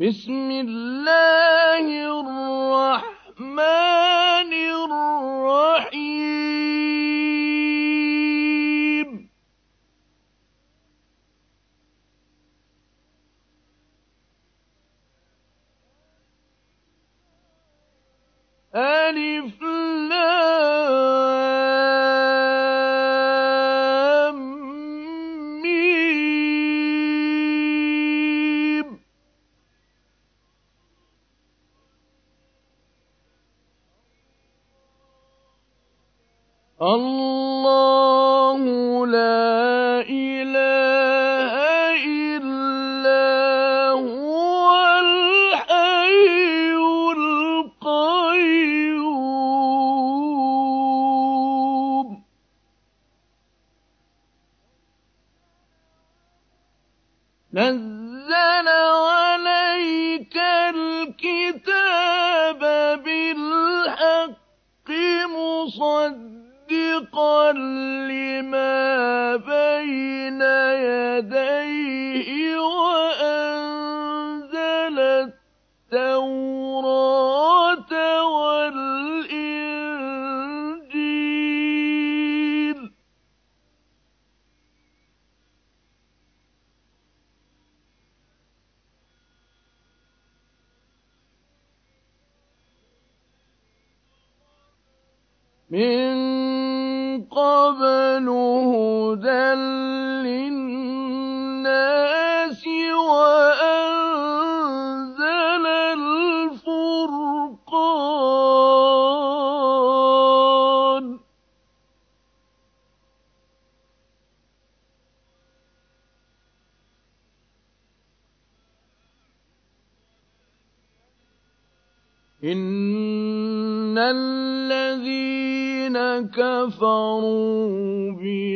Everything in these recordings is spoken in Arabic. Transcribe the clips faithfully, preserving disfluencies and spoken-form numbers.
بسم الله الرحمن الرحيم ألف لام ميم الله لا إله إلا هو الحي القيوم نزل عليك الكتاب بالحق مصدقا لما بين يديه وأنزل التوراة والإنجيل من قبل هدى للناس وأنزل الفرقان إن الذين كفروا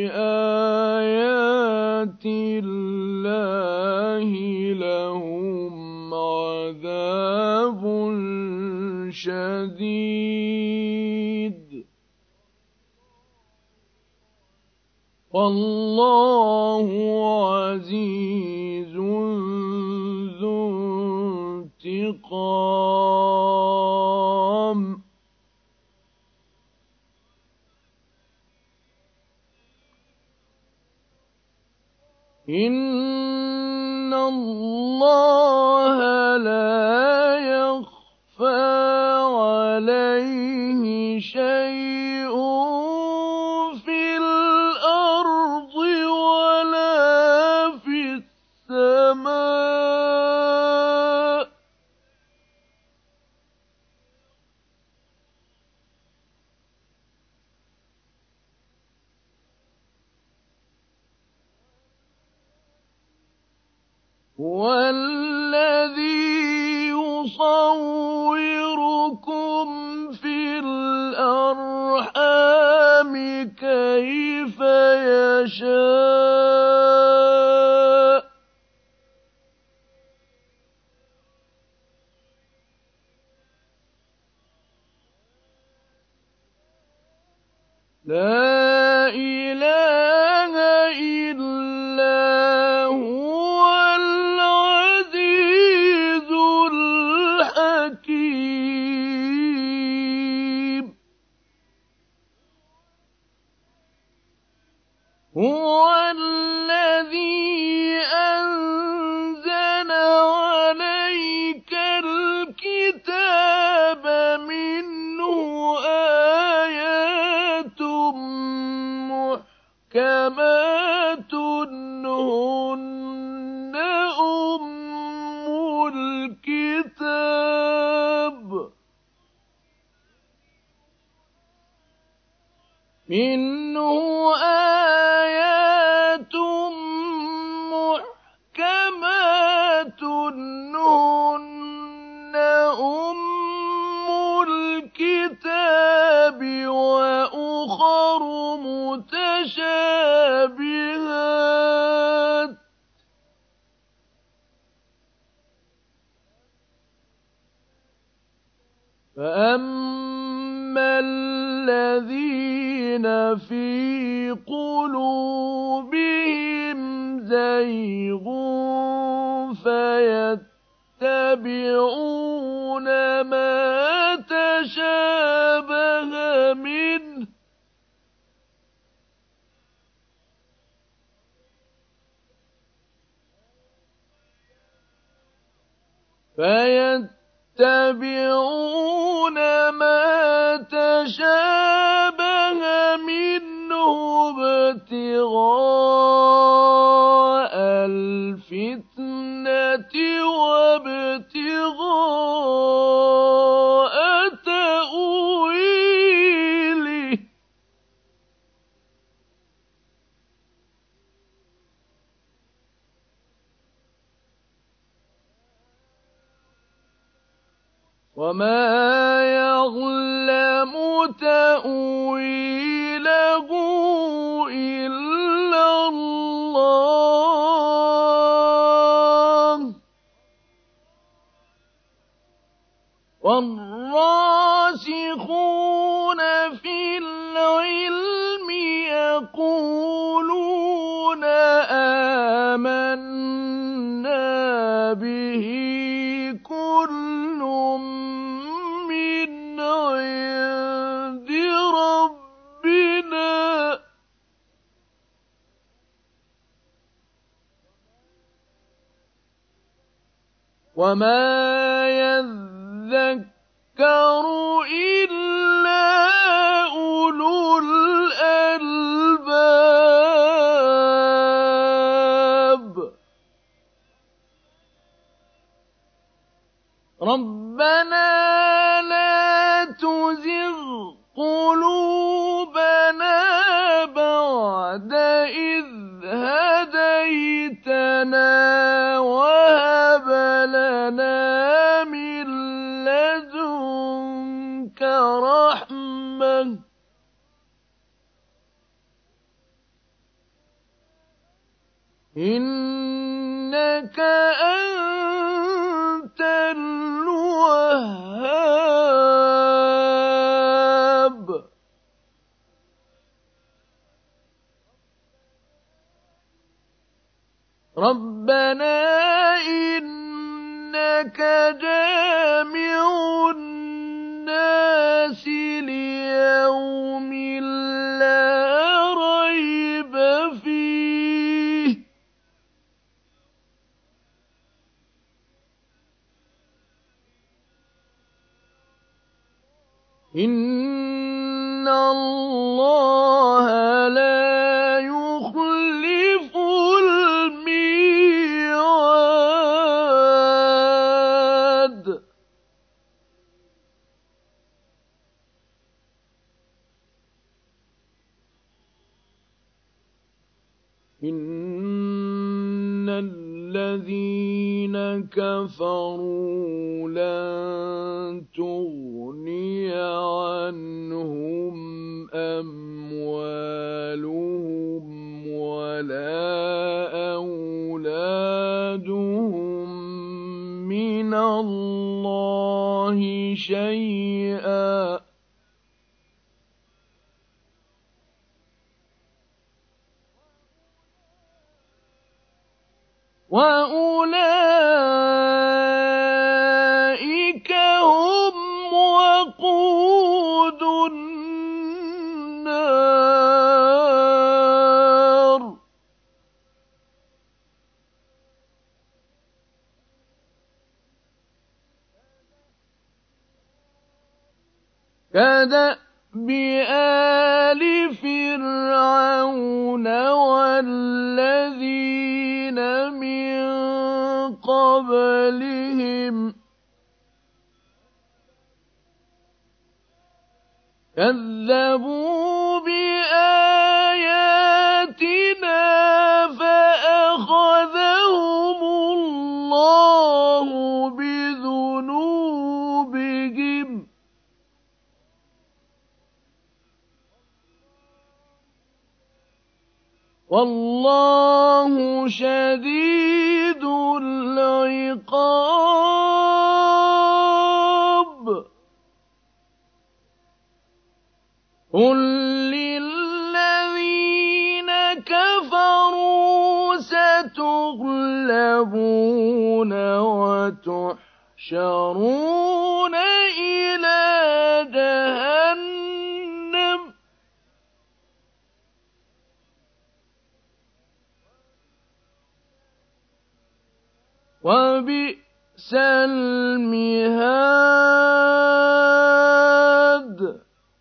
بآيات الله لهم عذاب شديد والله عزيز ذو انتقام إن الله لا يخفى عليه شيء في الأرض ولا في السماء هو الذي يصوركم في الأرحام كيف يشاء لا إله إلا هو العزيز الحكيم هو الذي أنزل عليك الكتاب منه آيات محكمات هن أم الكتاب منه آيات محكمات هن أم الكتاب وأخر متشابهات فأما الذين في قلوبهم زيغ فيتبعون فيتبعون ما تشابه منه فيتبعون ما تشابه منه ابتغاء الفتنة وابتغاء تأويله وما يعلم تأويله إلا الله والراسخون في العلم يقولون آمنا به كل من عند ربنا وما يذكر إلا أولو الألباب ربنا لا تزغ قلوبنا بعد إذ هديتنا وهب لنا من لدنك رحمة إنك أنت الوهاب ربنا إنك جامع الناس ليوم لا ريب فيه إن الله لا يخلف الميعاد إن الذين كفروا لن تغني عنهم أموالهم ولا أولادهم من الله شيئا وأولئك هم وقود النار كدأب آل فرعون والذين من قبلهم كذبوا بآياتنا فأخذهم الله بذنوبهم والله شديد العقاب قل للذين كفروا ستغلبون تغلبون وتحشرون إلى جهنم وبئس المهاد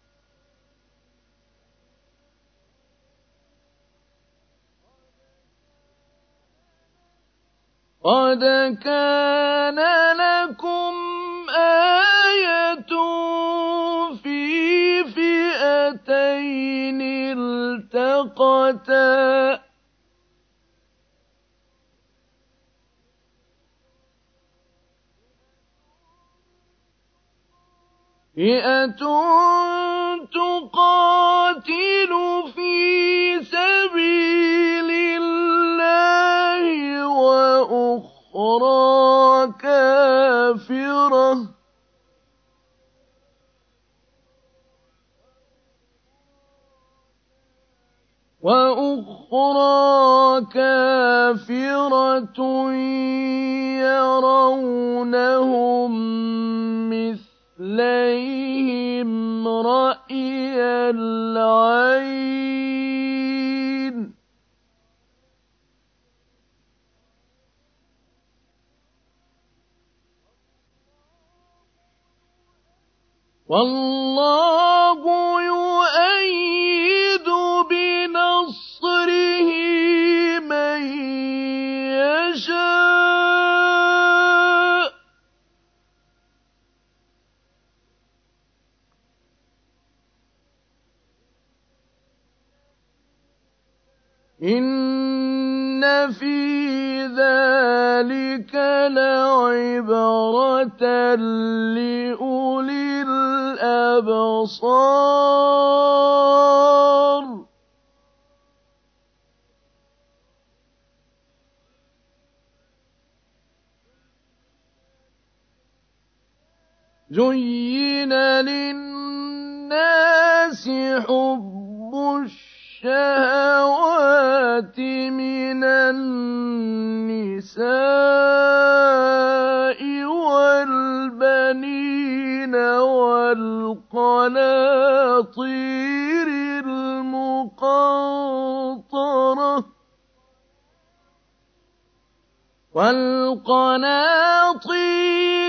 قد كان لكم آية في فئتين التقتا فئة تقاتل في سبيل الله وأخرى كافرة وأخرى كافرة يرونهم مثليهم رأي العين والله يؤيد بنصره من يشاء إن في ذلك لعبرة لأولي الأبصار زين للناس حب الشهوات من النساء والبنين والقناطير المقنطرة والقناطير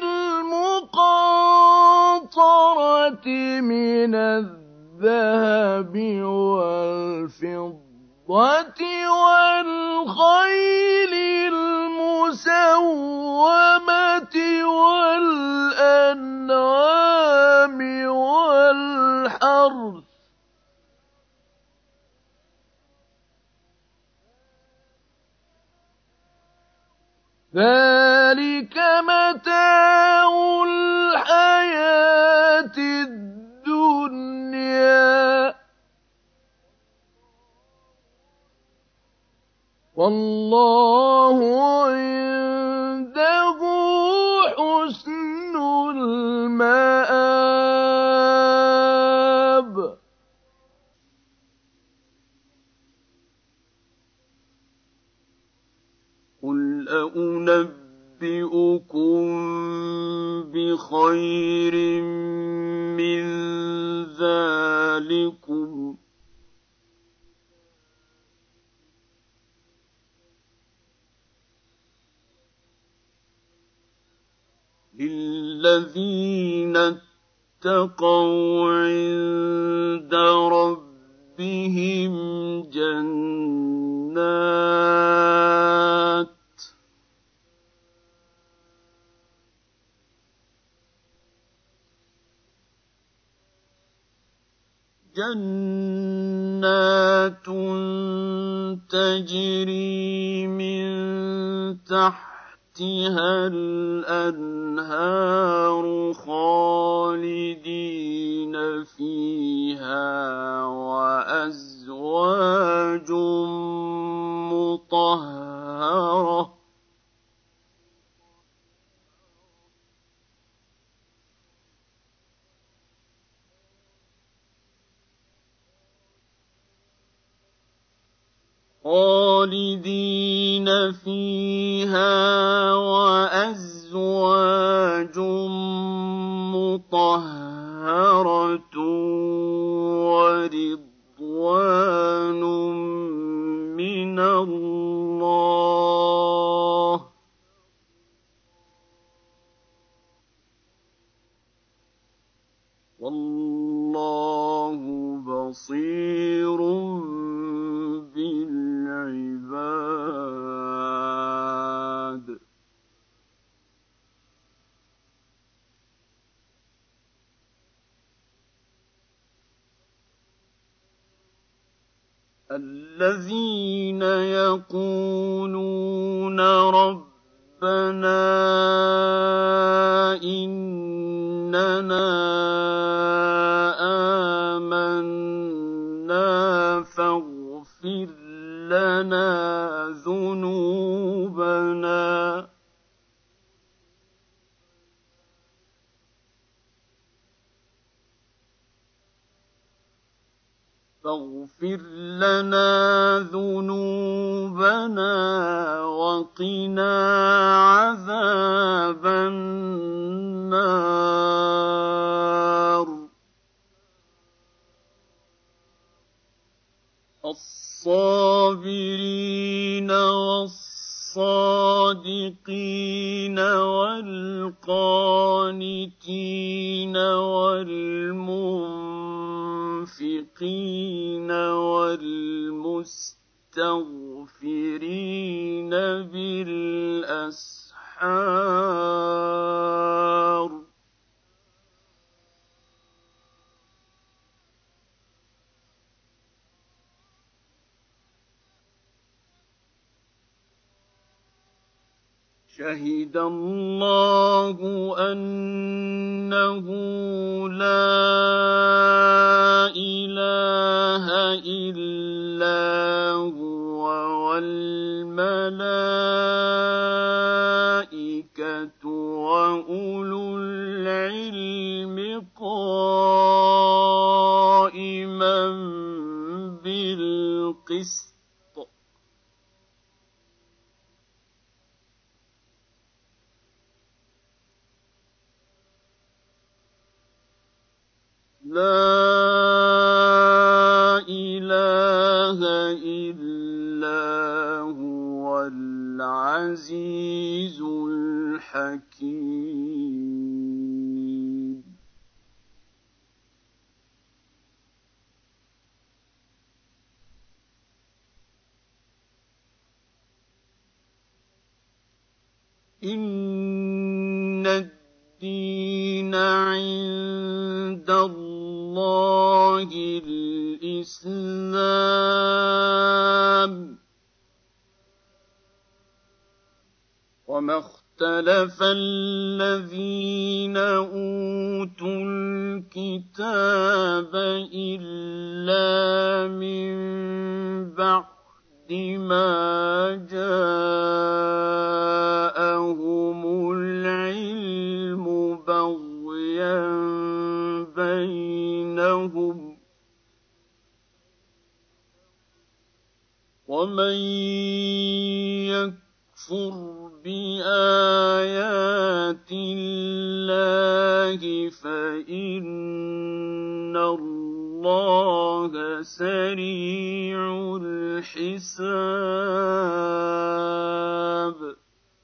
المقنطرة من الذهب والفضة والخيل المسومة والأنعام والحرث ذلك متاع الحياة الدنيا والله عنده حسن المآب قل أنبئكم بخير من ذلكم للذين اتقوا عند ربهم جنات جنات تجري من تحتها الأنهار خالدين فيها وأزواج مطهرة خالدين خالدين فيها وأزواج مطهرة ورضوان من الله والله بصير بالعباد. الذين يقولون ربنا إننا آمنا فاغفر لنا ذنوبنا فاغفر لنا ذنوبنا وقنا عذاب النار. الصابرين والصادقين والقانتين والمنفقين والمستغفرين بالأسحار. شهد الله أنه لا إله إلا هو والملائكة وأولو العلم قائما بالقسط. لا إله إلا هو العزيز الحكيم. إن الدين عند الله الإسلام وما اختلف الذين أوتوا الكتاب إلا من بعد ما جاءهم العلم بغيا بينهم ومن يكفر بآيات الله فإن الله سريع الحساب.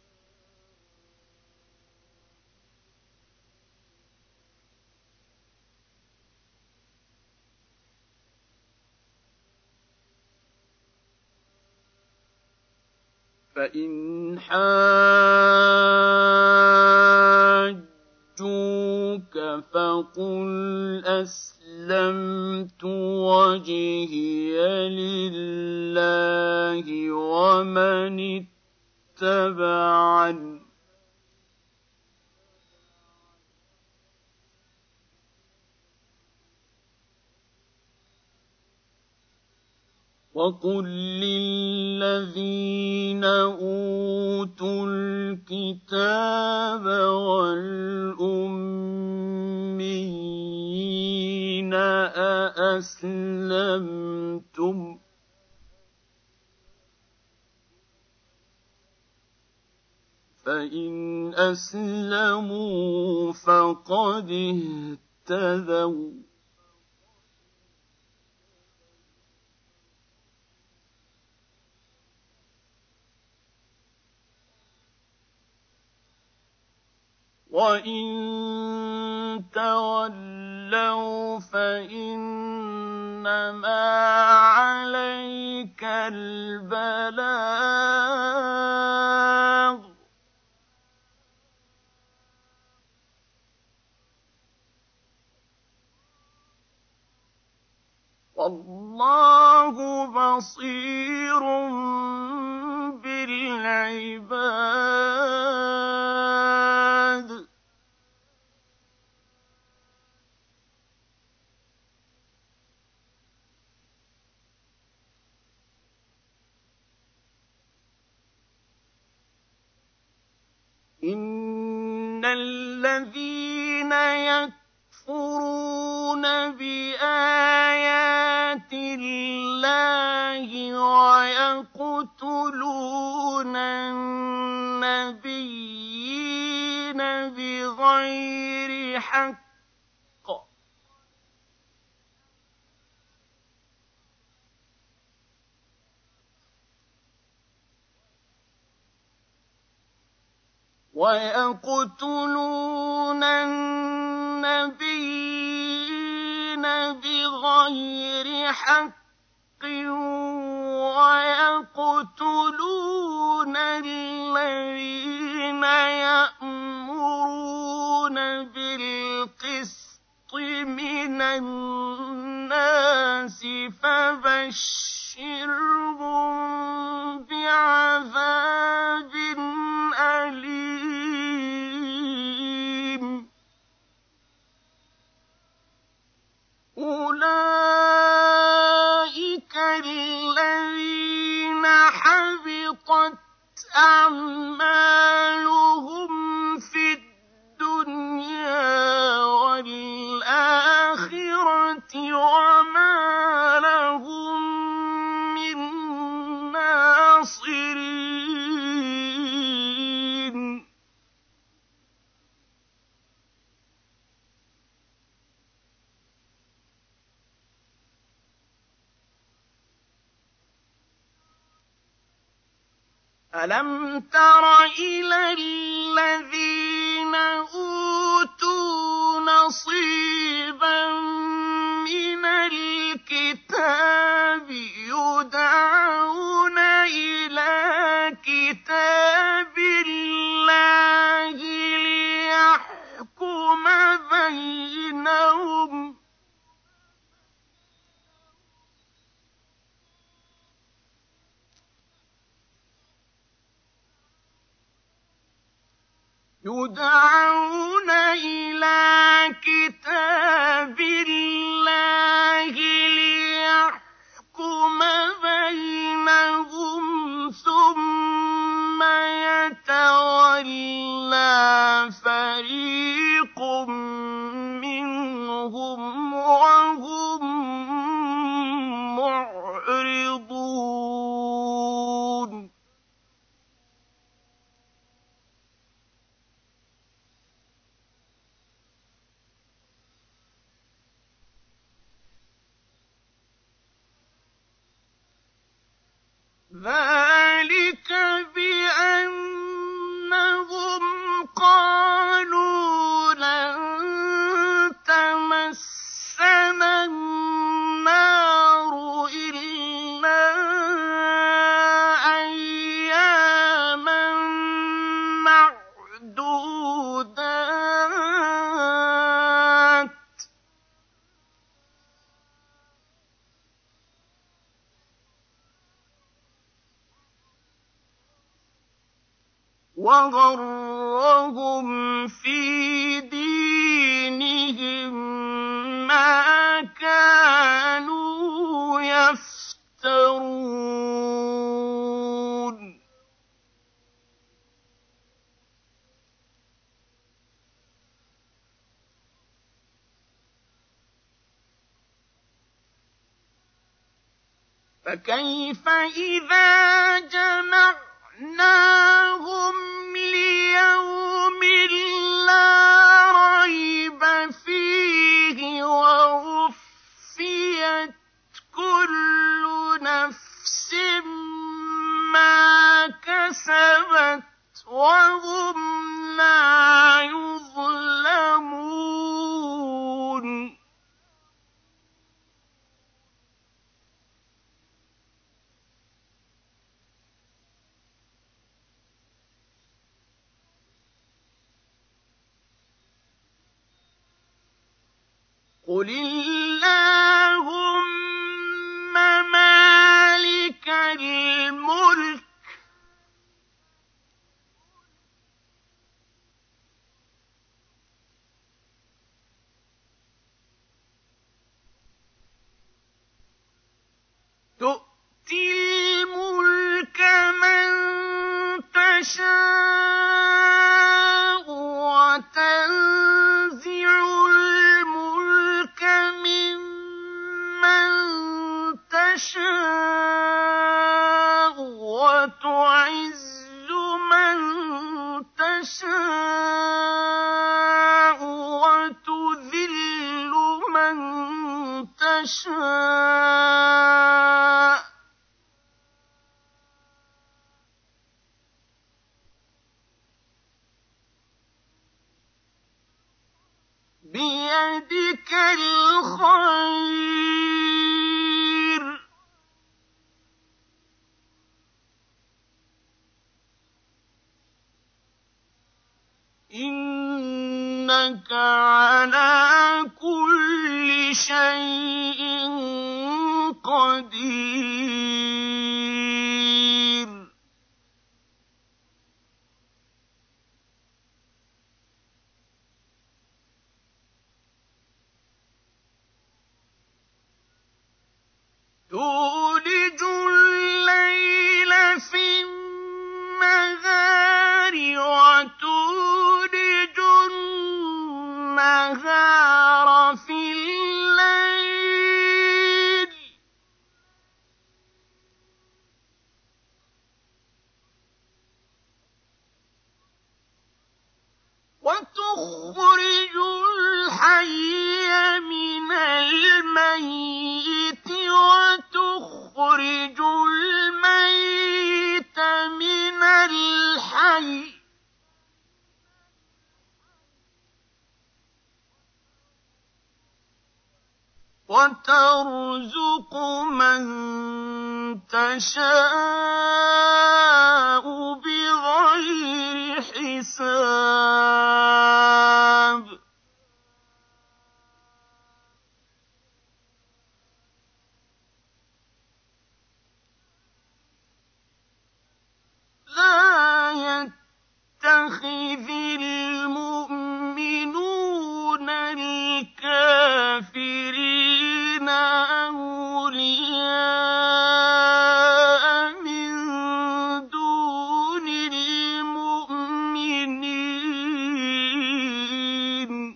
فإن حاجوك فقل أسلمت وجهي لله ومن اتبعني وقل للذين أوتوا الكتاب والأميين أأسلمتم أسلموا فقد اهتدوا وَإِن تَوَلَّوْا فَإِنَّمَا عَلَيْكَ الْبَلَاغُ ۗ وَاللَّهُ بَصِيرٌ بِالْعِبَادِ. إِنَّ الَّذِينَ يَكْفُرُونَ بِآيَاتِ اللَّهِ وَيَقْتُلُونَ النَّبِيِّينَ بِغَيْرِ حَقٍّ وَيَقْتُلُونَ النَّبِيِّينَ بِغَيْرِ حَقٍّ وَيَقْتُلُونَ الَّذِينَ يَأْمُرُونَ بِالْقِسْطِ مِنَ النَّاسِ فَبَشِّرْهُم بِعَذَابٍ أَلِيمٍ. أُولَٰئِكَ الَّذِينَ حَبِطَتْ أَعْمَالُهُمْ فِي الدُّنْيَا وَالْآخِرَةِ وَمَا لَهُم مِّن نَّاصِرِينَ. أَلَمْ تَرَ إِلَى الَّذِينَ أُوتُوا نَصِيبًا مِّنَ الْكِتَابِ يُدْعَوْنَ إِلَىٰ كِتَابِ اللَّهِ لِيَحْكُمَ بَيْنَهُمْ يُدْعَوْنَ إِلَىٰ كِتَابِ اللَّهِ لِيَحْكُمَ بَيْنَهُمْ ثُمَّ يَتَوَلَّىٰ فَرِيقٌ مِّنْهُمْ وَهُم مُّعْرِضُونَ. ذَٰلِكَ بِأَنَّهُمْ قَالُوا لَن تَمَسَّنَا النَّارُ إِلَّا أَيَّامًا مَّعْدُودَاتٍ وَغَرَّهُمْ فِي دِينِهِم مَّا كَانُوا يَفْتَرُونَ. فَكَيْفَ إِذَا جَمَعْنَاهُمْ لِيَوْمٍ قُلِ اللَّهُمَّ مَالِكَ الْمُلْكِ تُؤْتِي الْمُلْكَ مَن تَشَاءُ وَتَنزِعُ الْمُلْكَ مِمَّن تَشَاءُ وَتُعِزُّ مَن تَشَاءُ وَتُذِلُّ مَن تَشَاءُ ۖ بِيَدِكَ الْخَيْرُ ۖ إِنَّكَ عَلَىٰ كُلِّ شَيْءٍ قَدِيرٌ تُولِجُ اللَّيْلَ فِي النَّهَارِ وَتُولِجُ النَّهَارَ فِي اللَّيْلِ ۖ وَتُخْرِجُ الْحَيَّ مِنَ الْمَيِّتِ وَتُخْرِجُ الْمَيِّتَ مِنَ الْحَيِّ ۖ وَتَرْزُقُ مَن تَشَاءُ بِغَيْرِ حِسَابٍ لَّا يَتَّخِذِ الْمُؤْمِنُونَ الْكَافِرِينَ أَوْلِيَاءَ مِن دُونِ الْمُؤْمِنِينَ ۖ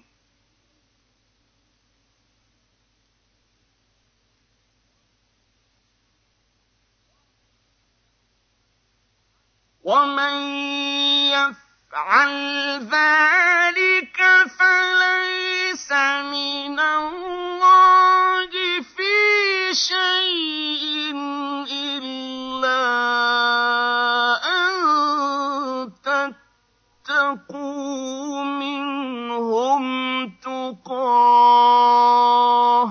وَمَن يَفْعَلْ ذَٰلِكَ فَلَيْسَ مِنَ اللَّهِ فِي شَيْءٍ إِلَّا أَن تَتَّقُوا مِنْهُمْ تُقَاةً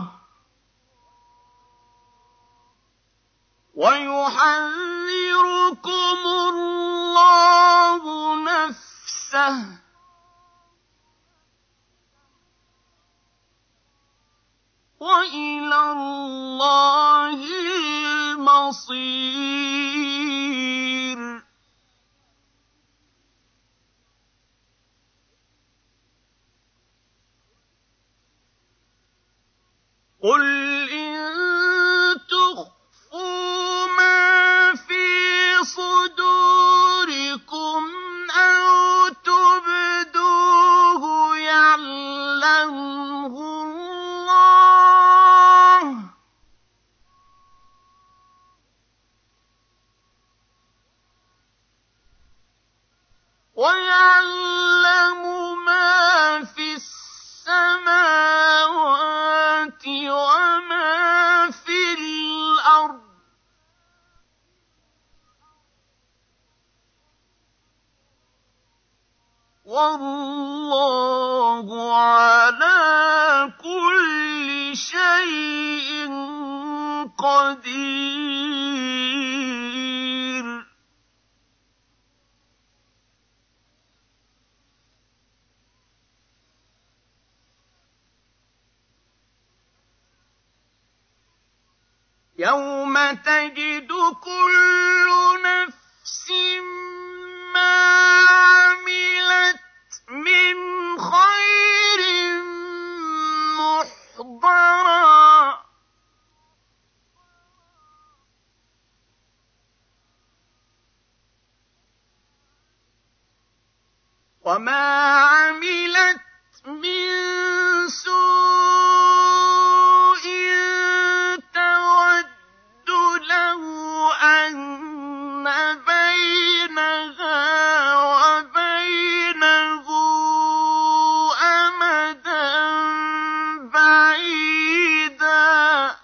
وَيُحَذِّرُكُمُ اللَّهُ نَفْسَهُ ۗ وَإِلَى اللَّهِ الْمَصِيرُ قُلْ إِن تُخْفُوا مَا فِي صُدُورِكُمْ أَوْ تُبْدُوهُ يَعْلَمْهُ اللَّهُ ۗ وَيَعْلَمُ مَا فِي السَّمَاوَاتِ وَمَا فِي الْأَرْضِ ۗ وَاللَّهُ عَلَىٰ كُلِّ شَيْءٍ قَدِيرٌ يوم تجد كل نفس ما عملت من خير محضرا وما عملت من سوء تود له أن بينها وبينه أمدا بعيدا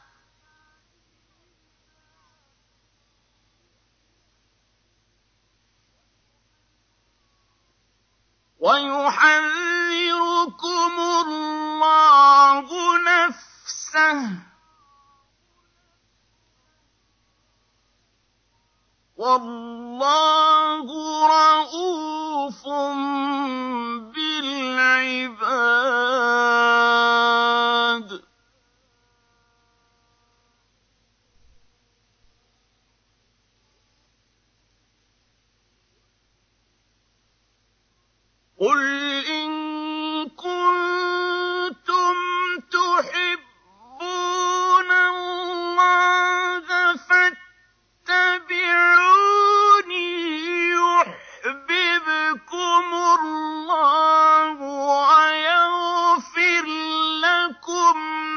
ويحذركم الله نفسه والله رءوف بالعباد قل إن كنتم تحبون الله فاتبعوني يحببكم الله ويغفر لكم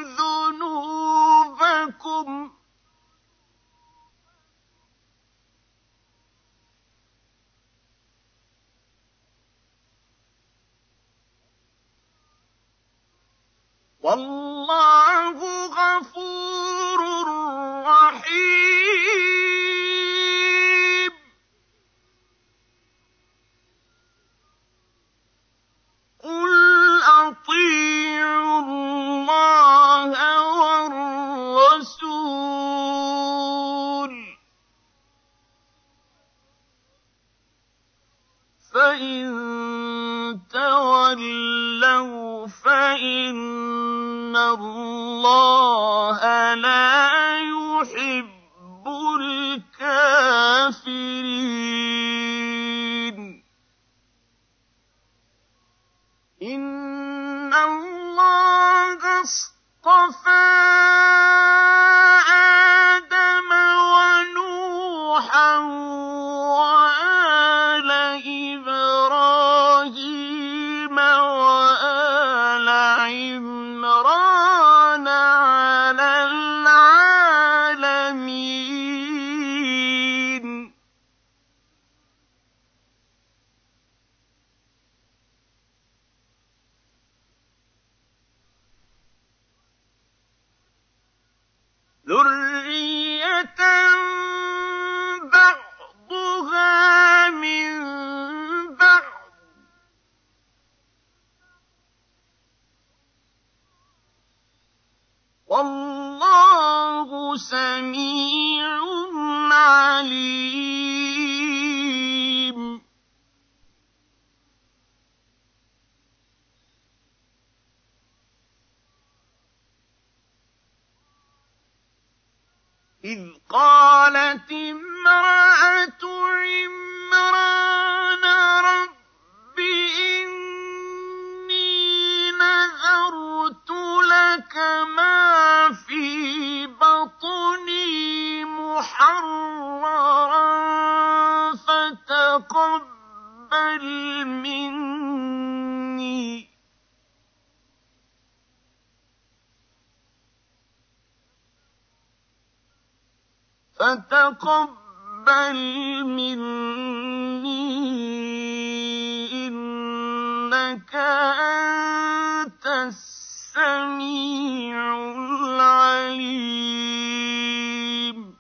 ذنوبكم والله غفور رحيم قل أطيعوا الله والرسول فإن تولوا فإن الله لا يحب الكافرين إن الله اصطفى آدم ونوحا وآل إبراهيم وآل عمران على العالمين ذرية بعضها من بعض والله سميع عليم إذ قالت امرأة عمران رب إني نذرت لك ما في بطني محررا فتقبل مني فتقبل مني إنك أنت السميع العليم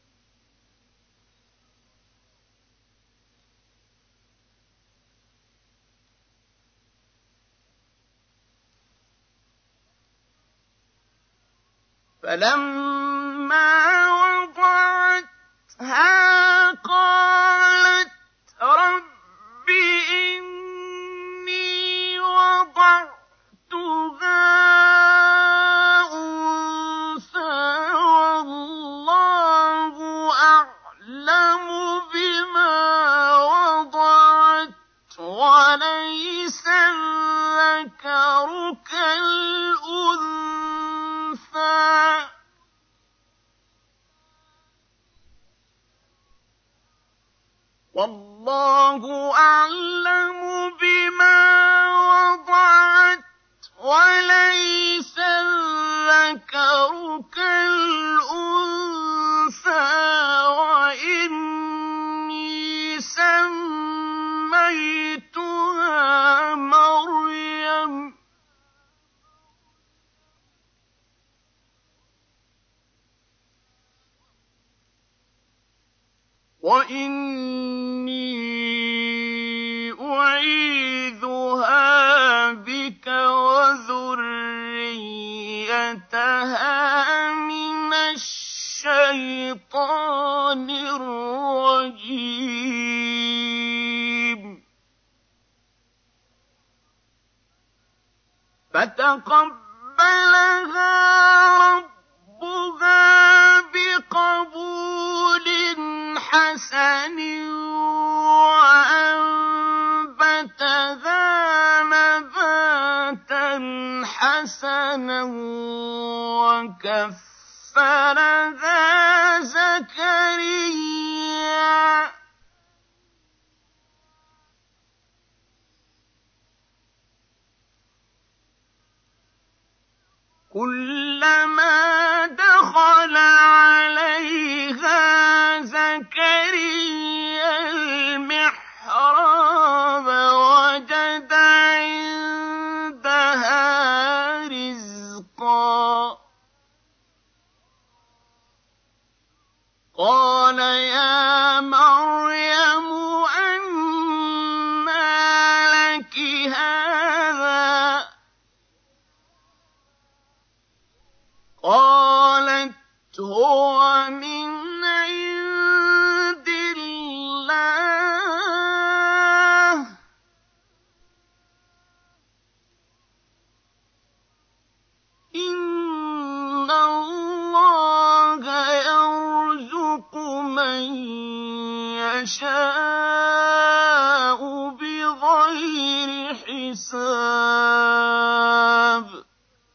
فلما وضعتها قالت رب إني وضعتها أنثى والله وإني أعيذها بك وذريتها من الشيطان الرجيم فتقبلها ربها بقبول حسن وأنبتها نباتا حسنا وكفلها زكريا كلما دخل عليها زكريا المحراب وجد عندها رزقا قال يا مريم أنى لك هذا قالت هو من عند الله إن الله يرزق من يشاء بغير حساب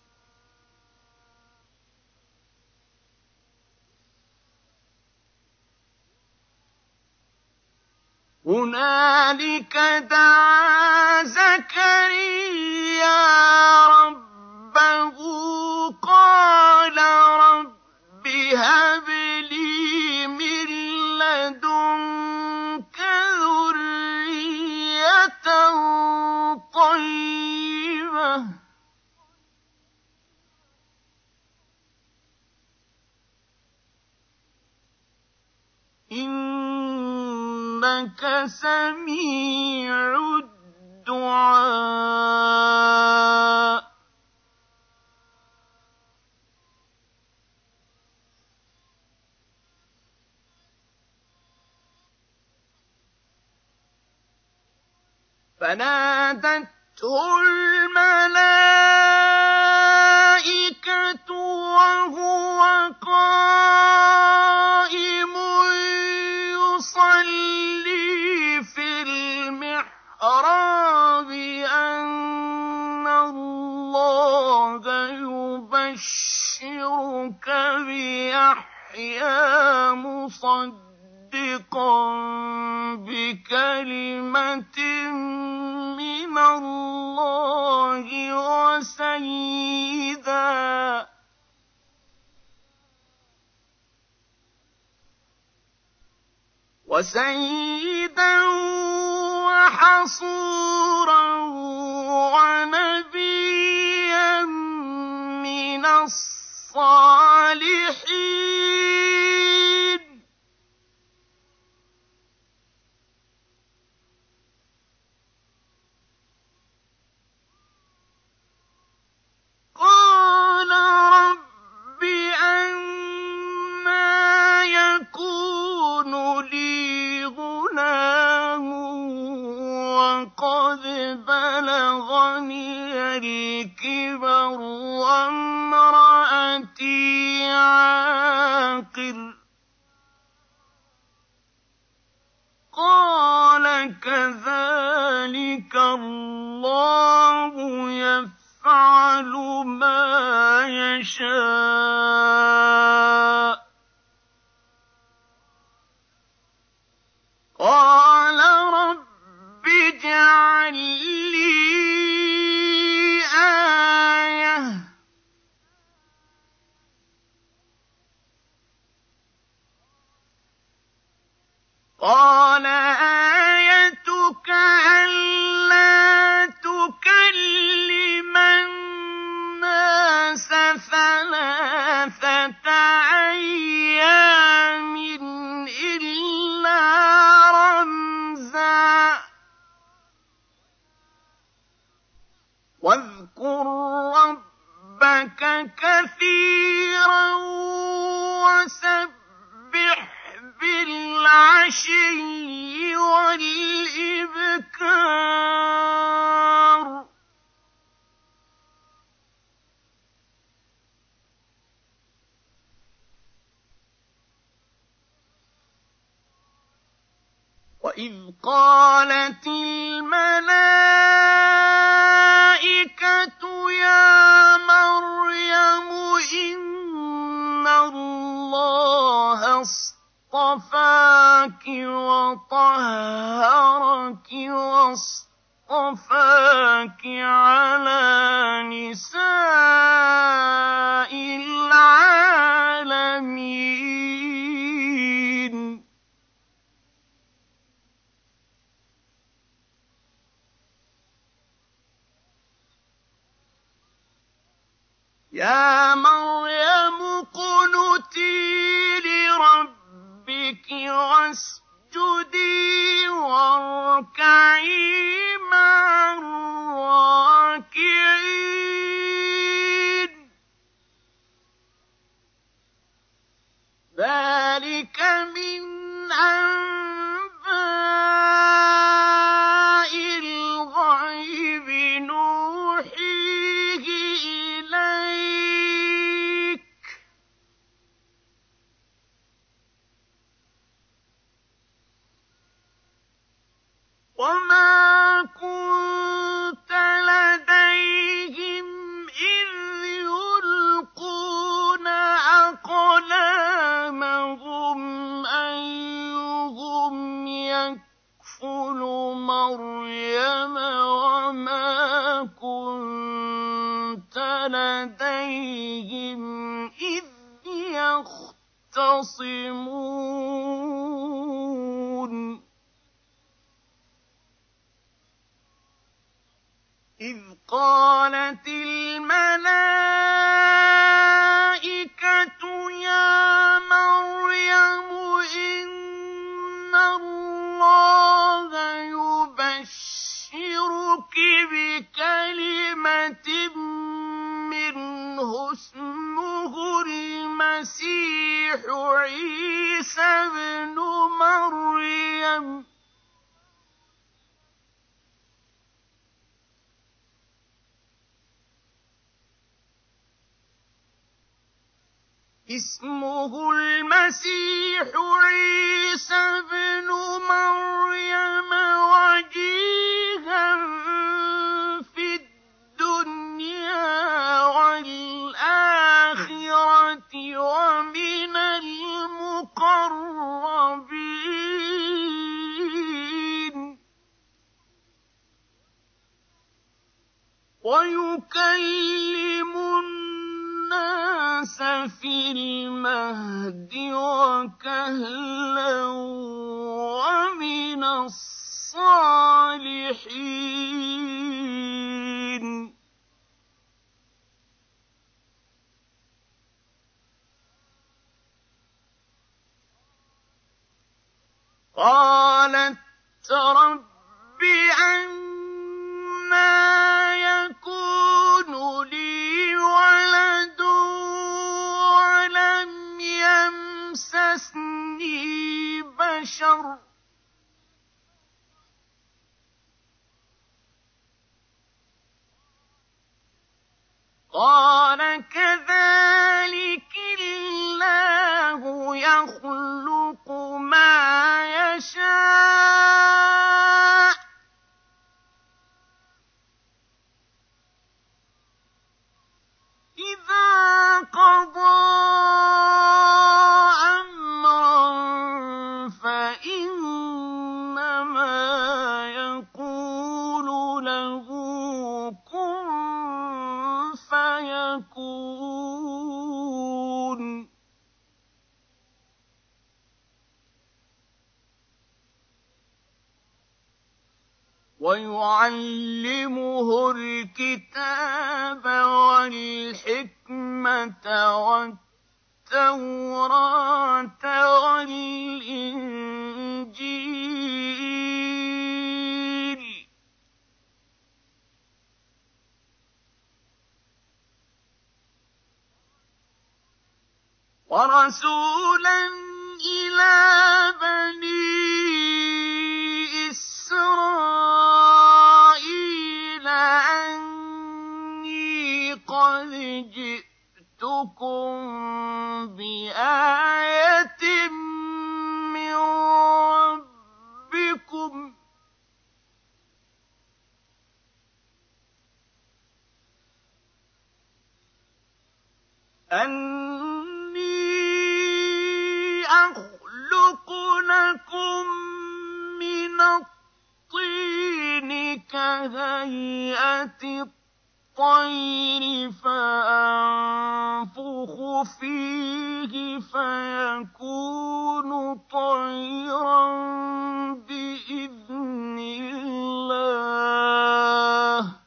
هنالك دعا زكريا ربه قال رب هب لي من لدنك ذرية طيبة إنك سميع الدعاء فنادته الملائكة وهو قائم يصلي في المحراب أن الله يبشرك بيحيى مصدقا بكلمة من الله وسيدا وسيدا وحصورا ونبيا من الصالحين قال رب أنى يكون لي غلام وقد بلغني الكبر وامرأتي عاقر قال كذلك الله يفعل ما يشاء قال رب اجعل لي آية قال آيتك ألا تكلم الناس ثلاثة واذكر ربك كثيرا وسبح بالعشي والإبكار وإذ قالت الملائكة يا مريم إن الله اصطفاك وطهرك واصطفاك على نساء العالمين يا مريم اقنتي لربك واسجدي واركعي مع الراكعين ذلك من أنباء الغيب نوحيه إليك وما كنت لديهم إذ يلقون أقلامهم أيهم يكفل مريم وما كنت لديهم إذ يختصمون إذ قالت الملائكة يا مريم إن الله يبشرك بكلمة منه اسمه المسيح عيسى ابن مريم اسمه المسيح عيسى ابن مريم وجيها في الدنيا والآخرة ومن المقربين ويكلم الناس في المهد وكهلا ومن الصالحين قالت رب أنى يكون لي ولد ولم يمسسني بشر قال كذلك الله يخلق ما يشاء إذا قضى أمرا فإنما يقول له كن فيكون ويعلمه الكتاب والحكمة والتوراة والإنجيل وَرَسُولًا إِلَىٰ بَنِي إِسْرَائِيلَ أَنِّي قَدْ جِئْتُكُم بِآيَةٍ مِّن رَّبِّكُمْ ۖ أَنِّي أَخْلُقُ لَكُم مِّنَ الطِّينِ كَهَيْئَةِ الطَّيْرِ فَأَنفُخُ فِيهِ فَيَكُونُ طَيْرًا بِإِذْنِ اللَّهِ ۖ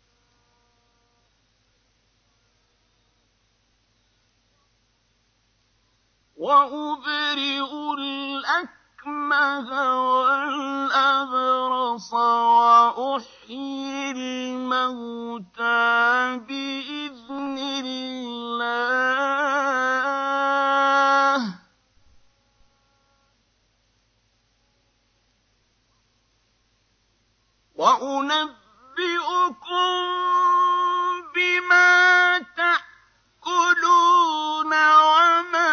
وَأُبْرِئُ الْأَكْمَهَ وَالْأَبْرَصَ وَأُحْيِي الْمَوْتَىٰ بِإِذْنِ اللَّهِ ۖ وَأُنَبِّئُكُم بِمَا تَأْكُلُونَ وَمَا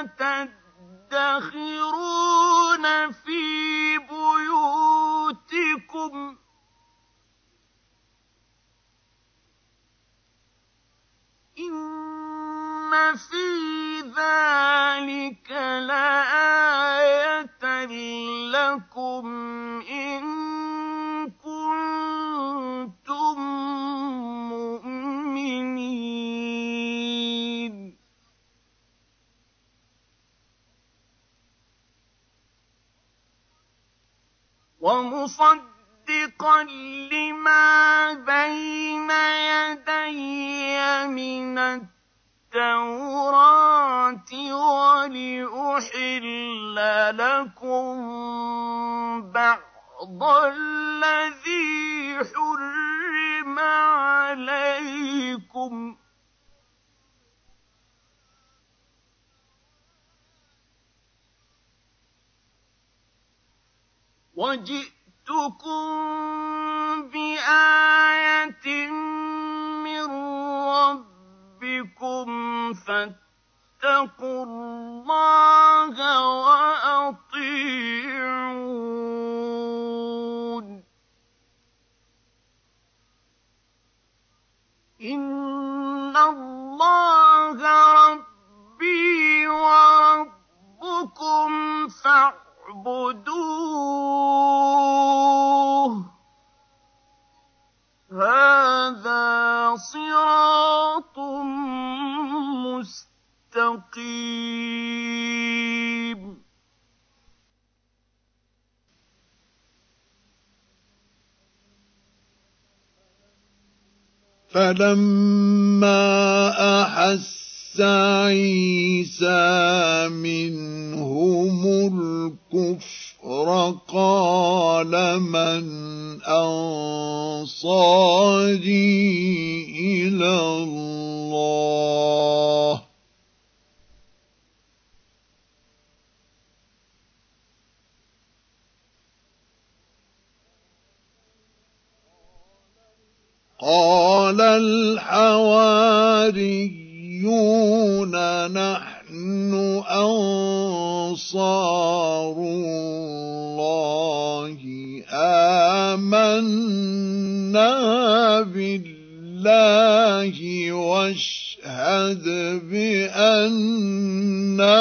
تَدَّخِرُونَ فِي بُيُوتِكُمْ ۚ إِنَّ فِي ذَٰلِكَ لَآيَةً لَّكُمْ إِن كُنتُم مُّؤْمِنِينَ. وَمُصَدِّقًا لِّمَا بَيْنَ يَدَيَّ مِنَ التَّوْرَاةِ وَلِأُحِلَّ لَكُم بَعْضَ الَّذِي حُرِّمَ عَلَيْكُمْ ۚ وَجِئْتُكُم بِآيَةٍ مِّن رَّبِّكُمْ فَاتَّقُوا اللَّهَ وَأَطِيعُونِ ۚ إِنَّ اللَّهَ رَبِّي وَرَبُّكُمْ فَاعْبُدُوهُ ۚ هَٰذَا صِرَاطٌ مُّسْتَقِيمٌ. فَلَمَّا أَحَسَّ عِيسَىٰ مِنْهُمُ الْكُفْرَ قَالَ مَنْ أَنصَارِي إِلَى اللَّهِ ۖ قَالَ الْحَوَارِيُّونَ نَحْنُ أَنصَارُ اللَّهِ آمَنَّا بِاللَّهِ وَاشْهَدْ بِأَنَّا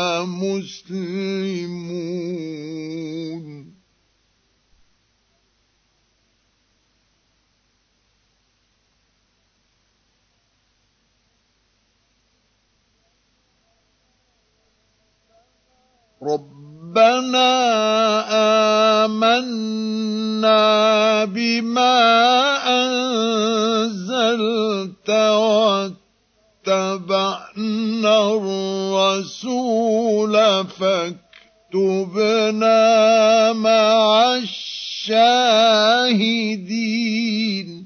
مُسْلِمُونَ. رَبَّنَا آمَنَّا بِمَا أَنزَلْتَ وَاتَّبَعْنَا الرَّسُولَ فَاكْتُبْنَا مَعَ الشَّاهِدِينَ.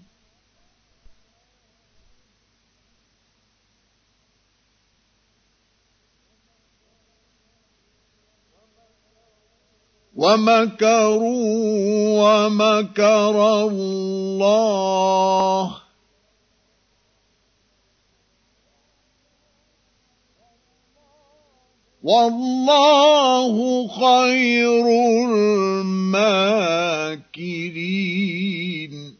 ومكروا ومكر الله والله خير الماكرين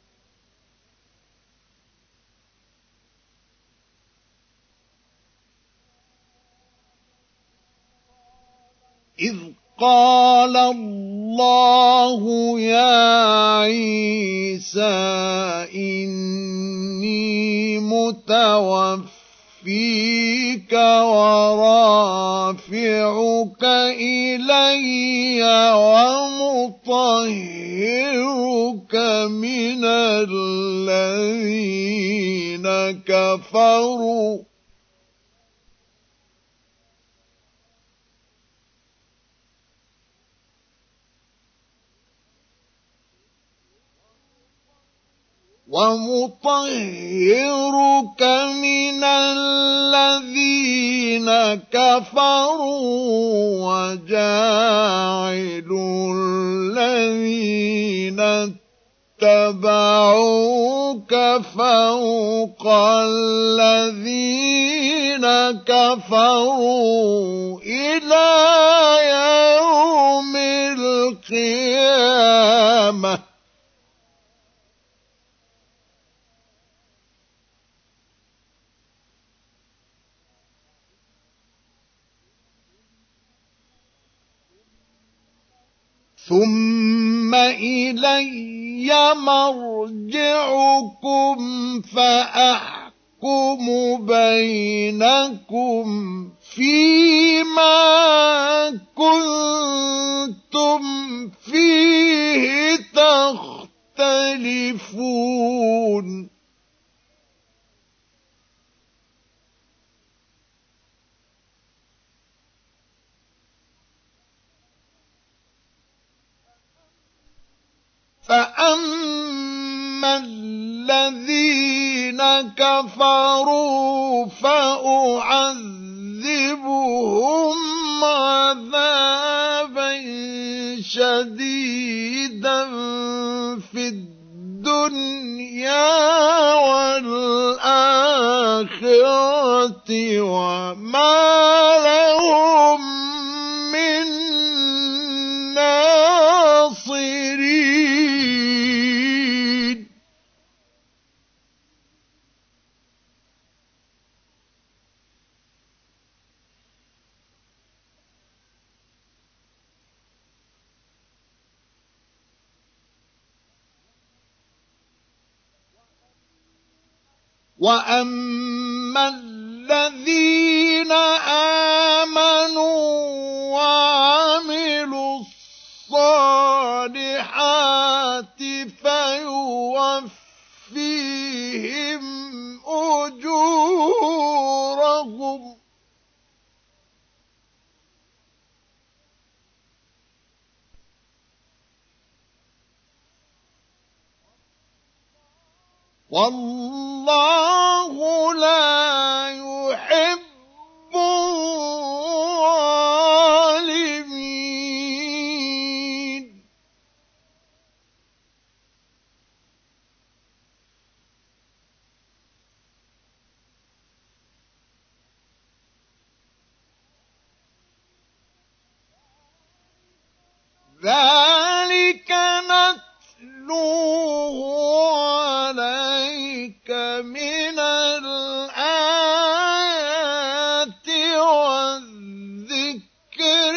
إذ قال الله يا عيسى إني متوفيك ورافعك إلي ومطهرك من الذين كفروا ومطهرك من الذين كفروا وجاعل الذين اتبعوك فوق الذين كفروا إلى يوم القيامة ثم إلي مرجعكم فأحكم بينكم فيما كنتم فيه تختلفون فأما الذين كفروا فأعذبهم عذابا شديدا في الدنيا والآخرة وما لهم من ناصرين وأما الذين آمنوا وعملوا الصالحات فيوفيهم أجورهم والله لا يحب الظالمين ذلك نتلوه عليك من الآيات والذكر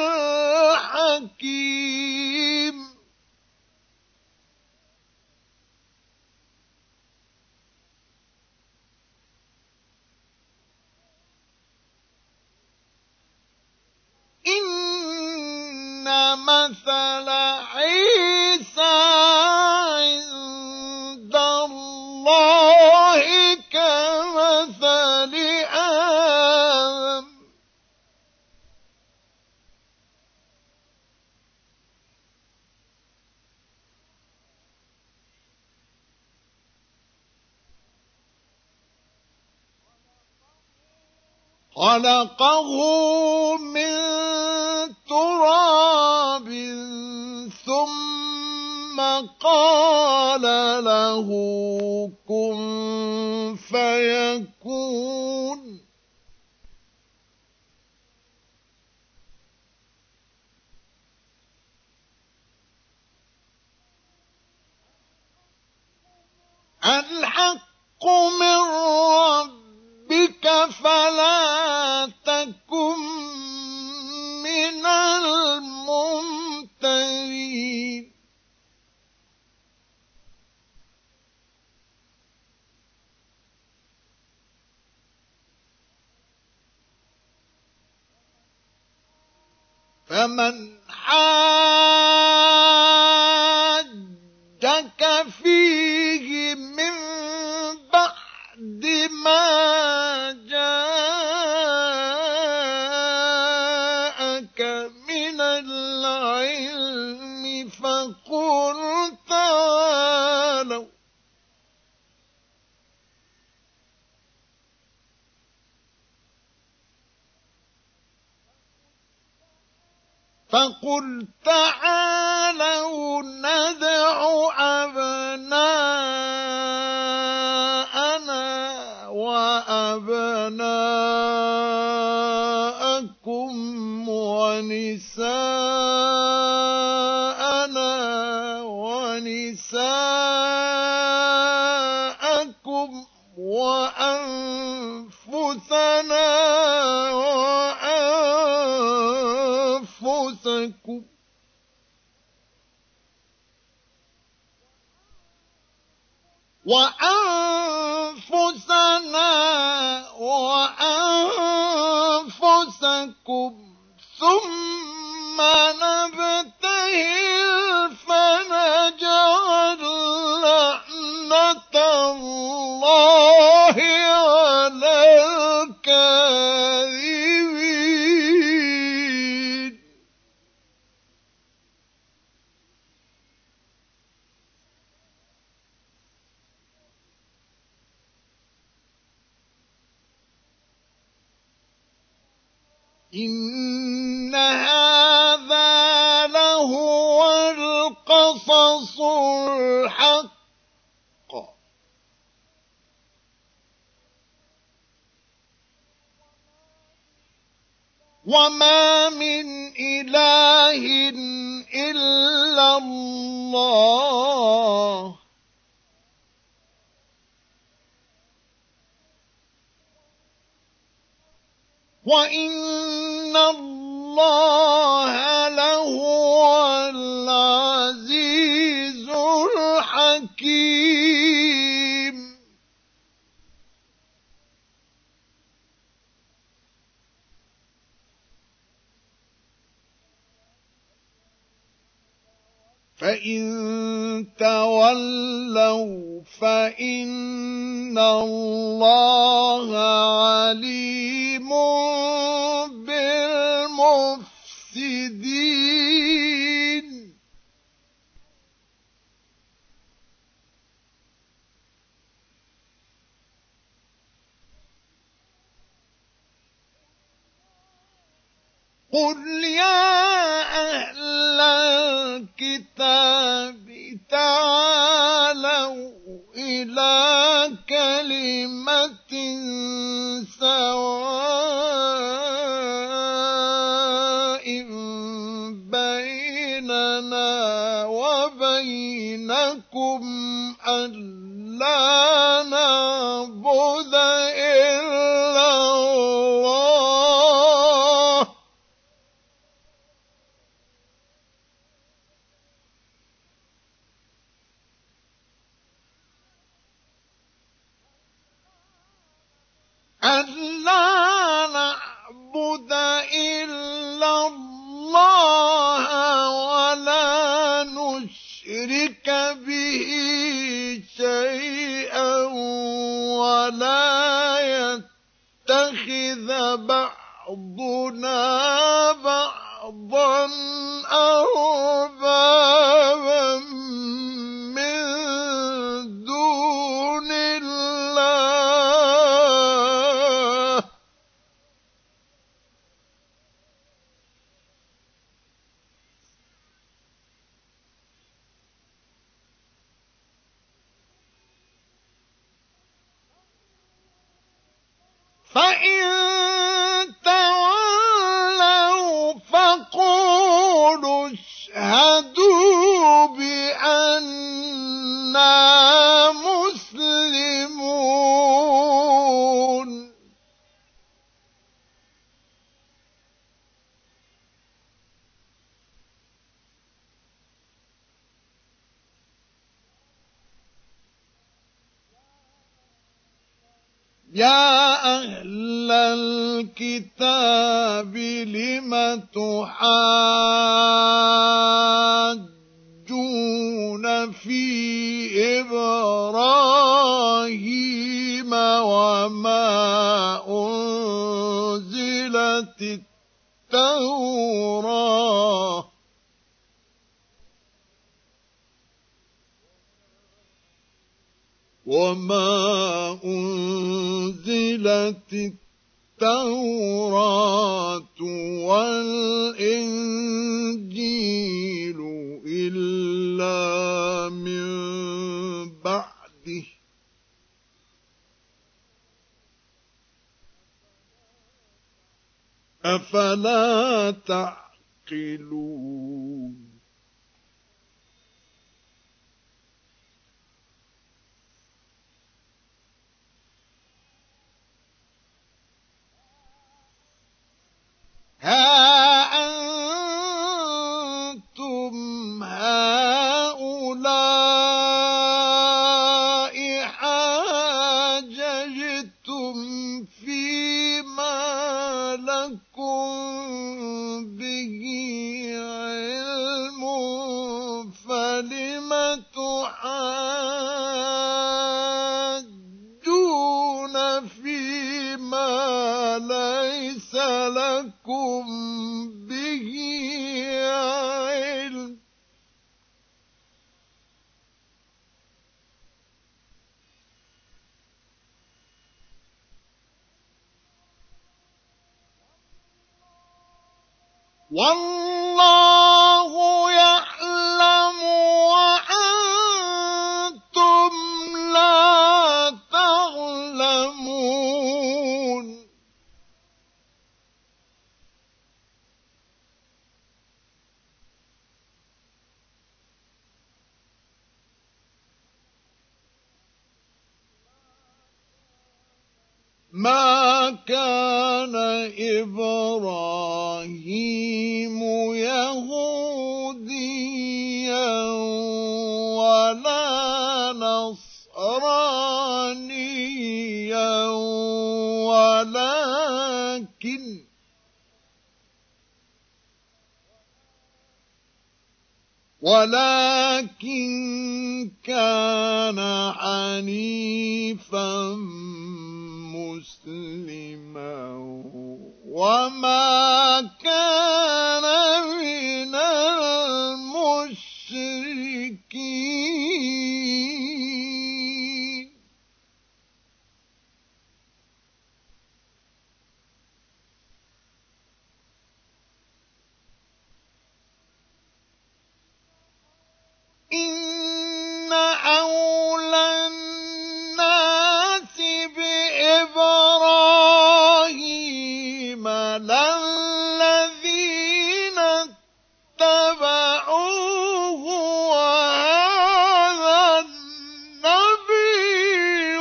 الحكيم إن مثل عيسى عند الله كمثل آدم خلقه من تراب ثم قال له كن فيكون. الحق من ربك فلا تكن من الممترين. فمن حاجك فيه من بعد ما جاءك من العلم فقل تعالوا فقل تعالوا ندع أبناءنا وأبناءكم ونساءنا ونساءكم وأنفسنا وأنفسكم وأنفسنا وأنفسكم ثم نبتهل فنجعل لعنة الله على الكاذبين. إن هذا لهو القصص الحق وما من إله إلا الله وإن الله لهو العزيز الحكيم. فإن تولوا فإن الله عليم بالمفسدين. قل يا أهل الكتاب تعالوا إلى كلمة سواء بيننا وبينكم ألا نعبد إلا الله ألا نعبد إلا الله ولا نشرك به شيئا ولا يتخذ بعضنا بعضا أربابا من دون الله فإن تولوا فقولوا اشهدوا بأننا مسلمون يا أهل الكتاب لم تحاجون في إبراهيم وما أنزلت التوراة وما أنزلت التوراة والإنجيل إلا من بعده أفلا تعقلون ها أنتم هؤلاء حاججتم فيما لكم به علم فلم تحاجون فيما ليس لكم به علم والله يعلم وأنتم لا تعلمون ما كان إبراهيم يهوديا ولا نصرانيا ولكن ولكن كان حنيفا مسلما وما كان من المشركين إن أولى الناس بإبراهيم للذين اتبعوه وهذا النبي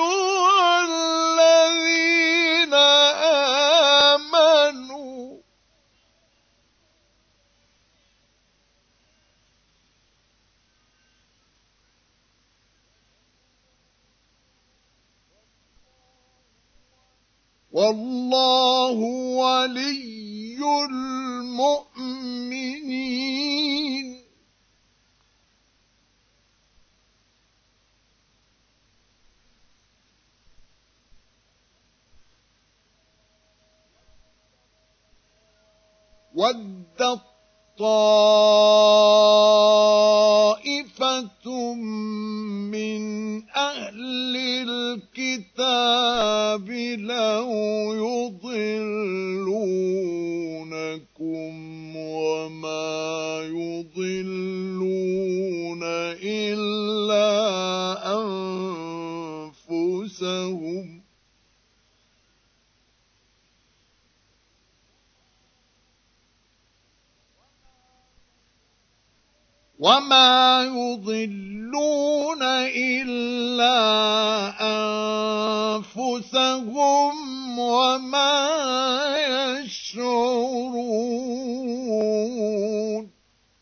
والذين آمنوا والله ولي المؤمنين ودت طائفة من أهل الكتاب لو يضلونكم وما يضلون إلا أنفسهم وما يضلون إلا أنفسهم وما يشعرون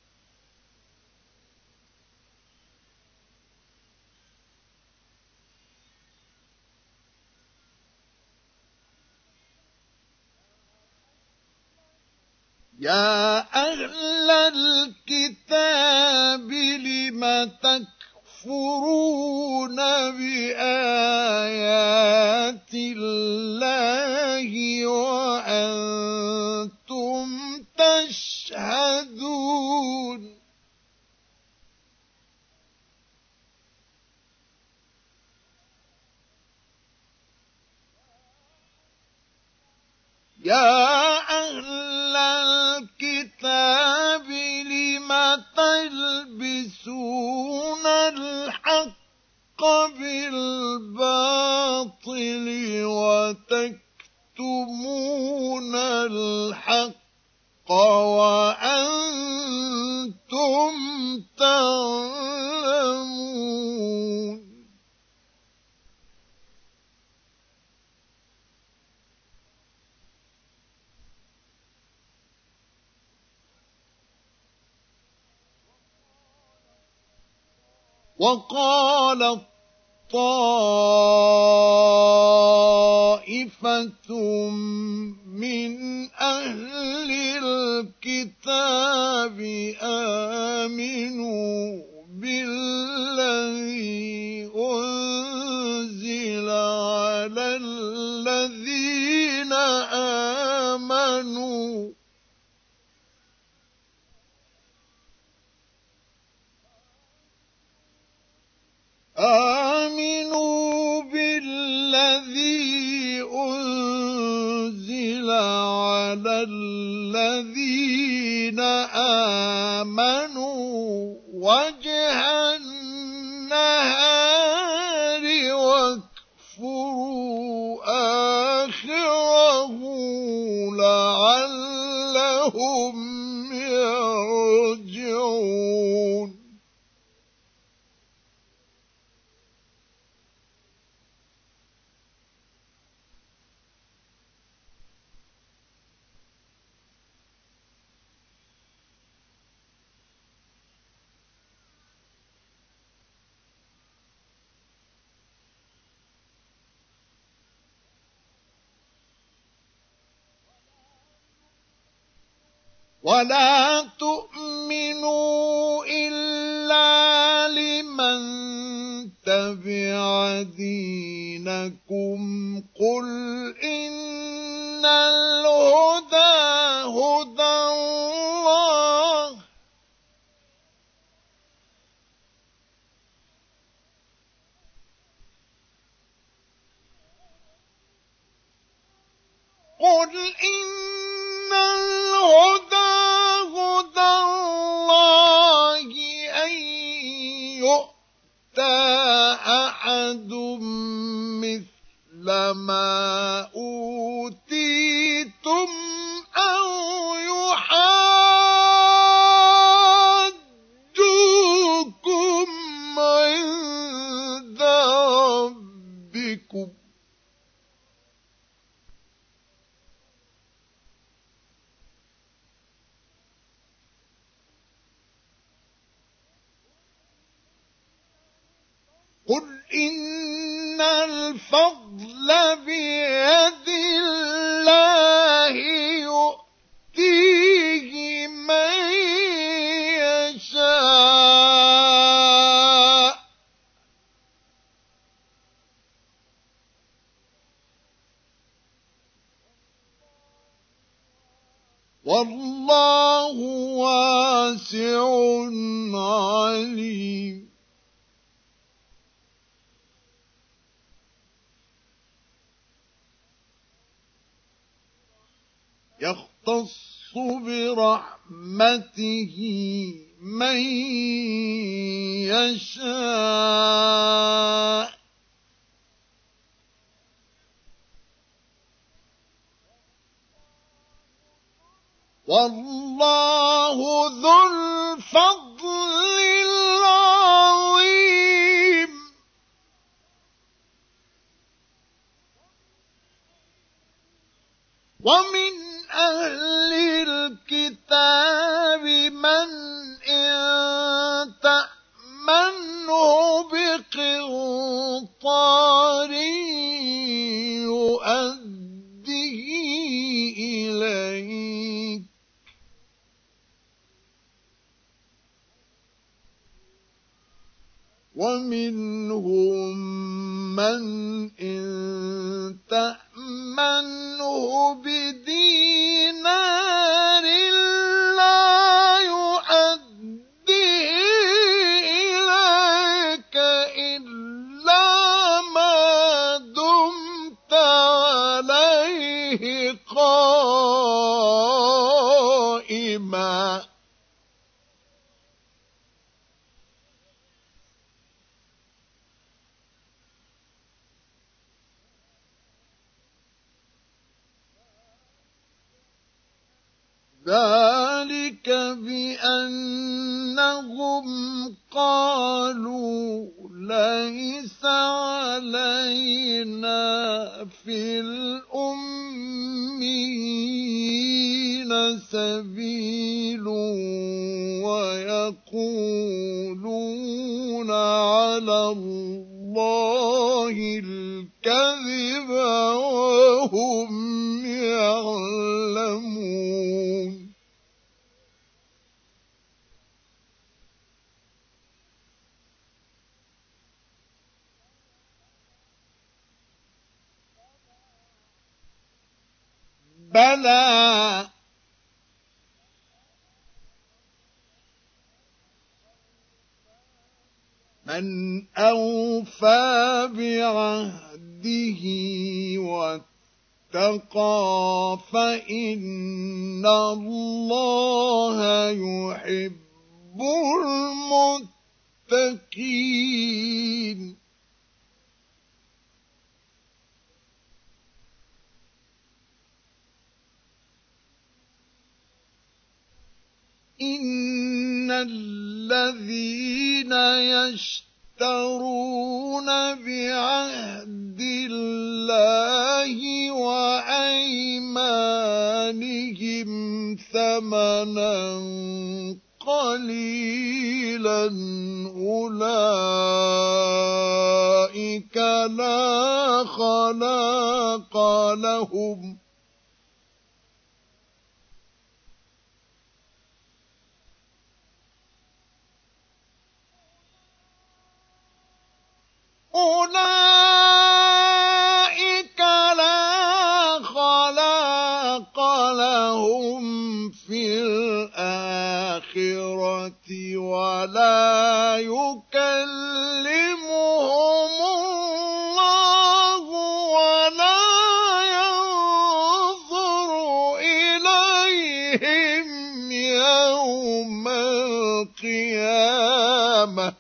يا أهل الكتاب لم تكفرون بآيات الله وأنتم تشهدون يا أهل الكتاب لم تلبسون الحق بالباطل وتكتمون الحق وأنتم تعلمون وقالت طائفة من أهل الكتاب آمنوا بالذي أنزل على الذين آمنوا آمنوا بالذي أنزل على الذين آمنوا وجه النهار واكفروا آخره لعلهم يرجعون ولا تؤمنوا إلا لمن تبع دينكم قل إن الهدى هدى الله قل إن الهدى هدى الله أن يؤتى أحد مثل ما أوتيتم أو يحاجوكم عند ربكم قل إن الفضل بيد الله يؤتيه من يشاء والله واسع عليم يختص برحمته من يشاء والله ذو الفضل ومن أهل الكتاب من إن تأمنه بقنطار يؤديه إليك ومنهم من إن تأمنه بدينار لا يؤديه إليك إلا ما دمت عليه قائما ذلك بأنهم قالوا ليس علينا في الأميين سبيل ويقولون على الله الكذب وهم يعلمون بلى من أوفى بعهده واتقى فإن الله يحب المتقين إن الذين يشترون بعهد الله وأيمانهم ثمنا قليلا أولئك لا خلاق لهم أولئك لا خلاق لهم في الآخرة ولا يكلمهم الله ولا ينظر إليهم يوم القيامة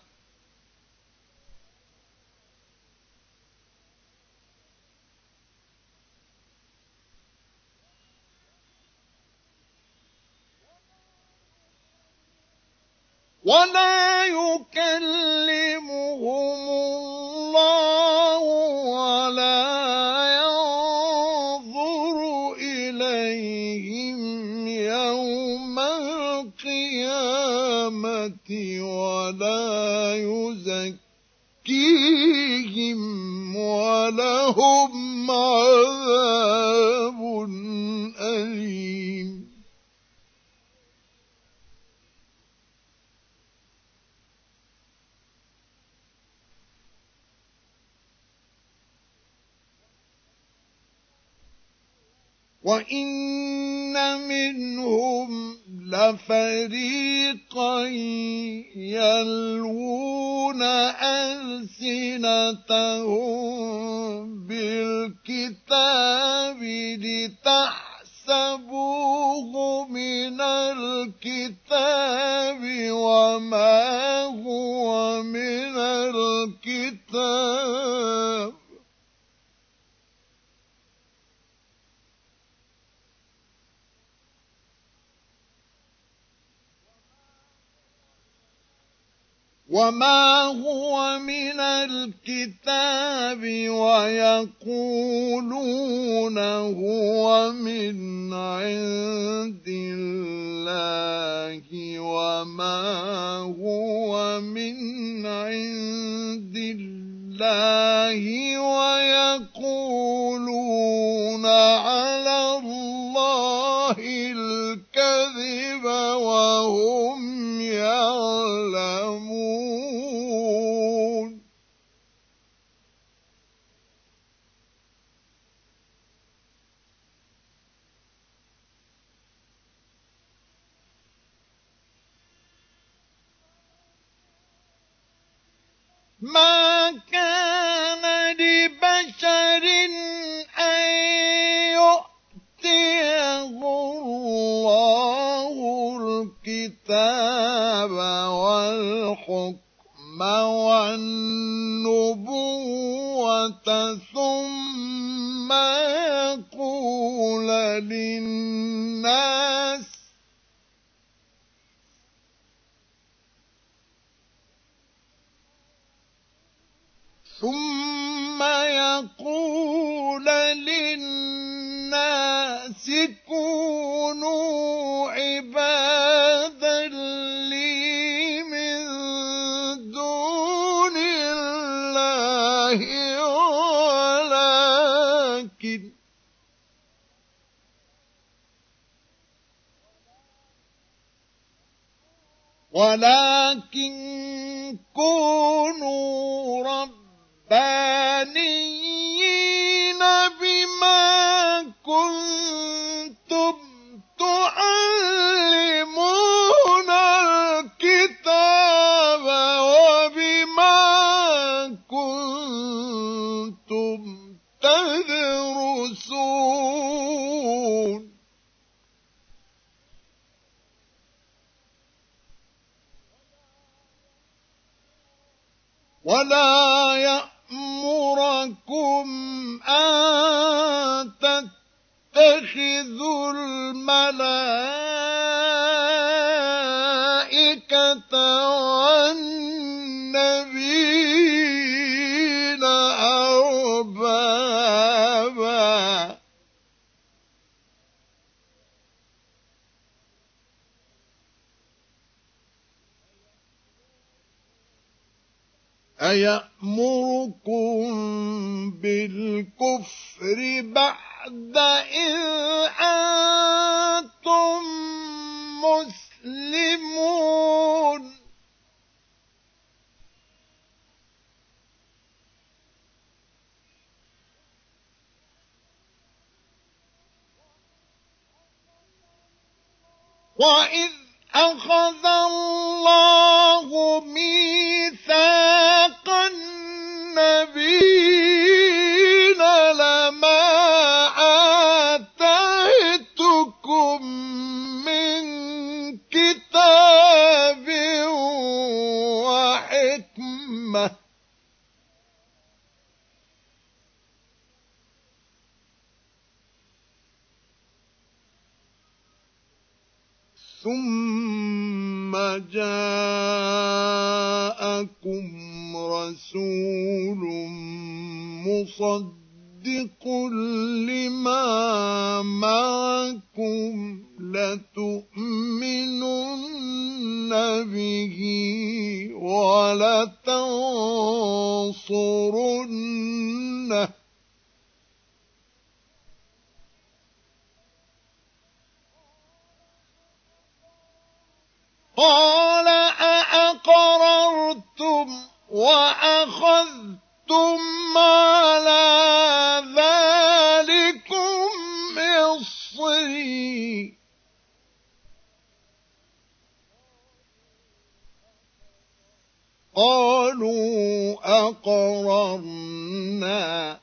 ولا يكلمهم الله ولا ينظر إليهم يوم القيامة ولا يزكيهم ولهم عذاب أليم وَإِنَّ مِنْهُمْ لَفَرِيقًا يَلْوُونَ أَلْسِنَتَهُم بِالْكِتَابِ لِتَحْسَبُوهُ مِنَ الْكِتَابِ وَمَا هُوَ مِنَ الْكِتَابِ وما هو من الكتاب ويقولون هو من عند الله وما هو من عند الله ويقولون على الله الكذب وهم يعلمون ما كان لبشر أن يؤتيه الله الكتاب والحكم والنبوة ثم يقول للناس ثم يقول للناس كونوا عبادا لي من دون الله ولكن ولكن كونوا ربانيين بما كنتم تعلمون الكتاب وبما كنتم تدرسون ولا يأمركم أن تتخذوا الملائكة والنبيين أربابا أيأمركم بالكفر بعد إذ أنتم مسلمون وإذ أخذ الله ميثاق النبيين لما آتيتكم من كتاب وحكمة ثم جاءكم رسول مصدق لما معكم لتؤمنن به ولتنصرنه قال أأقررتم وأخذتم على ذلكم إصري قالوا أقررنا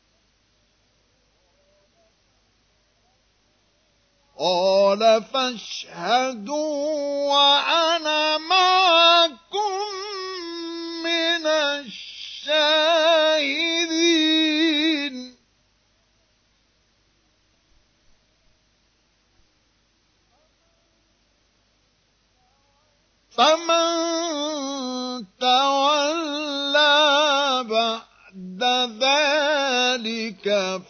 قال فاشهدوا وأنا معكم من الشاهدين فمن ذلك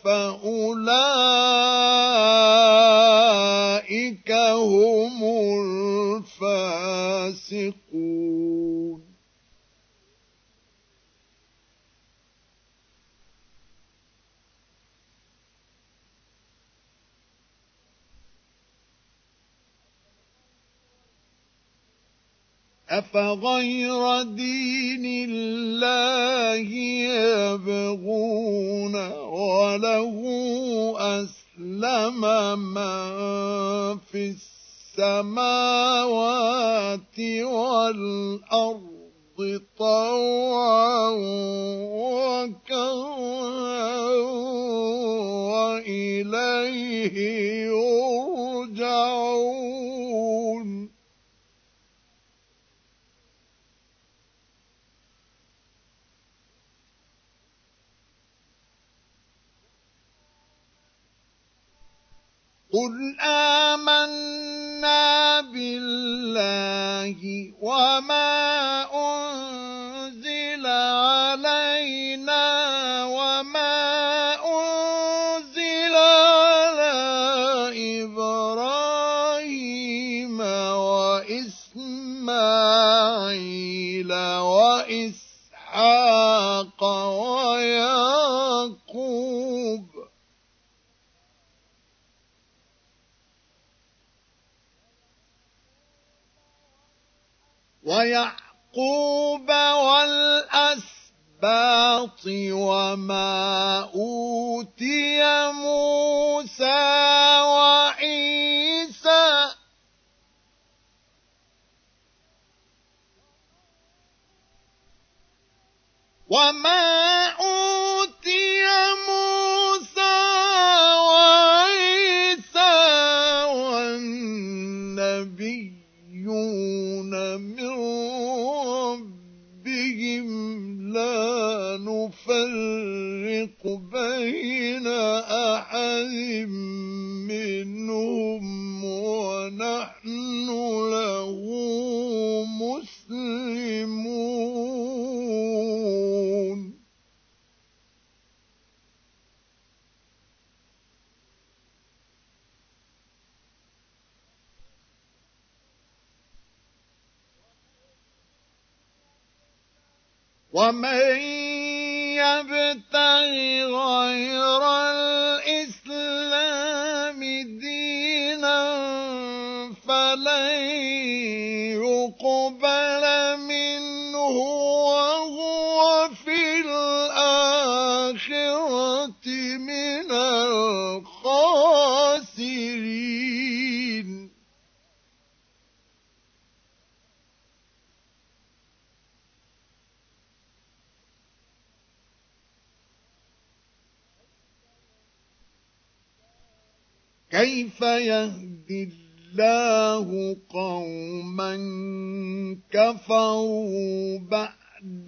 فأولئك هم الفاسقون أفغير دين الله يبغون وله أسلم من في السماوات والأرض طوعا وكرها وإليه يرجعون قل آمنا بالله وما أنزل علينا وما أنزل على إبراهيم وإسماعيل وإسحاق ويعقوب ويعقوب والأسباط وما أوتي موسى وعيسى وما أوتي موسى وعيسى والنبيون من ربهم لا نفرق بين أحد منهم ونحن له مسلمون ومن يبتغ غير الإسلام دينا فلن يقبل منه وهو في الآخرة من الخاسرين كيف يهدي الله قوما كفروا بعد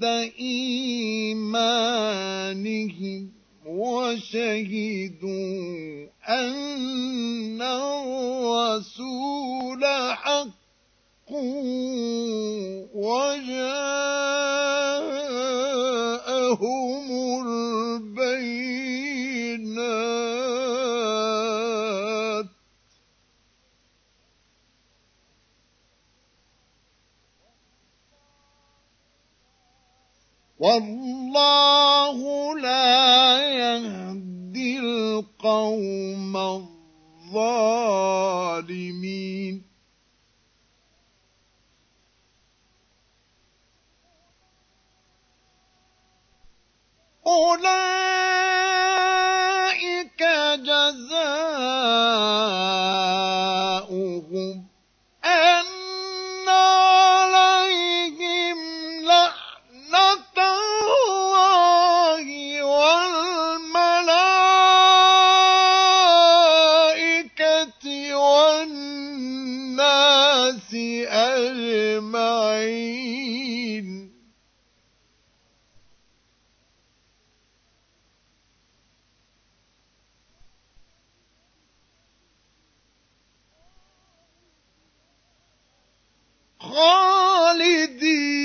إيمانهم وشهدوا أن الرسول حق وجاءهم البينات والله لا يهدي القوم الظالمين أولئك جزاؤهم أن عليهم لعنة الله والملائكة والناس أجمعين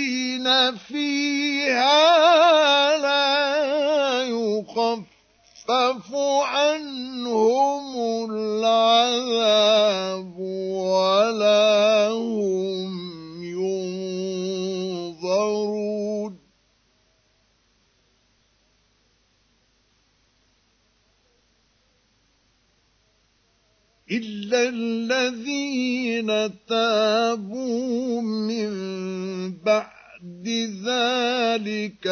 خالدين فيها لا يخفف يُخَفَّفُ عَنْهُمُ الْعَذَابُ وَلَا هُمْ يُنظَرُونَ إِلَّا الَّذِينَ تَابُوا مِن بَعْدِ ذَلِكَ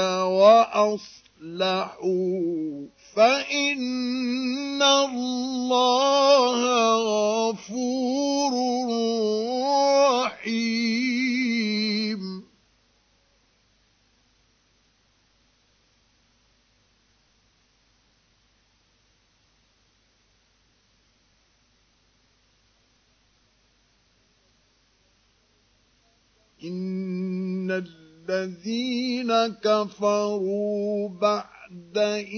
وَأَصْلَحُوا فَإِنَّ اللَّهَ غَفُورٌ رَّحِيمٌ إِنَّ الَّذِينَ كَفَرُوا بَعْدَ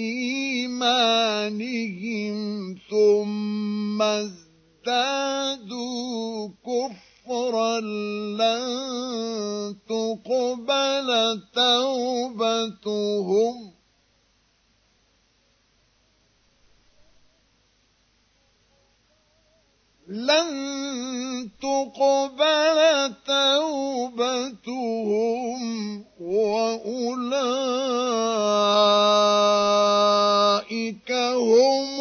إِيمَانِهِمْ ثُمَّ ازْدَادُوا كُفْرًا لَّن تُقْبَلَ تَوْبَتُهُمْ لن تقبل توبتهم وأولئك هم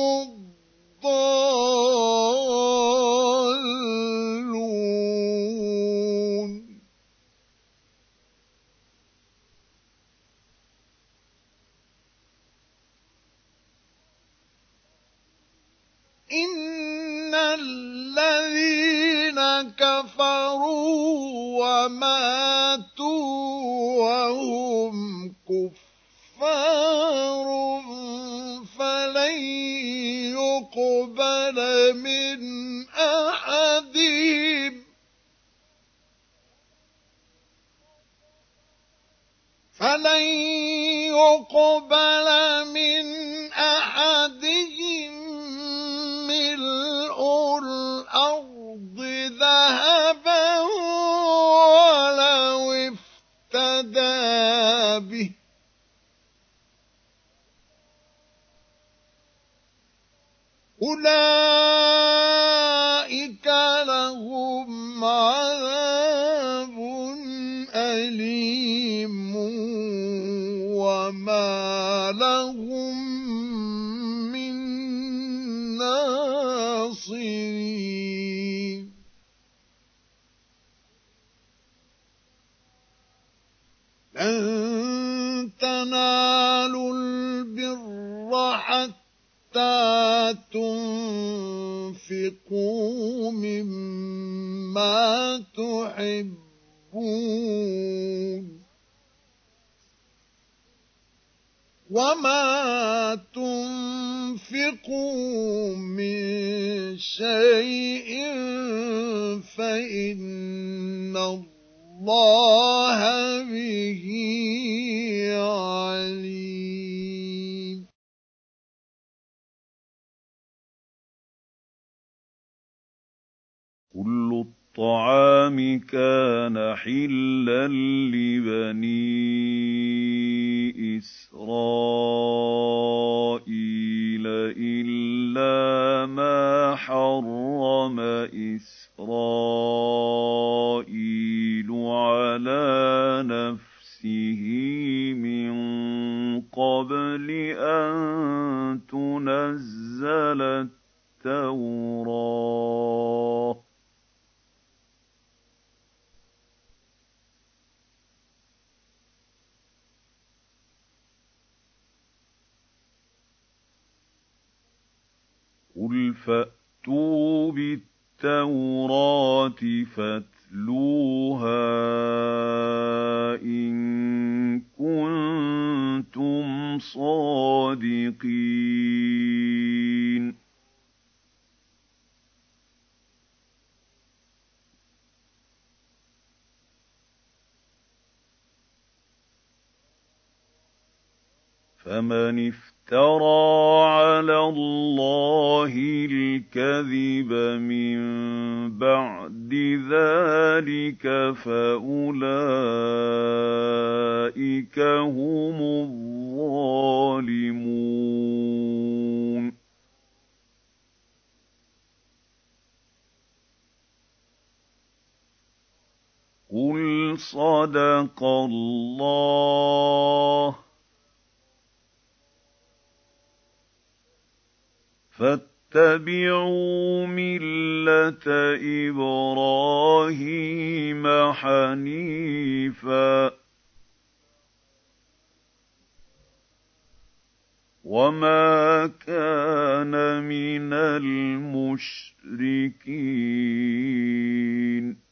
الضالون إن الذين كفروا وماتوا وهم كفار فلن يقبل من أحدهم فلن يقبل من أحدهم ملء الأرض ذهبا ولو افتدى به أولئك لهم عذاب أليم وما لهم من ناصرين لن تنالوا البر حتى تنفقوا مما تحبون وما تنفقوا من شيء فإن الله به عليم كل الطعام كان حلا لبني إسرائيل إلا ما حرم إسرائيل على نفسه من قبل أن تنزل التوراة قل فأتوا بالتوراة فاتلوها إن كنتم صادقين فمن افترى على الله الكذب من بعد ذلك فأولئك أولئك هم الظالمون. صَدَقَ اللَّهُ ۗ فَاتَّبِعُوا مِلَّةَ إِبْرَاهِيمَ حَنِيفًا ۖ وَمَا كَانَ مِنَ الْمُشْرِكِينَ.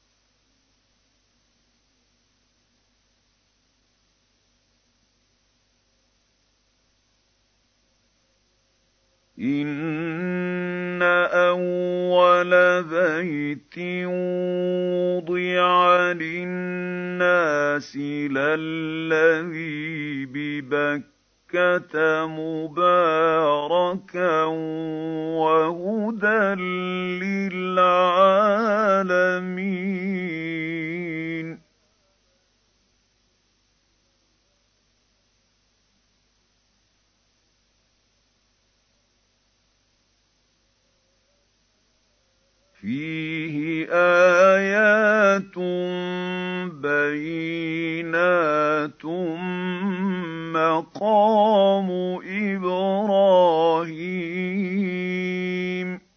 إِنَّ أَوَّلَ بَيْتٍ وُضِعَ لِلنَّاسِ لَلَّذِي بِبَكَّةَ مُبَارَكًا وَهُدًى لِّلْعَالَمِينَ. فِيهِ آيَاتٌ بَيِّنَاتٌ مَّقَامُ إِبْرَاهِيمَ ۖ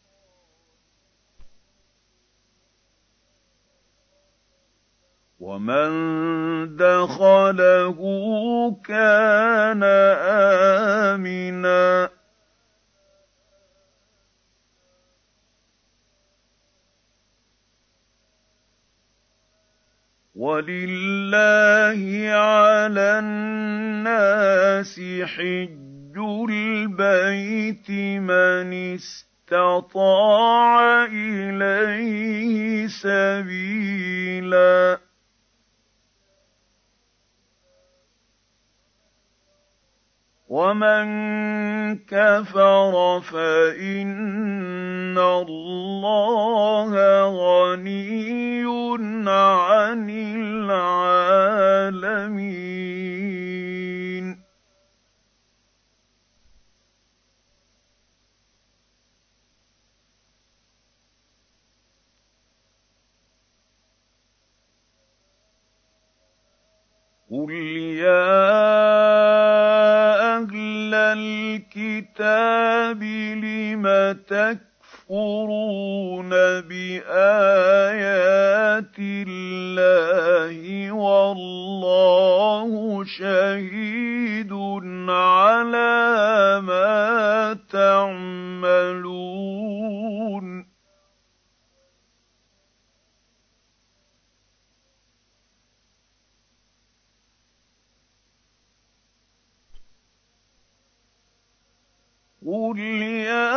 وَمَن دَخَلَهُ كَانَ آمِنًا. وَلِلَّهِ عَلَى النَّاسِ حِجُّ الْبَيْتِ مَنِ اسْتَطَاعَ إِلَيْهِ سَبِيلًا ۚ وَمَن كَفَرَ فَإِنَّ اللَّهَ غَنِيٌّ عَنِ الْعَالَمِينَ. قُلْ يَا أَهْلَ الْكِتَابِ لِمَ تَكْفُرُونَ بِآيَاتِ اللَّهِ وَاللَّهُ شَهِيدٌ عَلَىٰ مَا تَعْمَلُونَ. قُلْ يَا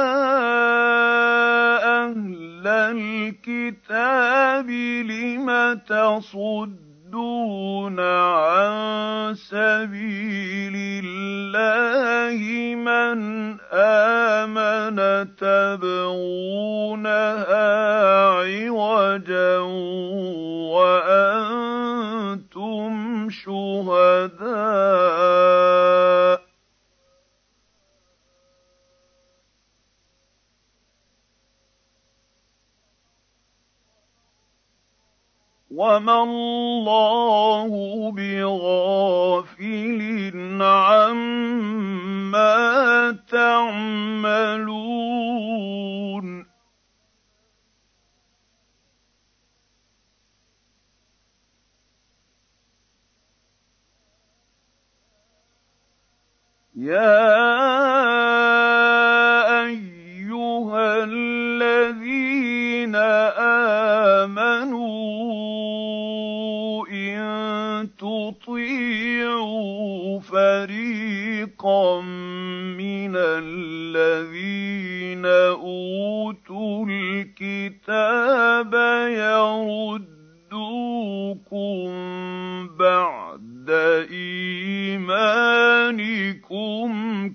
أَهْلَ الْكِتَابِ لِمَ تَصُدُّونَ عَن سَبِيلِ اللَّهِ مَنْ آمَنَ تَبْغُونَهَا عِوَجًا وَأَنتُمْ شُهَدَاءُ ۗ وَمَا اللَّهُ بِغَافِلٍ عَمَّا تَعْمَلُونَ. يَا أَيُّهَا الَّذِينَ آمَنُوا إِن تُطِيعُوا فَرِيقًا مِّنَ الَّذِينَ أُوتُوا الْكِتَابَ يَرُدُّوكُم بَعْدَ إِيمَانِكُمْ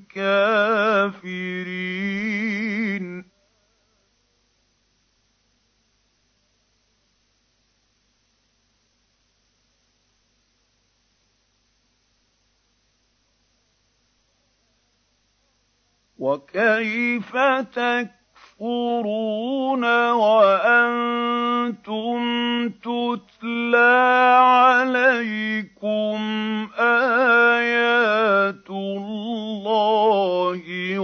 كَافِرِينَ. وَكَيْفَ تَكْفُرُونَ تَكْفُرُونَ وَأَنتُمْ تُتْلَىٰ عَلَيْكُمْ آيَاتُ اللَّهِ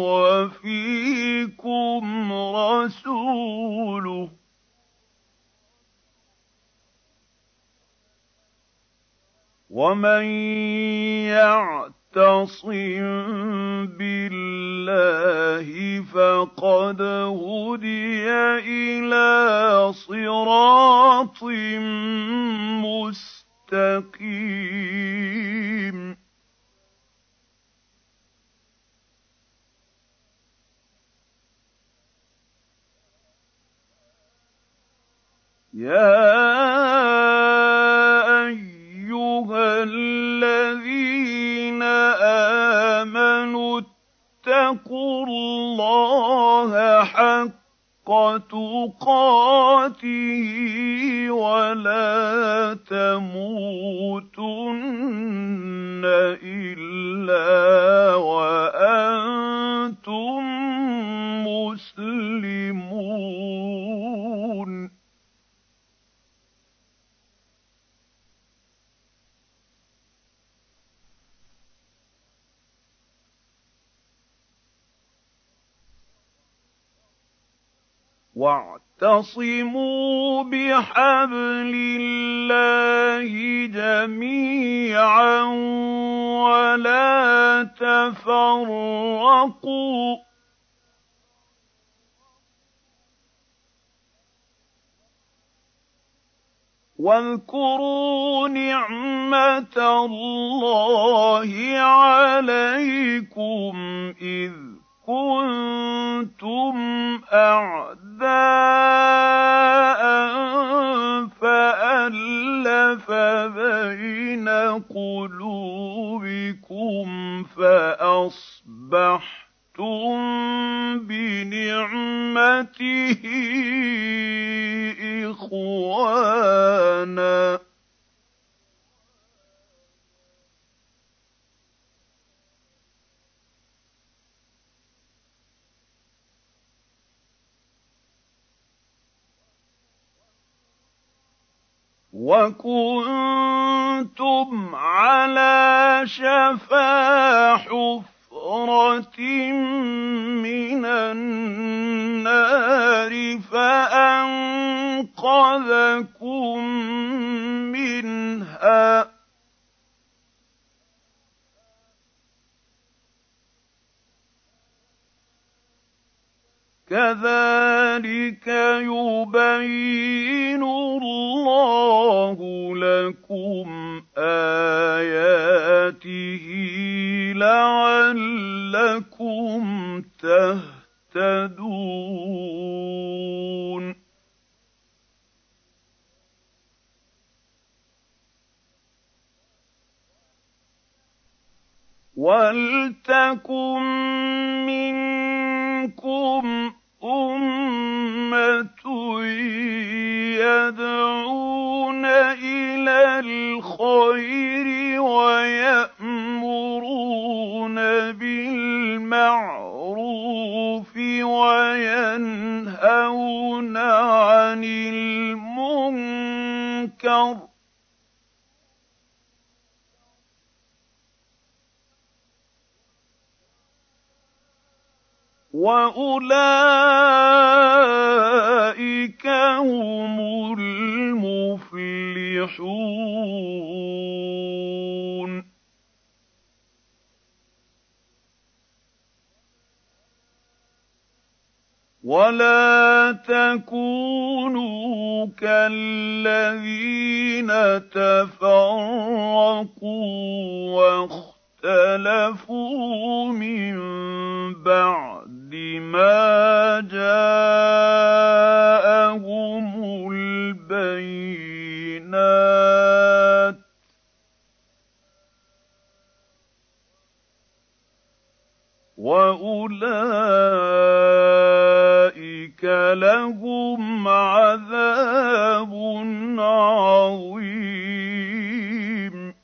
وَفِيكُمْ رَسُولُهُ ۗ وَمَن يَعْتَصِم بِاللَّهِ فَقَدْ هُدِيَ إِلَىٰ صِرَاطٍ مُّسْتَقِيمٍ. يَا أَيُّهَا الَّذِينَ آمَنُوا اتَّقُوا اللَّهَ حَقَّ تُقَاتِهِ وَلَا تَمُوتُنَّ إِلَّا وَأَنتُم مُّسْلِمُونَ. وَاعْتَصِمُوا بِحَبْلِ اللَّهِ جَمِيعًا وَلَا تَفَرَّقُوا ۚ وَاذْكُرُوا نِعْمَةَ اللَّهِ عَلَيْكُمْ إِذْ كُنتُمْ أَعْدَاءً فَأَلَّفَ بَيْنَ قُلُوبِكُمْ فَأَصْبَحْتُم بِنِعْمَتِهِ إِخْوَانًا ۚ وَكُنتُمْ عَلَىٰ شَفَا حُفْرَةٍ مِّنَ النَّارِ فَأَنقَذَكُم مِّنْهَا ۗ كَذَٰلِكَ يُبَيِّنُ اللَّهُ لَكُمْ آيَاتِهِ لَعَلَّكُمْ تَهْتَدُونَ. وَلْتَكُن مِّنكُمْ أُمَّةٌ يَدْعُونَ إِلَى الْخَيْرِ وَيَأْمُرُونَ بِالْمَعْرُوفِ وَيَنْهَوْنَ عَنِ الْمُنكَرِ ۚ وَأُولَٰئِكَ هُمُ الْمُفْلِحُونَ. وَلَا تَكُونُوا كَالَّذِينَ تَفَرَّقُوا وَاخْتَلَفُوا مِن بَعْدِ مَا جَاءَهُمُ الْبَيِّنَاتُ ۚ وَأُولَٰئِكَ لَهُمْ عَذَابٌ عَظِيمٌ.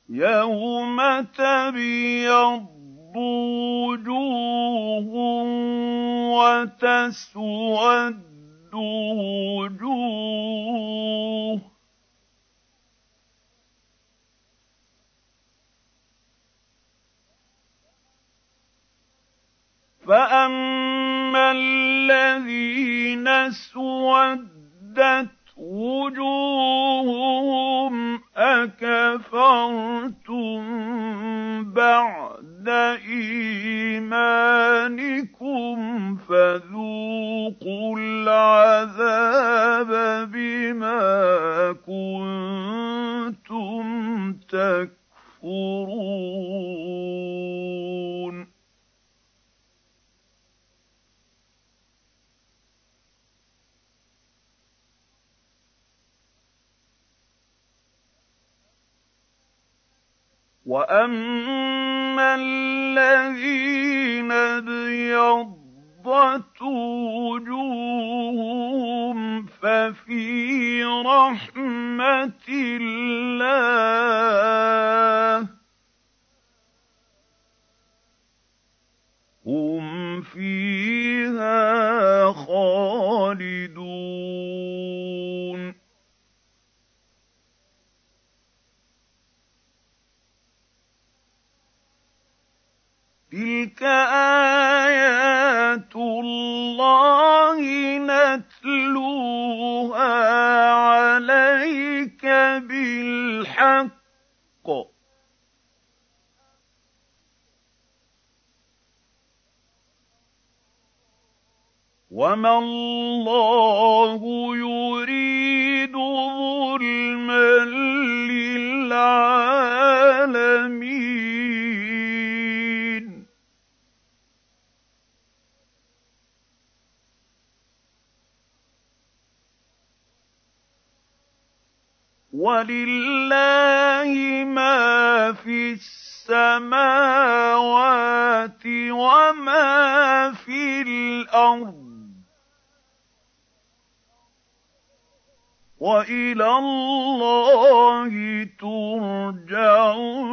يَوْمَ تَبْيَضُّ وُجُوهٌ وَتَسْوَدُّ وُجُوهٌ ۚ فَأَمَّا الَّذِينَ اسْوَدَّتْ وُجُوهُهُمْ أَكَفَرْتُم بَعْدَ إِيمَانِكُمْ فَذُوقُوا الْعَذَابَ بِمَا كُنتُمْ تَكْفُرُونَ وَأَمَّا الَّذِينَ ابْيَضَّتْ وُجُوهُهُمْ فَفِي رَحْمَةِ اللَّهِ هُمْ فِيهَا خَالِدُونَ تِلْكَ آيَاتُ اللَّهِ نَتْلُوهَا عَلَيْكَ بِالْحَقِّ ۚ وَمَا اللَّهُ يُرِيدُ ظُلْمًا لِّلْعَالَمِينَ وَلِلَّهِ مَا فِي السَّمَاوَاتِ وَمَا فِي الْأَرْضِ ۚ وَإِلَى اللَّهِ تُرْجَعُ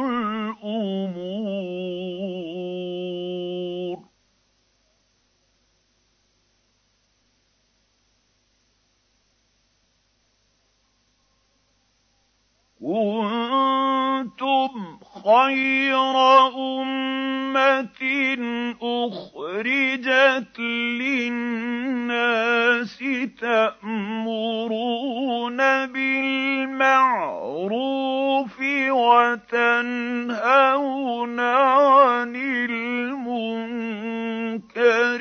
الْأُمُورُ كُنتُمْ خَيْرَ أُمَّةٍ أُخْرِجَتْ لِلنَّاسِ تَأْمُرُونَ بِالْمَعْرُوفِ وَتَنْهَوْنَ عَنِ الْمُنكَرِ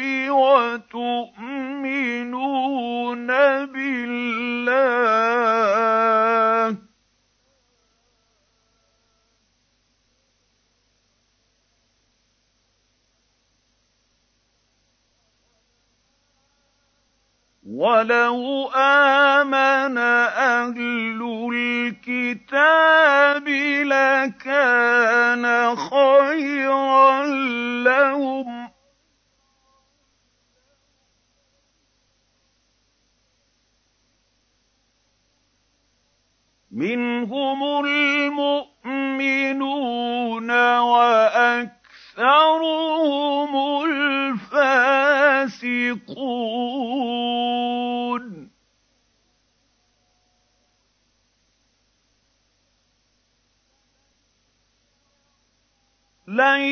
وَتُؤْمِنُونَ بِاللَّهِ ۗ وَلَوْ آمَنَ أَهْلُ الْكِتَابِ لَكَانَ خَيْرًا لَّهُم ۚ مِّنْهُمُ الْمُؤْمِنُونَ وَأَكْثَرُهُمُ الْفَاسِقُونَ لَن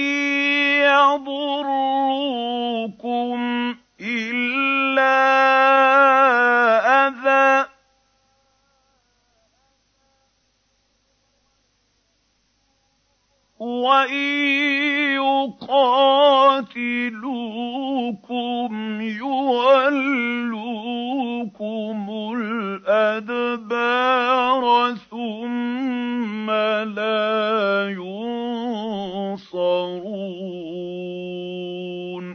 يَضُرُّوكُمْ إِلَّا أَذًى ۖ وَإِن يُقَاتِلُوكُمْ يُوَلُّوكُمُ الْأَدْبَارَ ثُمَّ لَا يُنصَرُونَ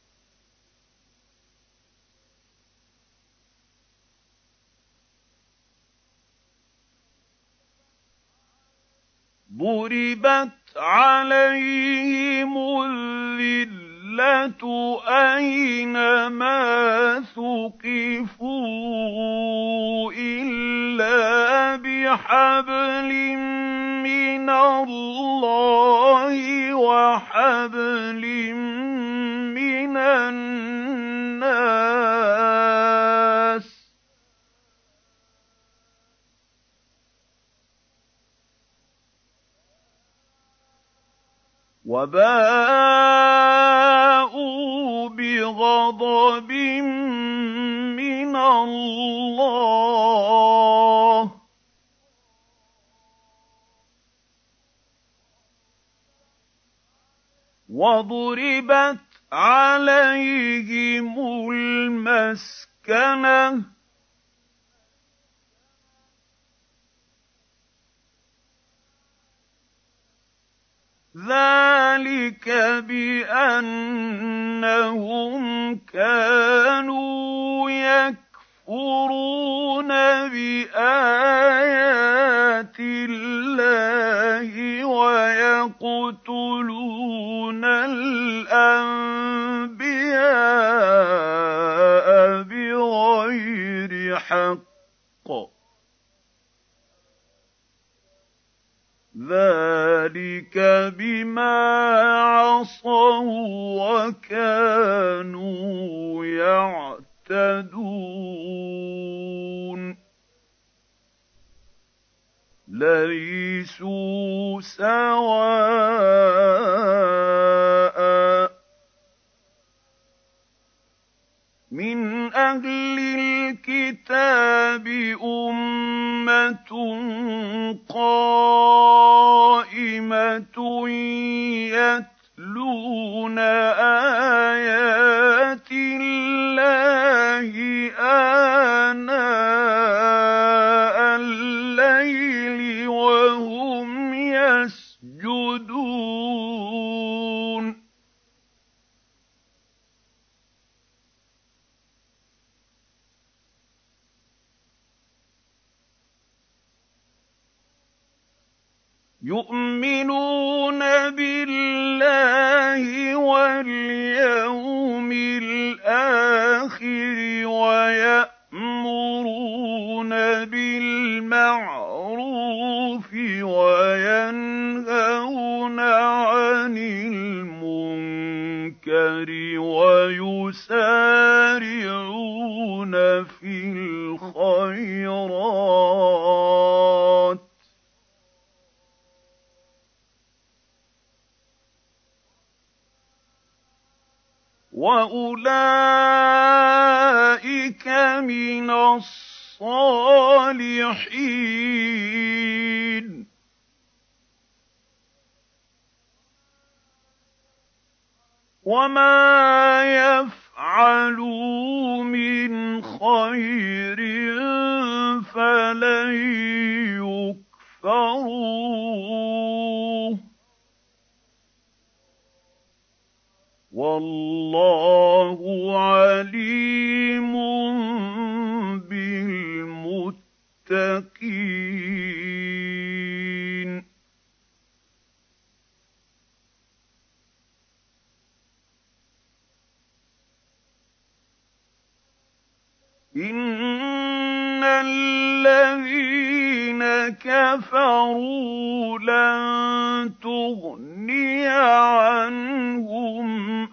ضُرِبَتْ عَلَيْهِمُ الذِّلَّةُ أَيْنَمَا ثُقِفُوا إِلَّا بِحَبْلٍ مِّنَ مِّنَ اللَّهِ وَحَبْلٍ مِّنَ النَّاسِ وَبَاءُوا بِغَضَبٍ مِّنَ اللَّهِ وَضُرِبَتْ عَلَيْهِمُ الْمَسْكَنَةُ ذَلِكَ بِأَنَّهُمْ كَانُوا يَكْفُرُونَ بِآيَاتِ اللَّهِ وَيَقْتُلُونَ الْأَنبِيَاءَ بِغَيْرِ حَقٍّ ذَلِكَ بِمَا عَصَوا وَكَانُوا يَعْتَدُونَ لَيْسُوا سَوَاءً مِّنْ أَهْلِ الْكِتَابِ أُمَّةٌ قَائِمَةٌ يَتْلُونَ آيَاتِ اللَّهِ آنَاءَ اللَّيْلِ وَهُمْ يَسْجُدُونَ يُؤْمِنُونَ بِاللَّهِ وَالْيَوْمِ الْآخِرِ وَيَأْمُرُونَ بِالْمَعْرُوفِ وَيَنْهَوْنَ عَنِ الْمُنكَرِ وَيُسَارِعُونَ فِي الْخَيْرَاتِ وَأُولَٰئِكَ مِنَ الصَّالِحِينَ وَمَا يَفْعَلُوا مِنْ خَيْرٍ فَلَن يُكْفَرُوهُ وَاللَّهُ عَلِيمٌ بِالْمُتَّقِينَ إِنَّ الَّذِينَ كَفَرُوا لَن تُغْنِيَ عَنْهُمْ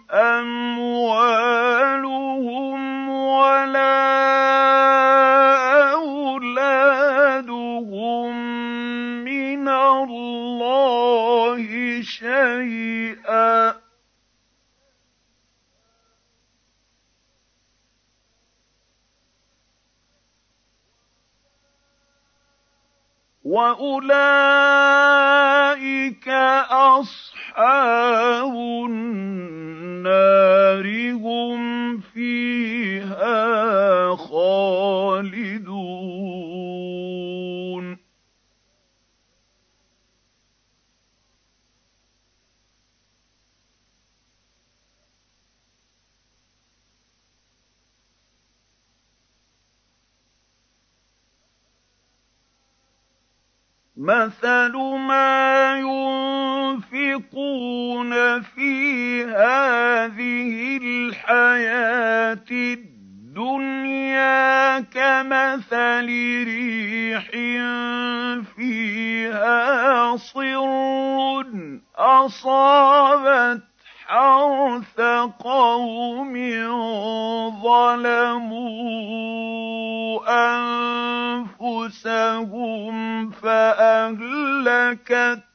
أَمْوَالُهُمْ وَلَا أَوْلَادُهُم مِّنَ اللَّهِ شَيْئًا وَأُولَٰئِكَ أَصْحَابُ النَّارِ ۖ هُمْ فِيهَا خَالِدُونَ مَثَلُ مَا يُنفِقُونَ فِي هَٰذِهِ الْحَيَاةِ الدُّنْيَا كَمَثَلِ رِيحٍ فِيهَا صِرٌّ أَصَابَتْ حَرْثَ قَوْمٍ ظَلَمُوا أَنفُسَهُمْ فَأَهْلَكَتْهُ ۚ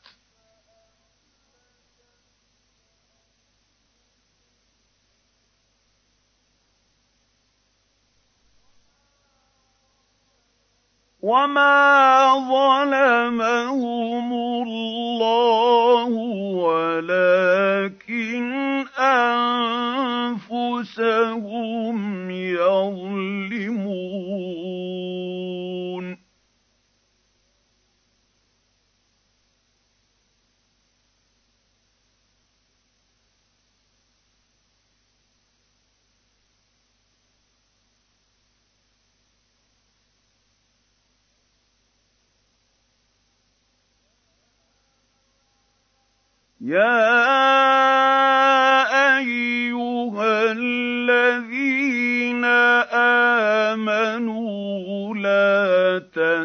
وَمَا ظَلَمَهُمُ اللَّهُ وَلَٰكِنْ أَنفُسَهُمْ يَظْلِمُونَ يَا أَيُّهَا الَّذِينَ آمَنُوا لَا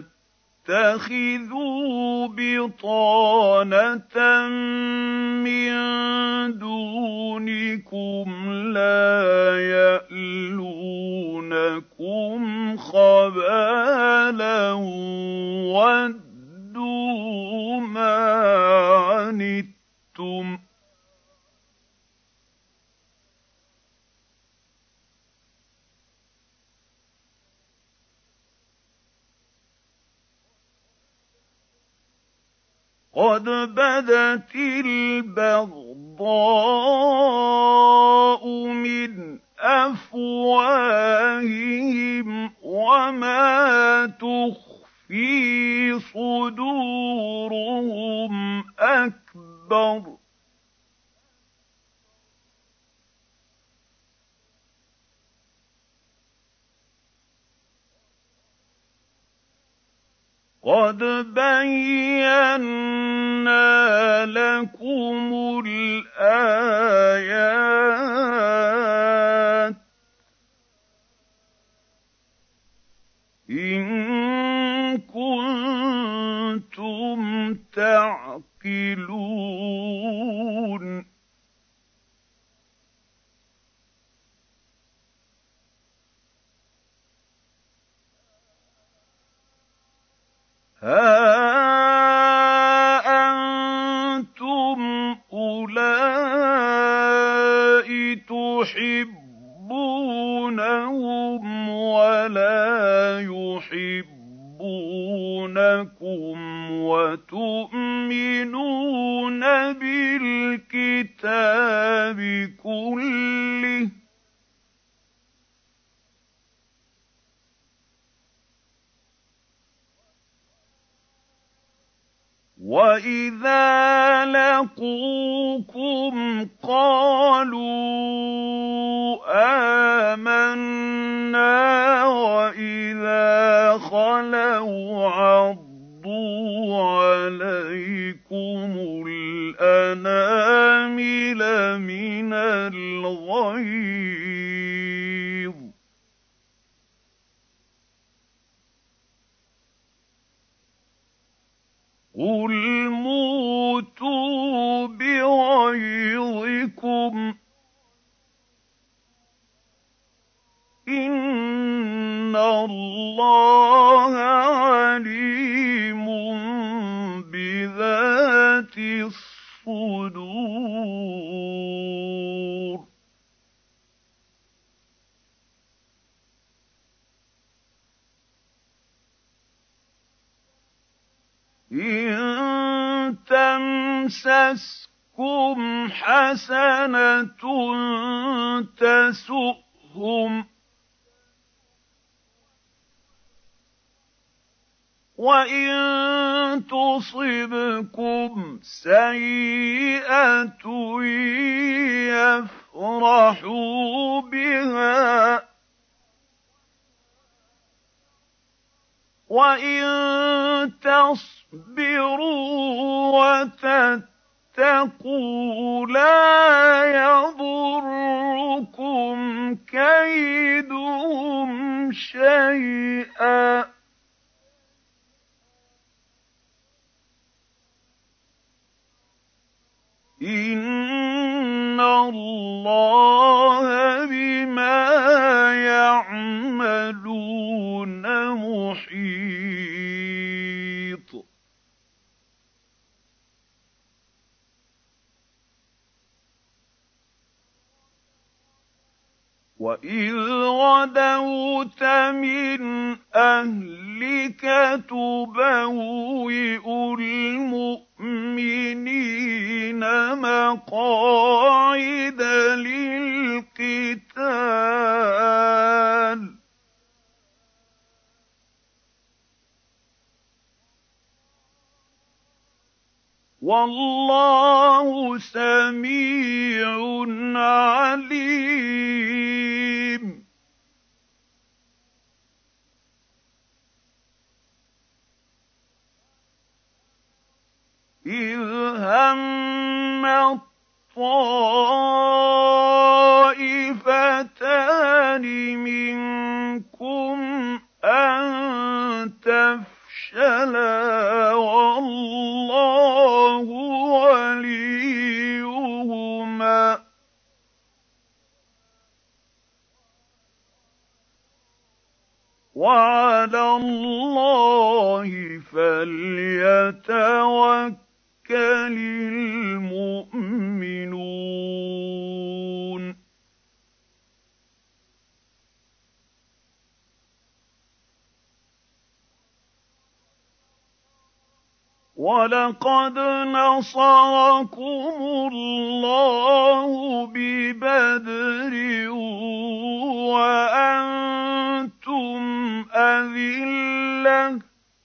تَتَّخِذُوا بِطَانَةً مِّن دُونِكُمْ لَا يَأْلُونَكُمْ خَبَالًا وَدُّوا مَا عَنِتُّمْ ۚ قَدْ بَدَتِ الْبَغْضَاءُ مِنْ أَفْوَاهِهِمْ وَمَا تُخْفِي صُدُورُهُمْ أَكْبَرُ ۚ قَدْ بَيَّنَّا لَكُمُ الْآيَاتِ ۖ إِن كُنتُمْ تَعْقِلُونَ هَا أَنتُمْ أُولَاءِ تُحِبُّونَهُمْ وَلَا يُحِبُّونَكُمْ وَتُؤْمِنُونَ بِالْكِتَابِ كُلِّهِ ۚ وَإِذَا لَقُوكُمْ قَالُوا آمَنَّا وَإِذَا خَلَوْا عَضُّوا عَلَيْكُمُ الْأَنَامِلَ مِنَ الْغَيْظِ ۚ قُلْ مُوتُوا بِغَيْظِكُمْ ۗ إِنَّ اللَّهَ عَلِيمٌ بِذَاتِ الصُّدُورِ إِن تَمْسَسْكُمْ حَسَنَةٌ تَسُؤْهُمْ ۖ وَإِن تُصِبْكُمْ سَيِّئَةٌ يَفْرَحُوا بِهَا ۖ وَإِن تَصْبِرُوا وَتَتَّقُوا لَا يَضُرُّكُمْ كَيْدُهُمْ شَيْئًا ۗ إِنَّ اللَّهَ بِمَا يَعْمَلُونَ مُحِيطٌ وَإِذْ غَدَوْتَ مِنْ أَهْلِكَ تُبَوِّئُ الْمُؤْمِنِينَ مَقَاعِدَ لِلْقِتَالِ ۗ وَاللَّهُ سَمِيعٌ عَلِيمٌ إِذْ هَمَّ الطَّائِفَتَانِ مِنكُمْ أَن تَفْشَلَا وَاللَّهُ وَلِيُّهُمَا ۗ وَعَلَى اللَّهِ فَلْيَتَوَكَّلِ الْمُؤْمِنُونَ وَلَقَدْ نَصَرَكُمُ اللَّهُ بِبَدْرٍ وَأَنتُمْ أَذِلَّةٌ ۖ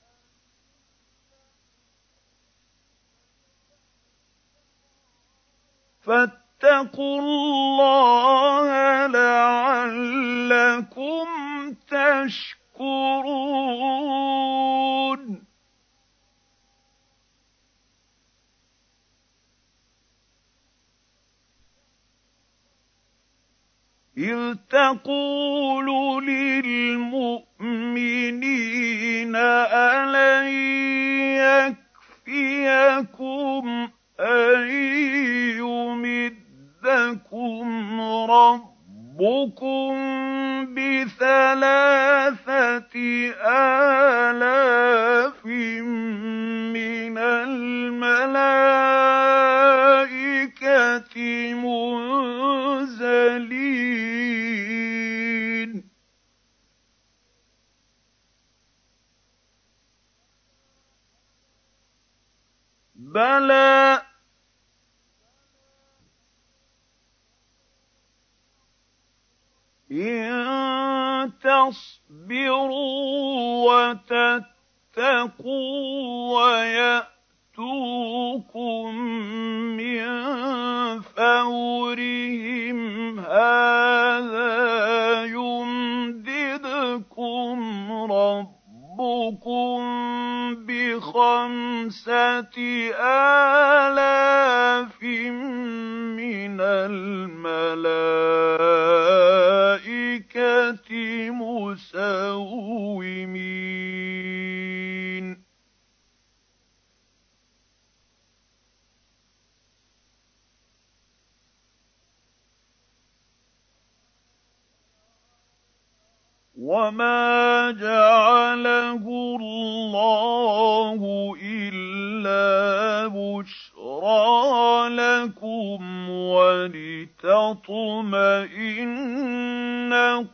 فَاتَّقُوا اللَّهَ لَعَلَّكُمْ تَشْكُرُونَ إِذْ تَقُولُ لِلْمُؤْمِنِينَ أَلَن يَكْفِيَكُمْ أَن يُمِدَّكُمْ رَبُّكُم بِثَلَاثَةِ آلَافٍ مِّنَ الْمَلَائِكَةِ مُنزَلِينَ بَلَىٰ إِن تَصْبِرُوا وَتَتَّقُوا وَيَأْتُوكُم مِّن فَوْرِهِمْ هَٰذَا يُمْدِدْكُمْ رَبُّكُم بِخَمْسَةِ آلَافٍ مِّنَ الْمَلَائِكَةِ مُسَوِّمِينَ وَمَا جَعَلَهُ اللَّهُ إِلَّا بُشْرَىٰ لَكُمْ وَلِتَطْمَئِنَّ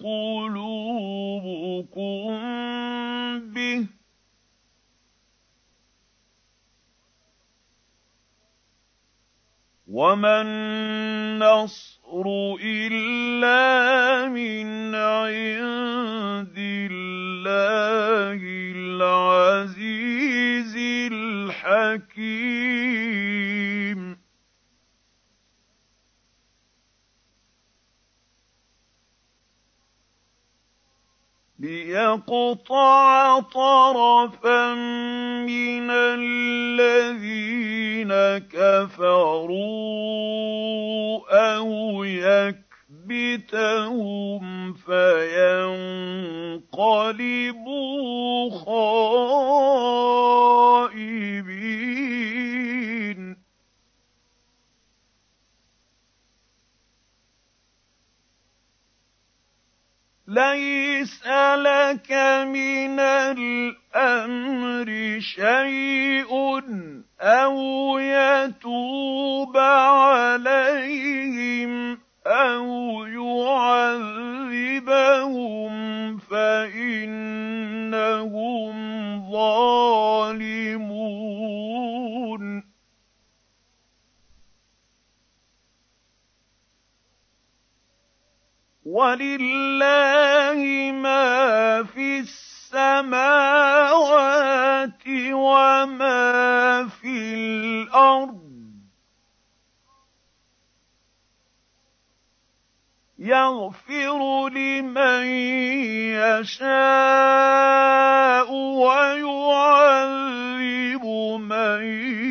قُلُوبُكُم بِهِ ۗ وَمَا النَّصْرُ إِلَّا مِنْ عِندِ اللَّهِ الْعَزِيزِ الْحَكِيمِ لِيَقْطَعَ طَرَفًا مِّنَ الَّذِينَ كَفَرُوا أَوْ يَكْبِتَهُمْ فَيَنقَلِبُوا خَائِبِينَ لَيْسَ لَكَ مِنَ الْأَمْرِ شَيْءٌ أَوْ يَتُوبَ عَلَيْهِمْ أَوْ يُعَذِّبَهُمْ فَإِنَّهُمْ ظَالِمُونَ وَلِلَّهِ مَا فِي السَّمَاوَاتِ وَمَا فِي الْأَرْضِ يَغْفِرُ لِمَن يَشَاءُ وَيُعَذِّبُ مَن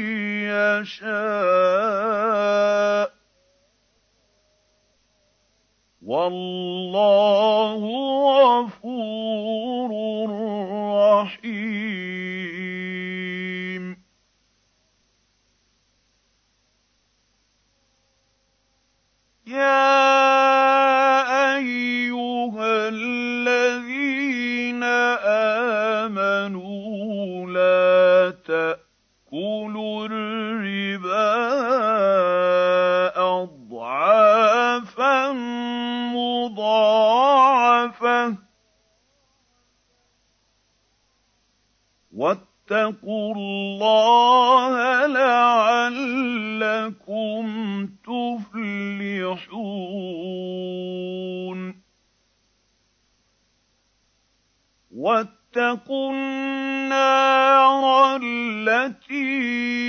يَشَاءُ وَاللَّهُ غَفُورٌ رَّحِيمٌ يَا أَيُّهَا الَّذِينَ آمَنُوا لَا تَأْكُلُوا الرِّبَا أَضْعَافًا مُّضَاعَفَةً وَاتَّقُوا اللَّهَ لَعَلَّكُمْ تُفْلِحُونَ وَاتَّقُوا النَّارَ الَّتِي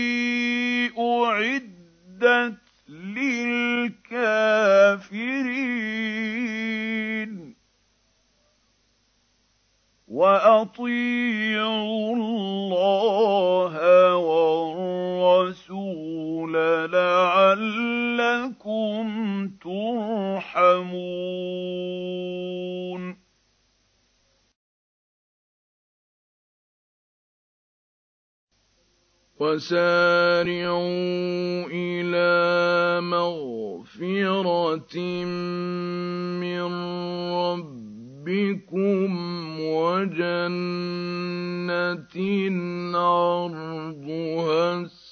أُعِدَّتْ لِلْكَافِرِينَ وَأَطِيعُوا اللَّهَ وَالرَّسُولَ لَعَلَّكُمْ تُرْحَمُونَ وَسَارِعُوا إِلَىٰ مَغْفِرَةٍ مِّن رَّبِّكُمْ وَجَنَّةٍ عَرْضُهَا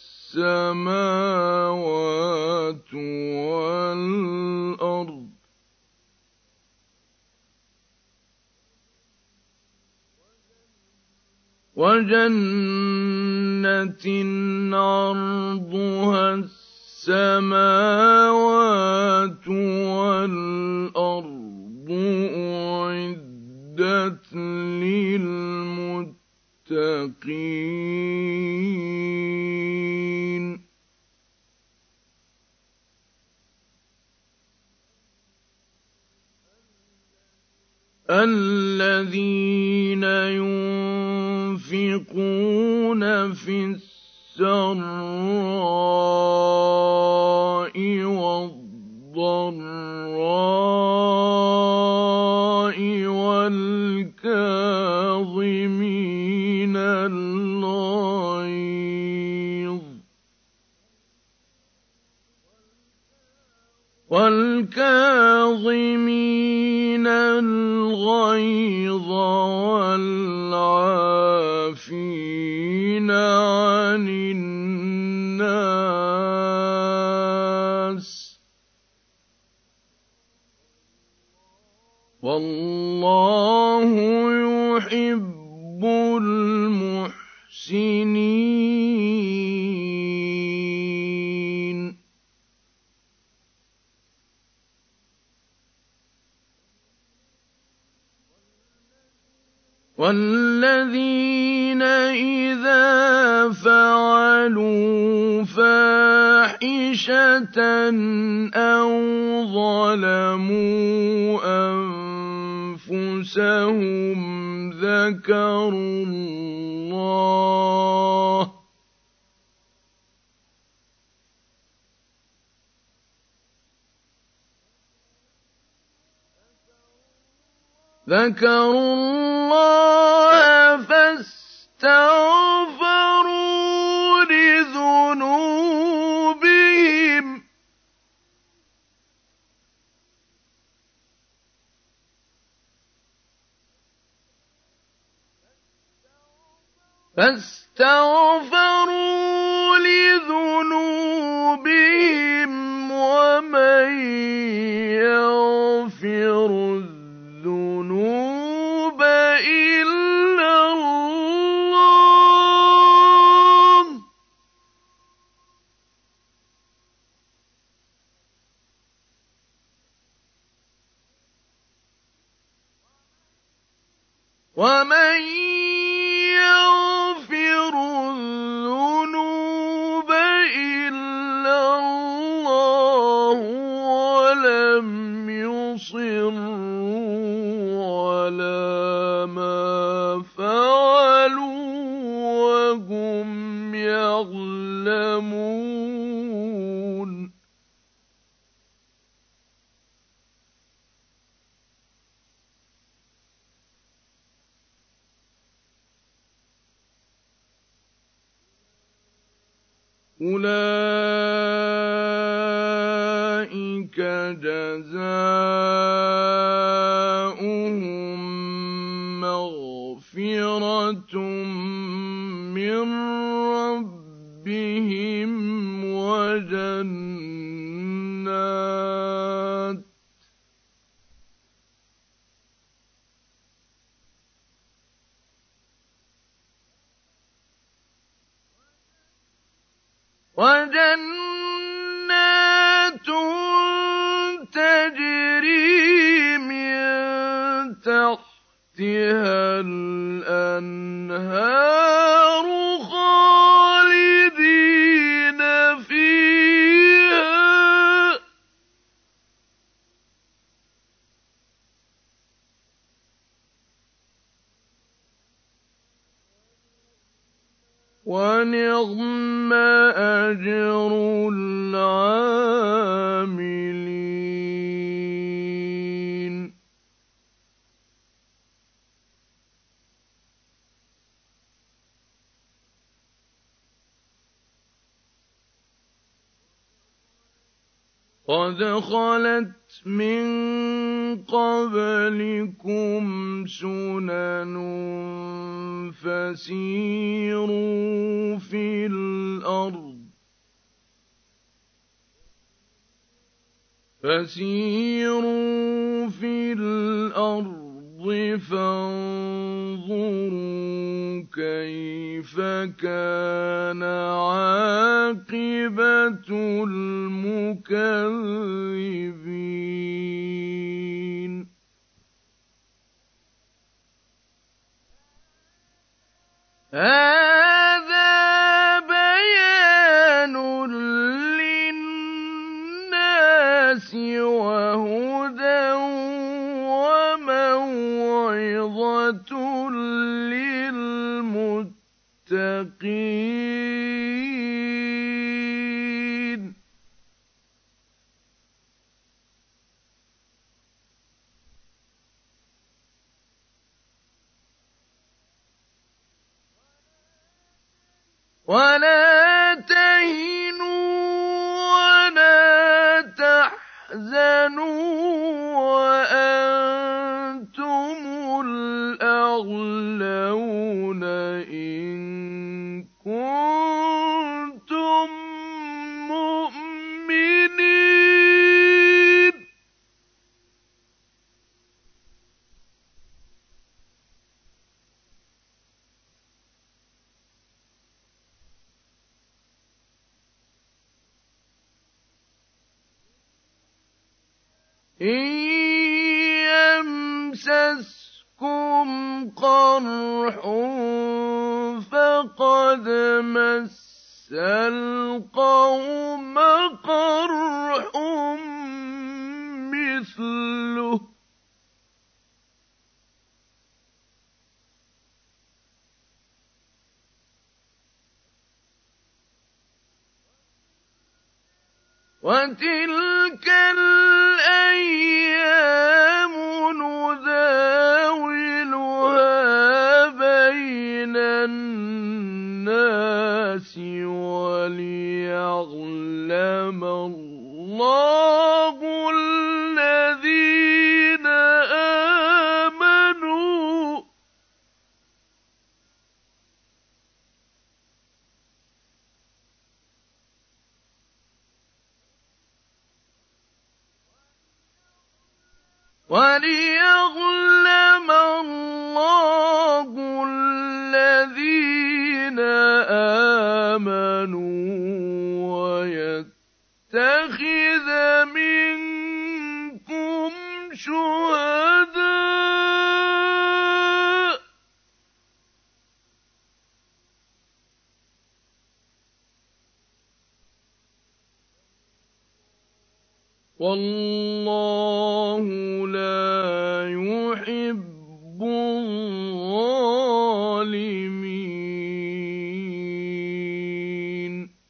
السَّمَاوَاتُ وَالْأَرْضُ وَجَنَّةٍ عَرْضُهَا السَّمَاوَاتُ وَالْأَرْضُ أُعِدَّتْ لِلْمُتَّقِينَ الَّذِينَ يُنفِقُونَ فِي السَّرَّاءِ وَالضَّرَّاءِ وَالْكَاظِمِينَ الْغَيْظَ وَالْكَاظِمِينَ الْغَيْظَ وَالْعَافِينَ عَنِ النَّاسِ ۗ وَاللَّهُ يُحِبُّ الْمُحْسِنِينَ وَالَّذِينَ إِذَا فَعَلُوا فَاحِشَةً أَوْ ظَلَمُوا أَنفُسَهُمْ ذَكَرُوا اللَّهَ ذكروا الله فاستغفروا لذنوبهم فاستغفروا لذنوبهم ومن يغفر الذنوب إلا الله ومن يغفر الذنوب إلا الله ولم يصروا على ما فعلوا وهم يعلمون أولئك جزاؤهم مغفرة من ربهم وجنات وجنات تجري من تحتها الأنهار خالدين فيها ونعم أجر العاملين قد خلت من قبلكم سنن فسيروا في الأرض فسيروا في الأرض فانظروا كيف كان عاقبة المكذبين هذا بيان للناس وهدى وموعظة للمتقين ولا تهنوا ولا تحزنوا وأنتم الأعلون إن كنتم مؤمنين إن يمسسكم قرح فقد مس القوم قرح مثله وتلك الأيام نداولها بين الناس وليعلم الله الذين آمنوا وَلِيَعْلَمَ اللَّهُ الَّذِينَ آمَنُوا وَيَتَّخِذَ مِنكُمْ شُهَدَاءَ ۗ وَاللَّهُ لَا يُحِبُّ الظَّالِمِينَ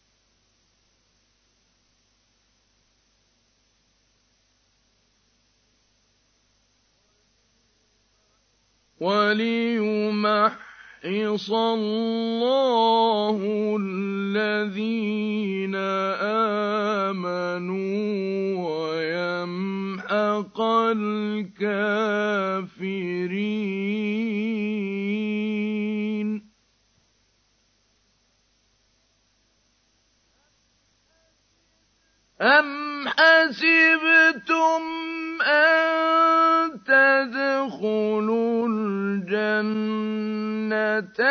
وَلِيُمَحِّصَ اللَّهُ الَّذِينَ آمَنُوا وَيَمْحَقَ الْكَافِرِينَ أَمْ حَسِبْتُمْ أَن تَدْخُلُوا الْجَنَّةَ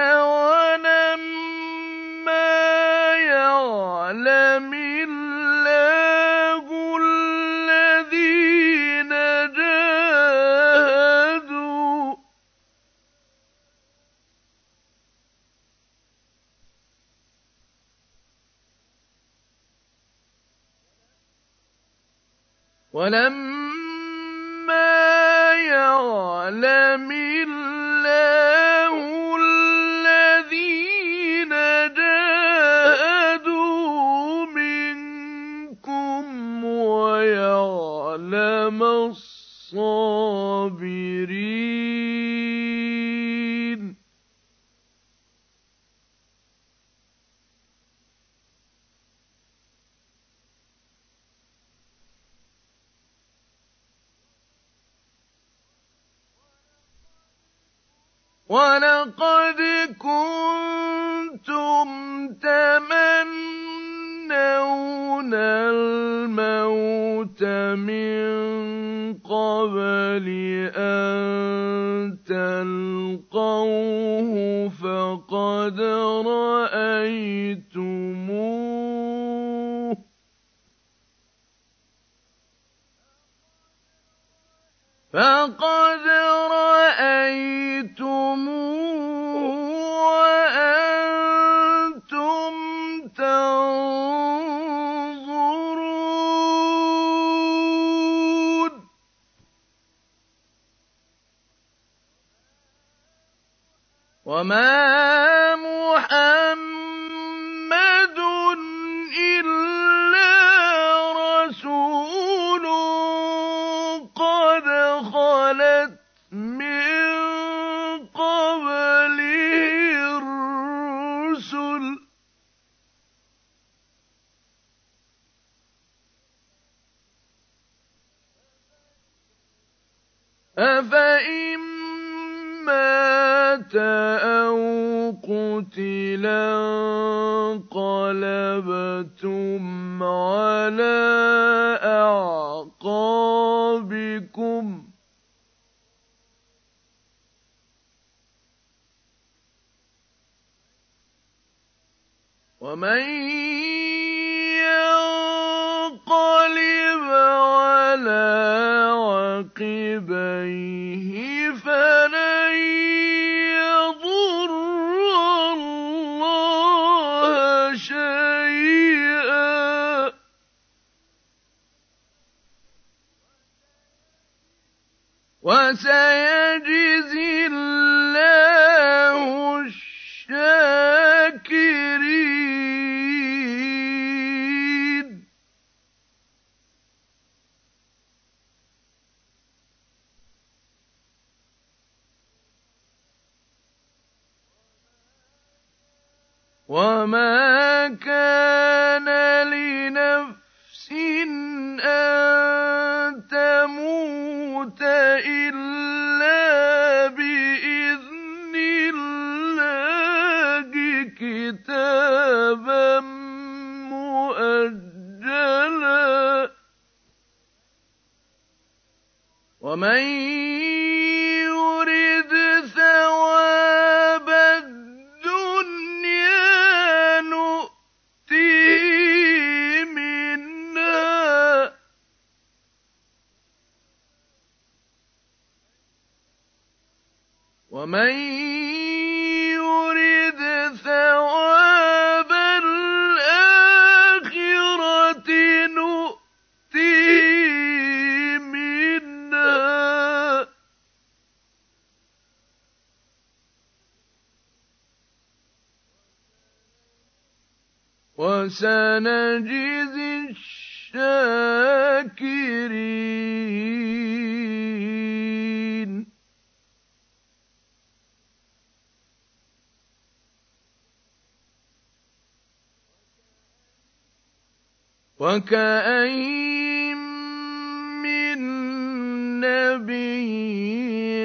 وَلَمَّا يَعْلَمِ اللَّهُ الَّذِينَ جَاهَدُوا وَلَمَّا يَعْلَمِ اللَّهُ الَّذِينَ جَاهَدُوا مِنكُمْ وَيَعْلَمَ الصَّابِرِينَ وَلَقَدْ كُنتُمْ تَمَنَّوْنَ الْمَوْتَ مِن قَبْلِ أَن تَلْقَوْهُ فَقَدْ رَأَيْتُمُوهُ فَقَدْ رَأَيْتُمُوهُ وَأَنتُمْ تَنظُرُونَ وَمَا مُحَمَّدٌ إِلَّا رَسُولٌ قَدْ خَلَتْ مِن قَبْلِهِ الرُّسُلُ أَفَإِن مَّاتَ أَوْ قُتِلَ انقَلَبْتُمْ عَلَىٰ أَعْقَابِكُمْ ۚ وَمَن يَنقَلِبْ عَلَىٰ عَقِبَيْهِ فَلَن يَضُرَّ اللَّهَ شَيْئًا ۗ وَسَيَجْزِي اللَّهُ الشَّاكِرِينَ وَمَا كَانَ لِنَفْسٍ أَن تَمُوتَ إِلَّا بِإِذْنِ اللَّهِ كِتَابًا مُّؤَجَّلًا ۗ ومن يرد ثواب الدنيا نؤته منها ومن يرد ثواب الآخرة نؤته منها وسنجزي الشاكرين وكأين من نبي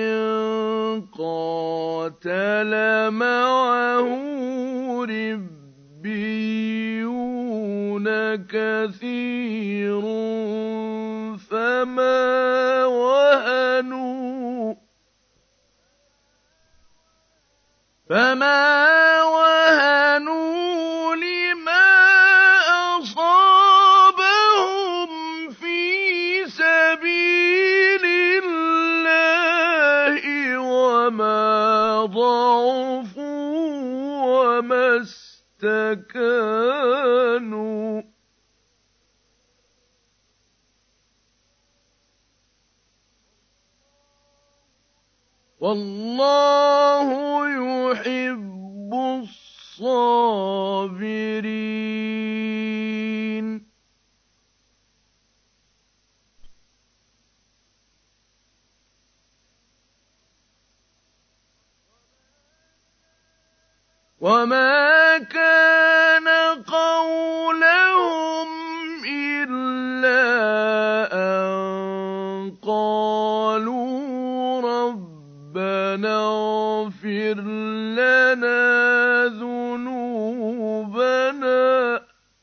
قاتل معه ربيون كثير فما وهنوا فما وهنوا لما أصابهم في سبيل الله وما ضعفوا وما استكانوا والله يحب الصابرين وما كان قولهم إلا أن قالوا ربنا اغفر لنا ذنوبنا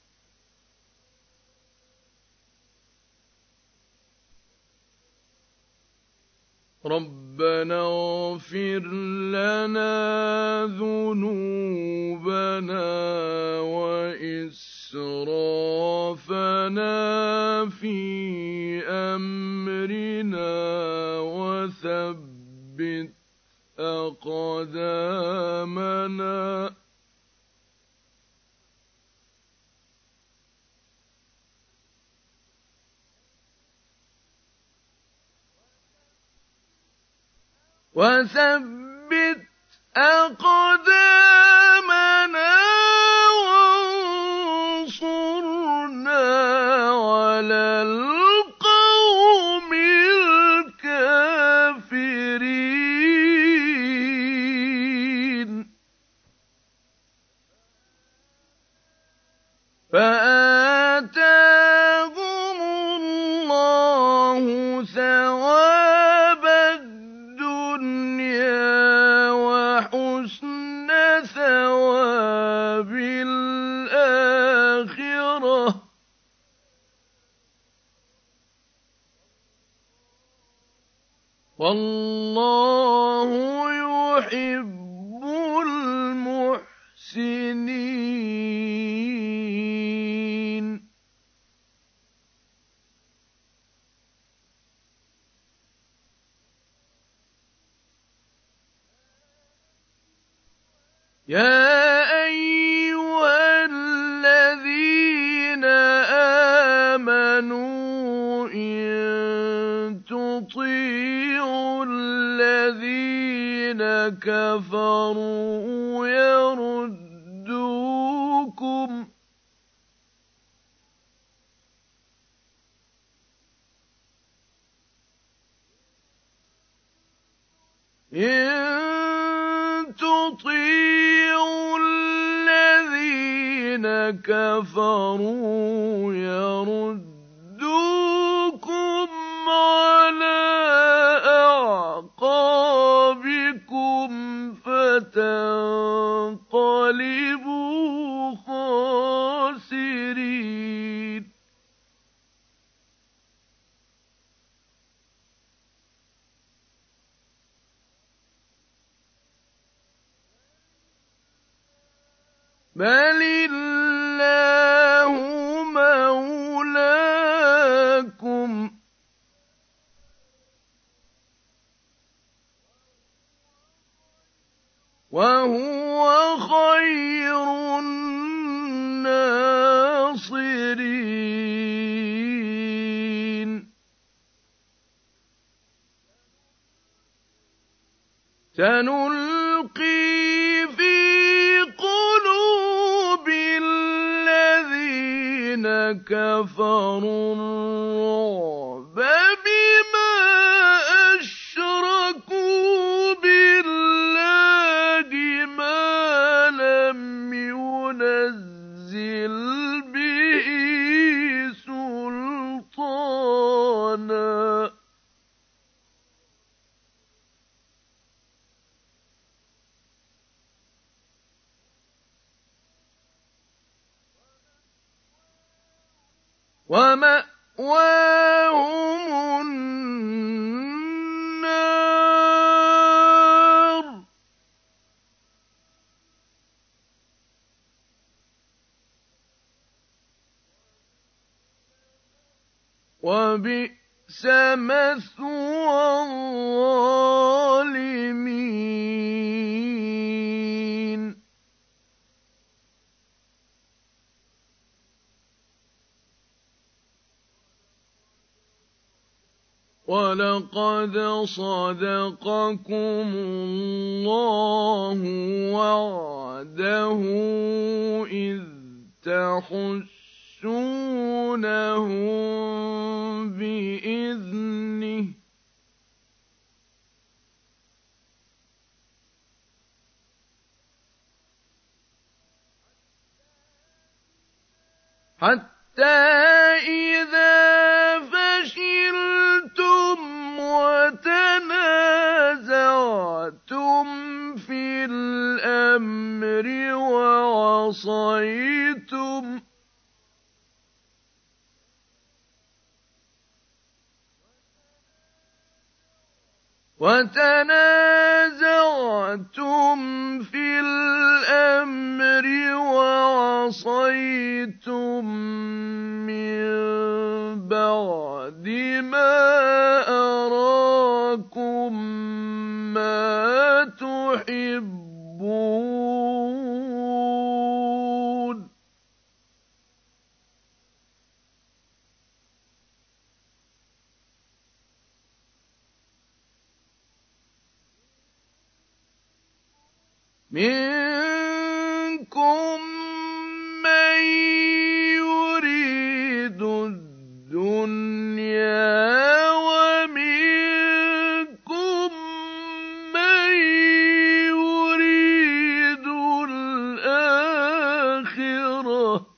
ربنا اغفر لنا ذنوبنا وإسرافنا في أمرنا وثبت أقدامنا وثبت أقدامنا وانصرنا على القوم الكافرين فآتاهم الله ثواب الدنيا وحسن ثواب الآخرة والله يحب المحسنين يا أيها الذين آمنوا إن تطيعوا الذين كفروا يردوكم إن تطيعوا الذين كفروا يردوكم على أعقابكم فتنقلبوا خاسرين بَلِ اللَّهُ مَوْلَاكُمْ ۖ وَهُوَ خَيْرُ النَّاصِرِينَ سَنُلْقِي فِي قُلُوبِ الَّذِينَ كَفَرُوا الرُّعْبَ بِمَا أَشْرَكُوا بِاللَّهِ مَا لَمْ يُنَزِّلْ بِهِ سُلْطَانًا ۖ وَمَأْوَاهُمُ النَّارُ ۖ وَبِئْسَ مَثْوَى الظَّالِمِينَ وَلَقَدْ صَدَقَكُمُ اللَّهُ وَعْدَهُ إِذْ تَحُسُّونَهُم بِإِذْنِهِ ۖ حَتَّىٰ إِذَا فَشِلْتُمْ وَتَنَازَعْتُمْ فِي الْأَمْرِ وَعَصَيْتُمْ وَتَنَازَعْتُمْ فِي الْأَمْرِ وَعَصَيْتُم مِّن بَعْدِ مَا أَرَاكُم مَّا تُحِبُّونَ ۚ مِنكُم مَّن يُرِيدُ الدُّنْيَا وَمِنكُم مَّن يُرِيدُ الْآخِرَةَ ۚ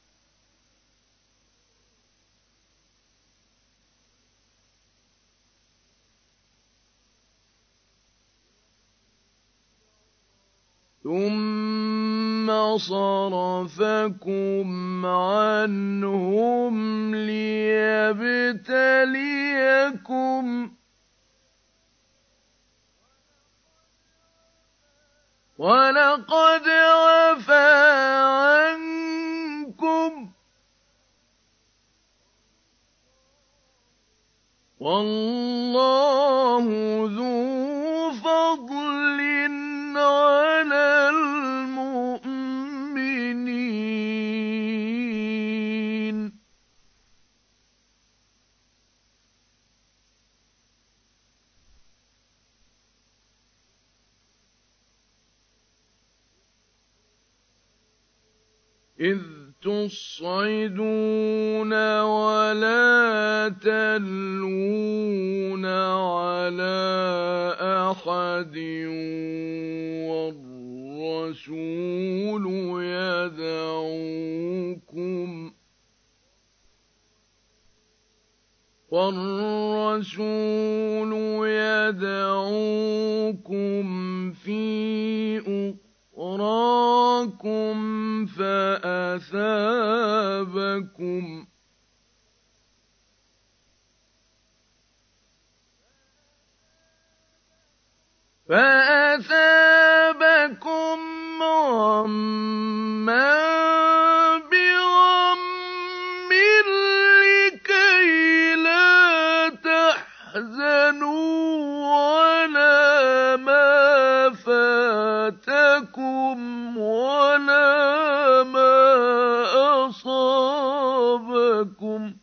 ثُمَّ صَرَفَكُمْ عَنْهُمْ لِيَبْتَلِيَكُمْ ۖ وَلَقَدْ عَفَا عَنكُمْ ۗ وَاللَّهُ ذُو فَضْلٍ عَلَى الْمُؤْمِنِينَ إِذْ تُصْعِدُونَ وَلَا تَلْوُونَ عَلَىٰ أَحَدٍ وَالرَّسُولُ يَدْعُوكُمْ وَالرَّسُولُ يَدْعُوكُمْ فِي أُخْرَاكُمْ فَأَثَابَكُمْ فَأَثَابَكُمْ غَمًّا تحزنوا ولا ما فاتكم ولا ما أصابكم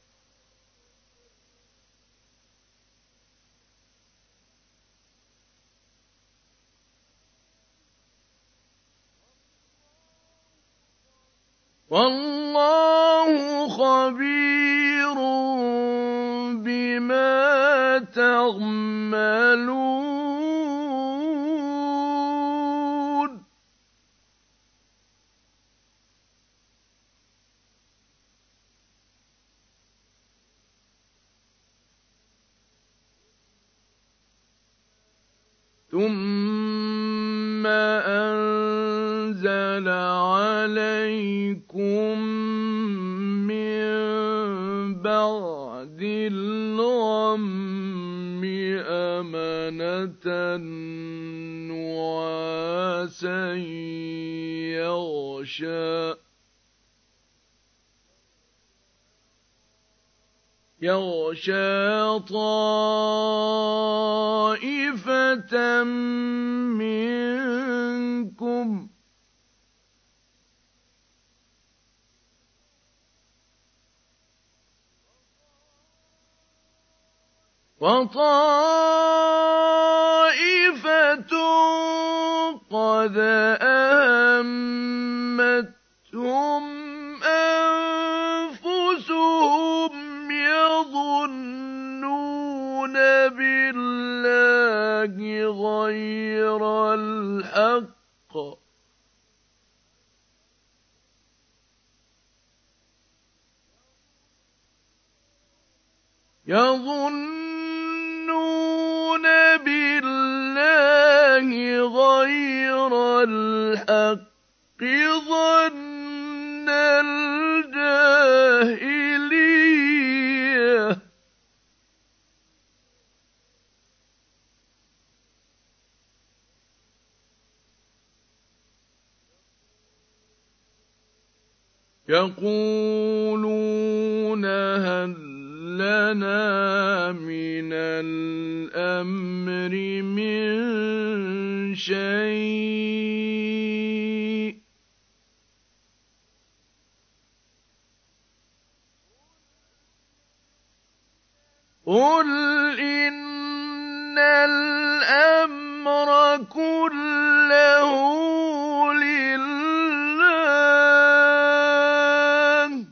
والله خبير بما تعملون ثم أنزل عليكم من بعد الغم أمنة نعاسا يغشى يغشى طائفة منكم وطائفة قد أهمتهم أنفسهم يظنون بالله غير الحق يظنون بالله غير الحق ظن الجاهلية يقولون هل لنا من الأمر من شيء قل إن الأمر كله لله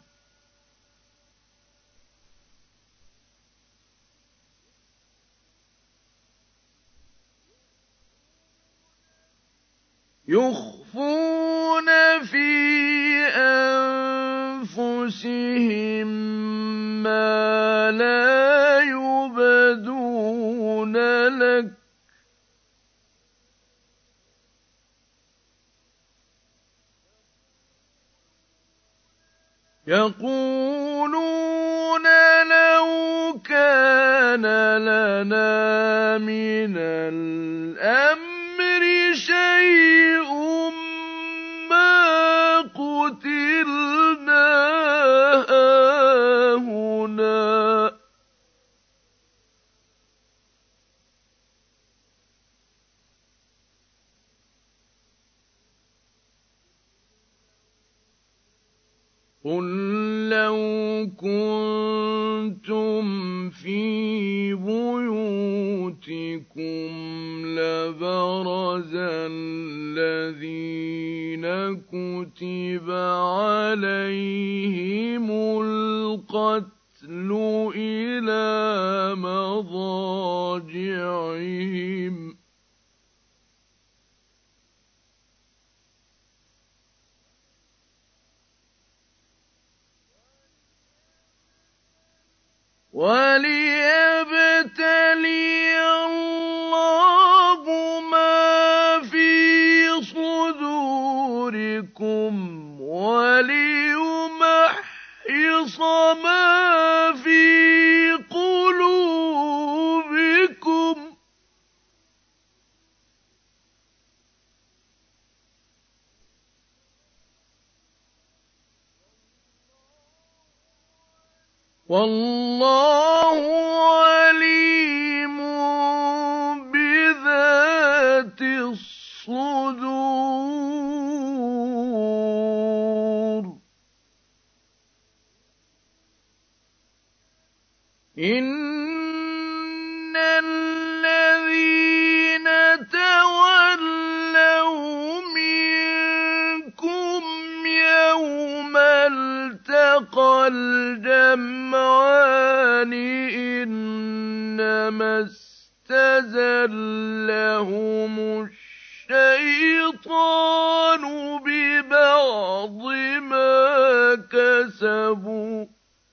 يخفون في أنفسهم ما لا يبدون لك يقولون لو كان لنا من الأمر شيء ما قتلنا هاهنا قل لو كنتم في بيوتكم لبرز الذين كتب عليهم القتل إلى مضاجعهم وليبتلي الله ما في صدوركم وليمحص ما في قلوبكم والله عليم إِنَّ الَّذِينَ تَوَلَّوْا مِنكُمْ يَوْمَ الْتَقَى الْجَمْعَانِ إِنَّمَا اسْتَزَلَّهُمُ الشَّيْطَانُ بِبَعْضِ مَا كَسَبُوا ۖ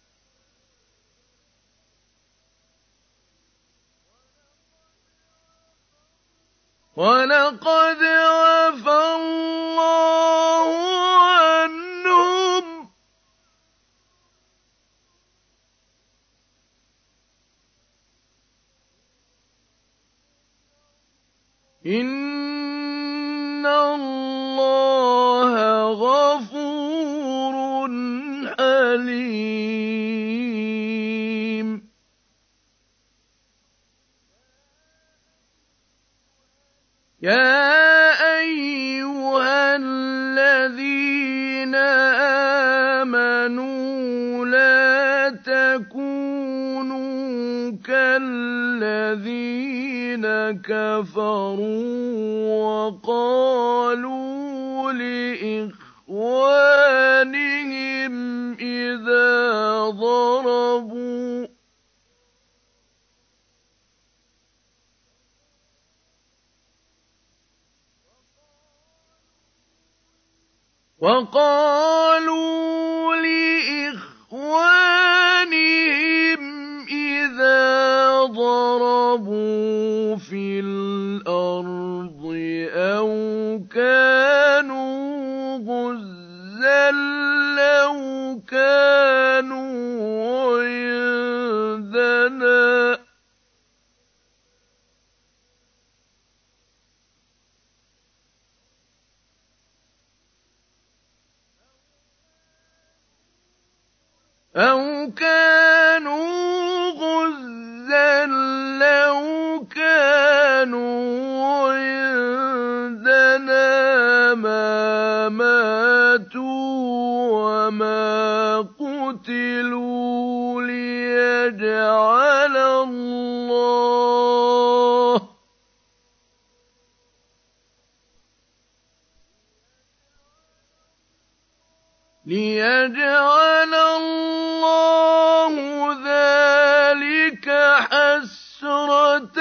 وَلَقَدْ عَفَا اللَّهُ عَنْهُمْ ۗ إِنَّ اللَّهَ غَفُورٌ حَلِيمٌ. يَا أَيُّهَا الَّذِينَ آمَنُوا لَا تَكُونُوا كَالَّذِينَ كَفَرُوا وَقَالُوا لِإِخْوَانِهِمْ إِذَا ضَرَبُوا وَقَالُوا لِإِخْوَانِهِمْ إِذَا ضَرَبُوا فِي الْأَرْضِ أَوْ كَانُوا غُزًّى لَّوْ كَانُوا عِندَنَا أَوْ كَانُوا غُزًّى لَّوْ كَانُوا عِندَنَا مَا مَاتُوا وَمَا قُتِلُوا لِيَجْعَلَ اللَّهُ لِيَجْعَلَ اللَّهُ ذَٰلِكَ حَسْرَةً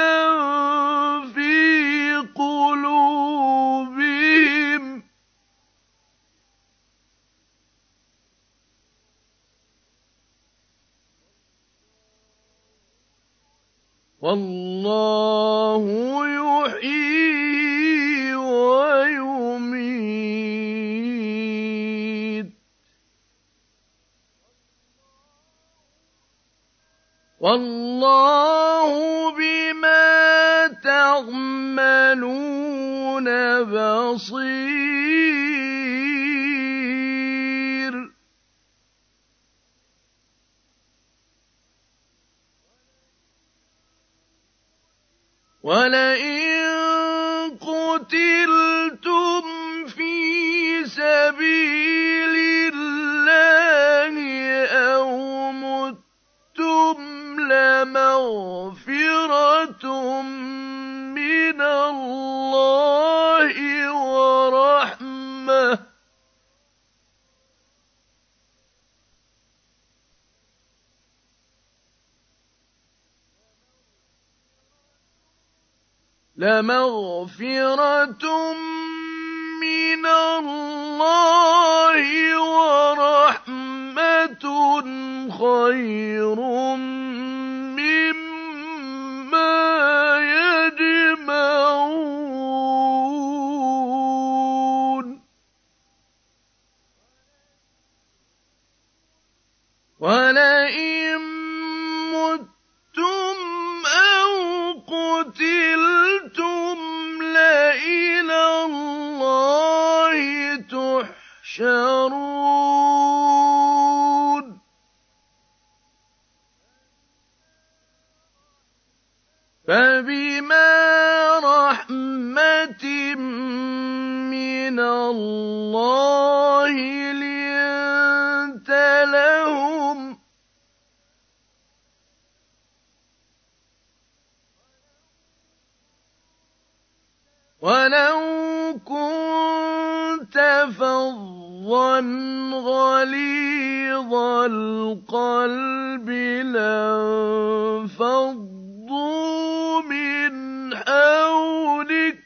فِي قُلُوبِهِمْ ۗ وَاللَّهُ يُحْيِي وَيُمِيتُ ۗ وَاللَّهُ بِمَا تَعْمَلُونَ بَصِيرٌ. وَلَئِن قُتِلْتُمْ فِي سَبِيلِ اللَّهِ أَوْ مُتُّمْ لَمَغْفِرَةٌ مِّنَ اللَّهِ وَرَحْمَةٌ لَمَغْفِرَةٌ مِّنَ اللَّهِ وَرَحْمَةٌ خَيْرٌ مِّمَّا يَجْمَعُونَ. وَلَئِن مُّتُّمْ أَوْ قُتِلْتُمْ لَإِلَى اللَّهِ تُحْشَرُونَ. فَبِمَا رَحْمَةٍ مِّنَ اللَّهِ لِنتَ لَهُمْ وَلَوْ كُنتَ فَظًّا غَلِيظَ الْقَلْبِ لَانفَضُّوا مِنْ حَوْلِكَ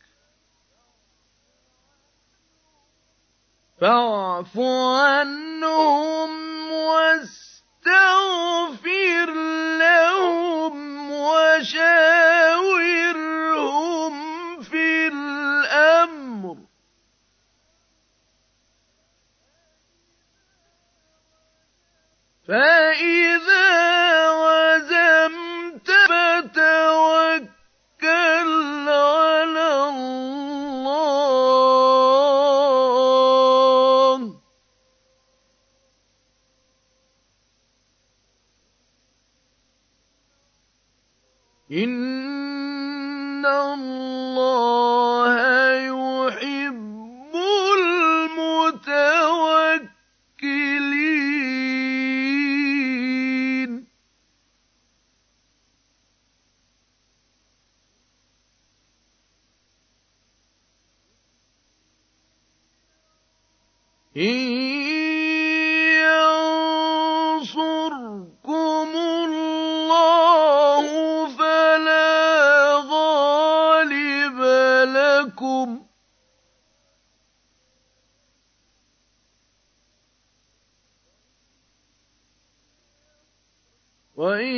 فَاعْفُ عَنْهُمْ وَاسْتَغْفِرْ لَهُمْ وَشَاوِرْهُمْ فِي الْأَمْرِ ۖ فَإِذَا عَزَمْتَ فَتَوَكَّلْ عَلَى اللَّهِ ۚ إِنَّ اللَّهَ يُحِبُّ الْمُتَوَكِّلِينَ إِن يَنصُرْكُمُ اللَّهُ فَلَا غَالِبَ لَكُمْ ۖ وَإِن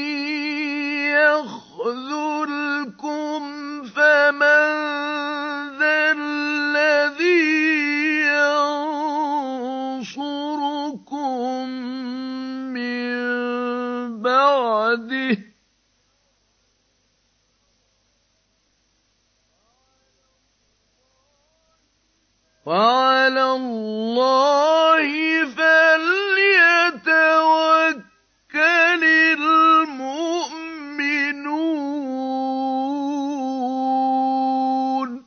يَخْذُلْكُمْ فَمَن ذَا الَّذِي يَنصُرُكُم مِّن بَعْدِهِ ۗ وَعَلَى اللَّهِ فَلْيَتَوَكَّلِ الْمُؤْمِنُونَ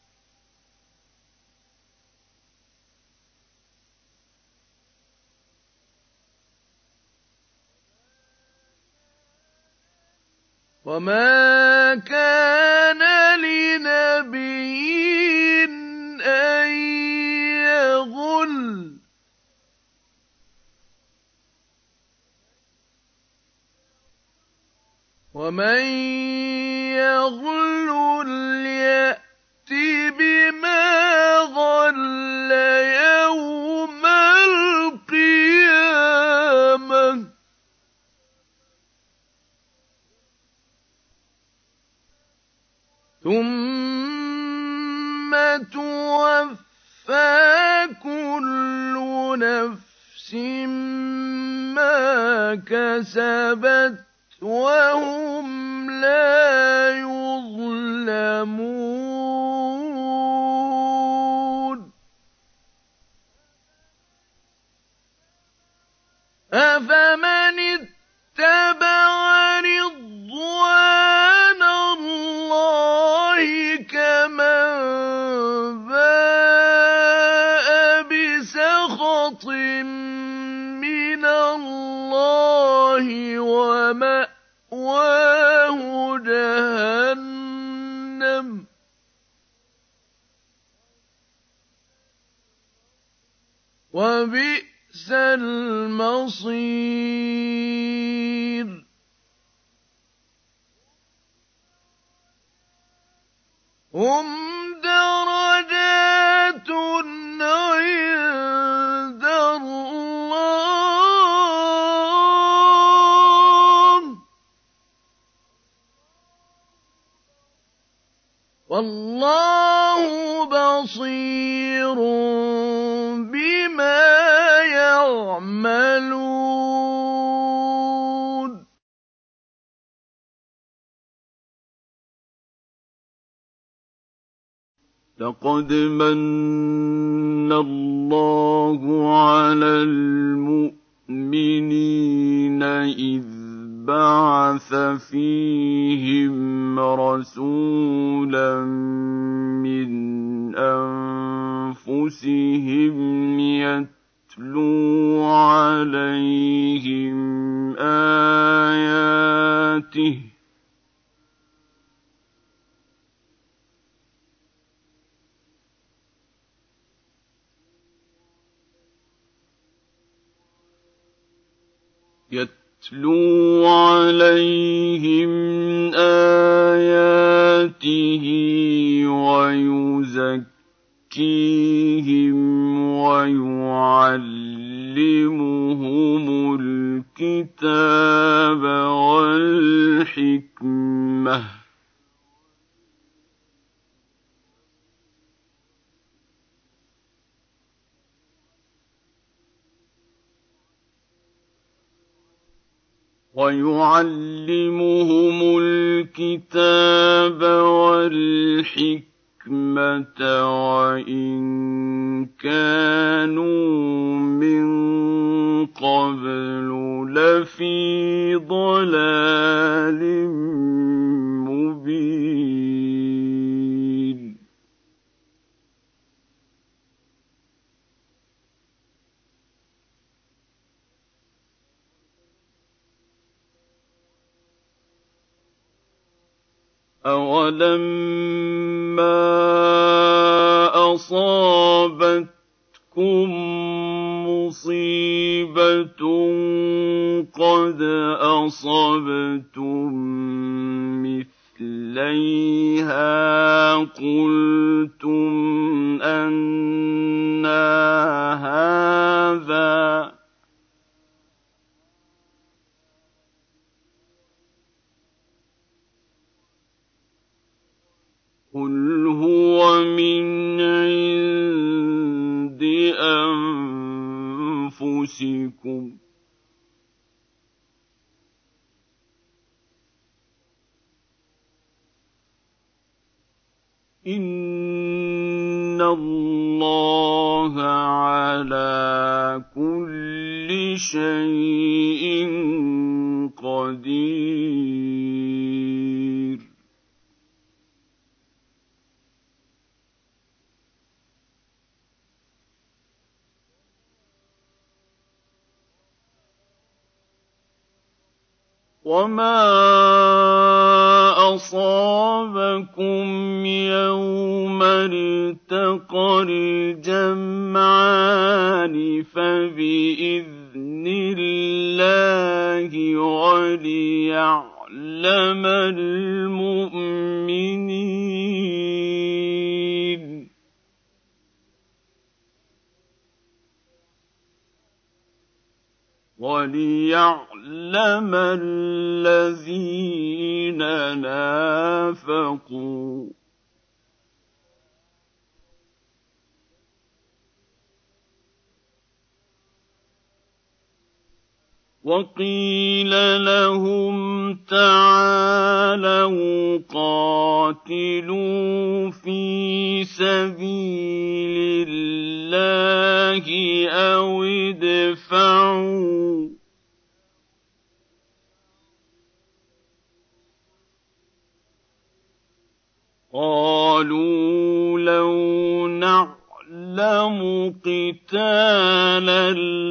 وَمَا كَانَ لِنَبِيٍّ أَن يَغُلَّ ۚ وَمَن يَغْلُلْ يَأْتِ بِمَا غَلَّ يَوْمَ الْقِيَامَةِ ۚ ثُمَّ تُوَفَّىٰ كُلُّ نَفْسٍ مَّا كَسَبَتْ وَهُمْ لَا يُظْلَمُونَ أَفَمَنِ اتَّبَعَ رِضْوَانَ اللَّهِ كَمَن بَاءَ بِسَخَطٍ مِّنَ اللَّهِ وَمَأْوَاهُ جَهَنَّمُ ۚ وَبِئْسَ الْمَصِيرُ هُمْ دَرَجَاتٌ عِندَ اللَّهِ ۗ وَاللَّهُ بَصِيرٌ بِمَا يَعْمَلُونَ لَقَدْ مَنَّ اللَّهُ عَلَى الْمُؤْمِنِينَ إِذْ بَعَثَ فِيهِمْ رَسُولًا مِّنْ أَنفُسِهِمْ يَتْلُو عَلَيْهِمْ آيَاتِهِ يتلو عليهم آياته ويزكيهم ويعلمهم الكتاب والحكمة ويعلمهم الكتاب والحكمة وإن كانوا من قبل لفي ضلال مبين أَوَلَمَّا أَصَابَتْكُم مُّصِيبَةٌ قَدْ أَصَبْتُم مِّثْلَيْهَا قُلْتُمْ أَنَّىٰ هَٰذَا ۖ قُلْ هُوَ مِنْ عِندِ أَنفُسِكُمْ ۗ إِنَّ اللَّهَ عَلَىٰ كُلِّ شَيْءٍ قَدِيرٌ وَمَا أَصَابَكُمْ يَوْمَ الْتَقَى الْجَمْعَانِ فَبِإِذْنِ اللَّهِ وَلِيَعْلَمَ الْمُؤْمِنِينَ وَلِيَعْلَمَ الَّذِينَ نَافَقُوا وَقِيلَ لَهُمْ تَعَالَوْا قَاتِلُوا فِي سَبِيلِ اللَّهِ أَوِ ادْفَعُوا ۖ قَالُوا لَوْ نَعْلَمُ قِتَالًا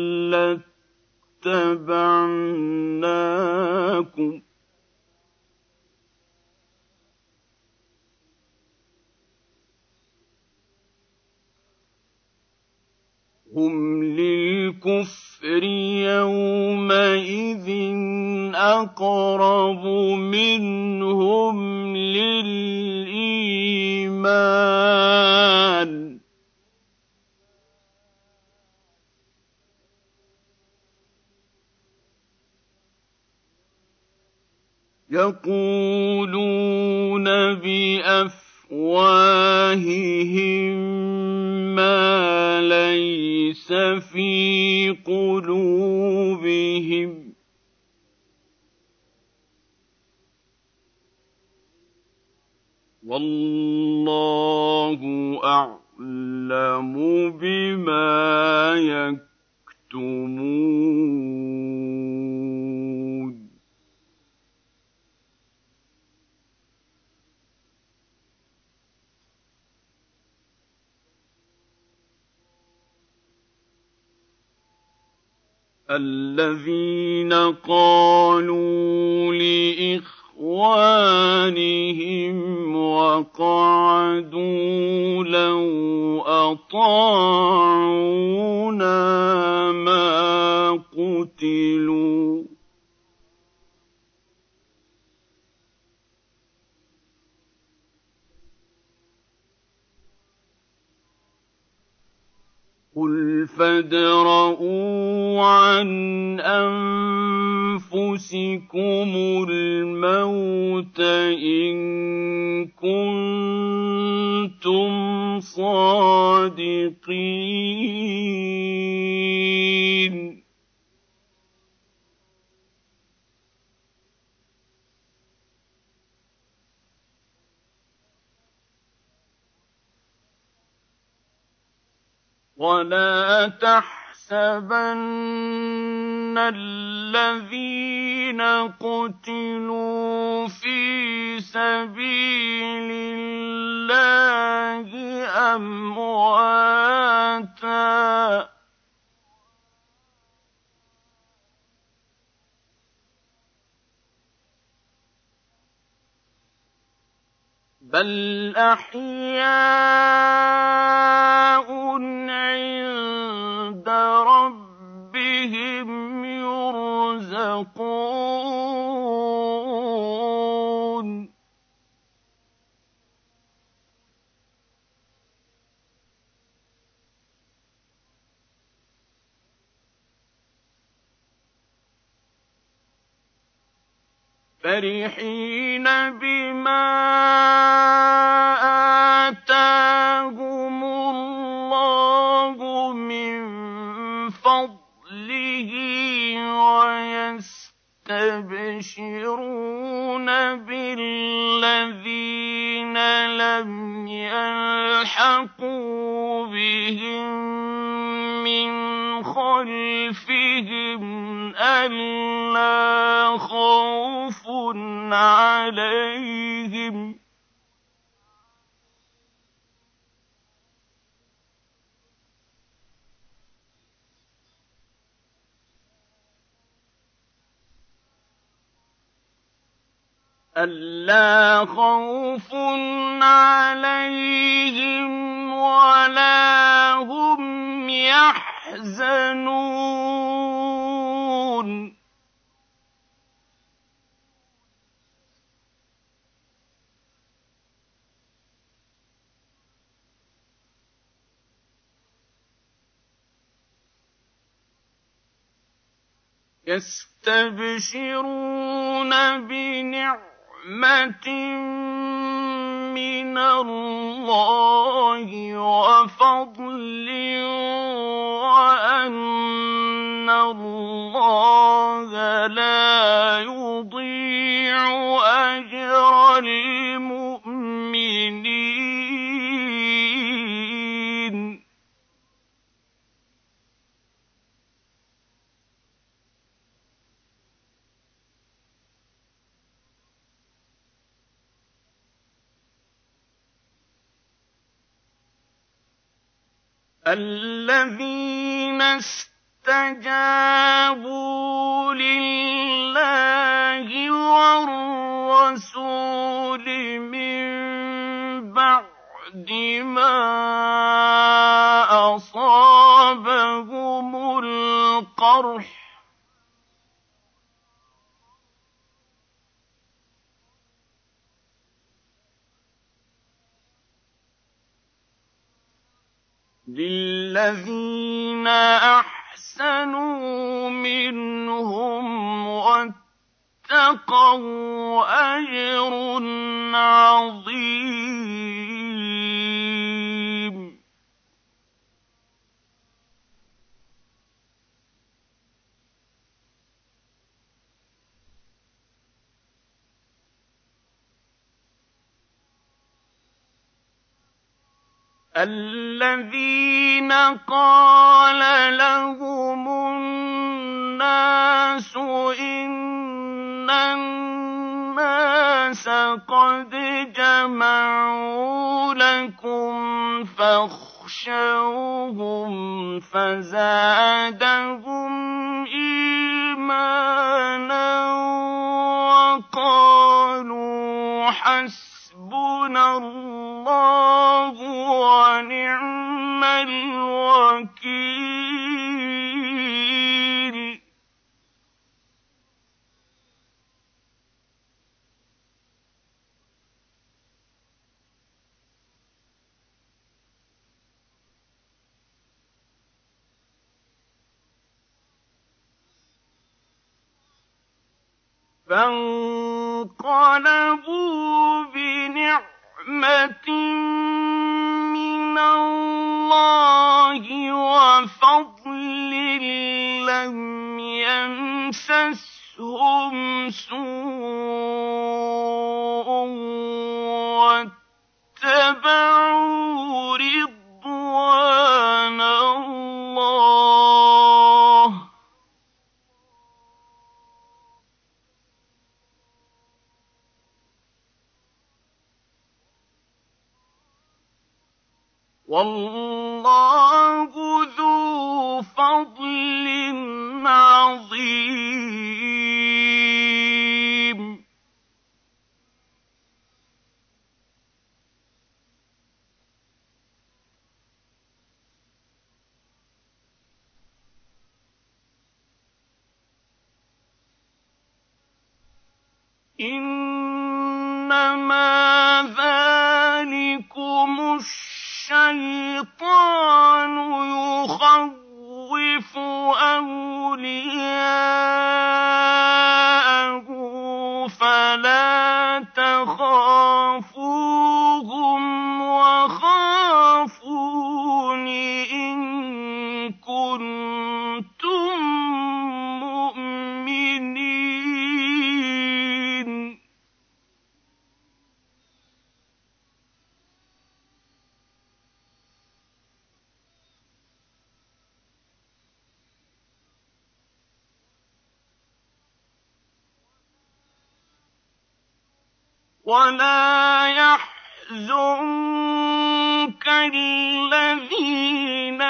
لَّاتَّبَعْنَاكُمْ ۗ هُمْ لِلْكُفْرِ يَوْمَئِذٍ أَقْرَبُ مِنْهُمْ لِلْإِيمَانِ ۚ يَقُولُونَ بِأَفْوَاهِهِم مَّا لَيْسَ فِي قُلُوبِهِمْ ۚ وَاللَّهُ أَعْلَمُ بِمَا يَكْتُمُونَ الَّذِينَ قَالُوا لِإِخْوَانِهِمْ وَقَعَدُوا لَوْ أَطَاعُونَا مَا قُتِلُوا فادرءوا عن أنفسكم الموت إن كنتم صادقين. ولا تحسبن الذين قتلوا في سبيل الله أمواتا بل أحياء عند ربهم يرزقون. فرحين بما آتاهم الله من فضله ويستبشرون بالذين لم يلحقوا بهم من خلفهم ألا خوف عليهم ألا خوف عليهم ولا هم يحزنون. يستبشرون بنعمة من الله وفضل وأن الله لا يضيع أجر المؤمنين. الذين استجابوا لله والرسول من بعد ما أصابهم القرح للذين أحسنوا منهم واتقوا أجر عظيم. الذين قال لهم الناس إن الناس قد جمعوا لكم فاخشوهم فزادهم إيمانا وقالوا حسبنا الله ونعم الوكيل. فانقلبوا بنعمة من الله وفضل لم يمسسهم سوء واتبعوا رضوان الله والله ذو فضل عظيم. إنما ذلكم الشيطان يخوف أولياءه فلا تخافوهم وخافون إن كنتم مؤمنين. ولا يحزنك الذين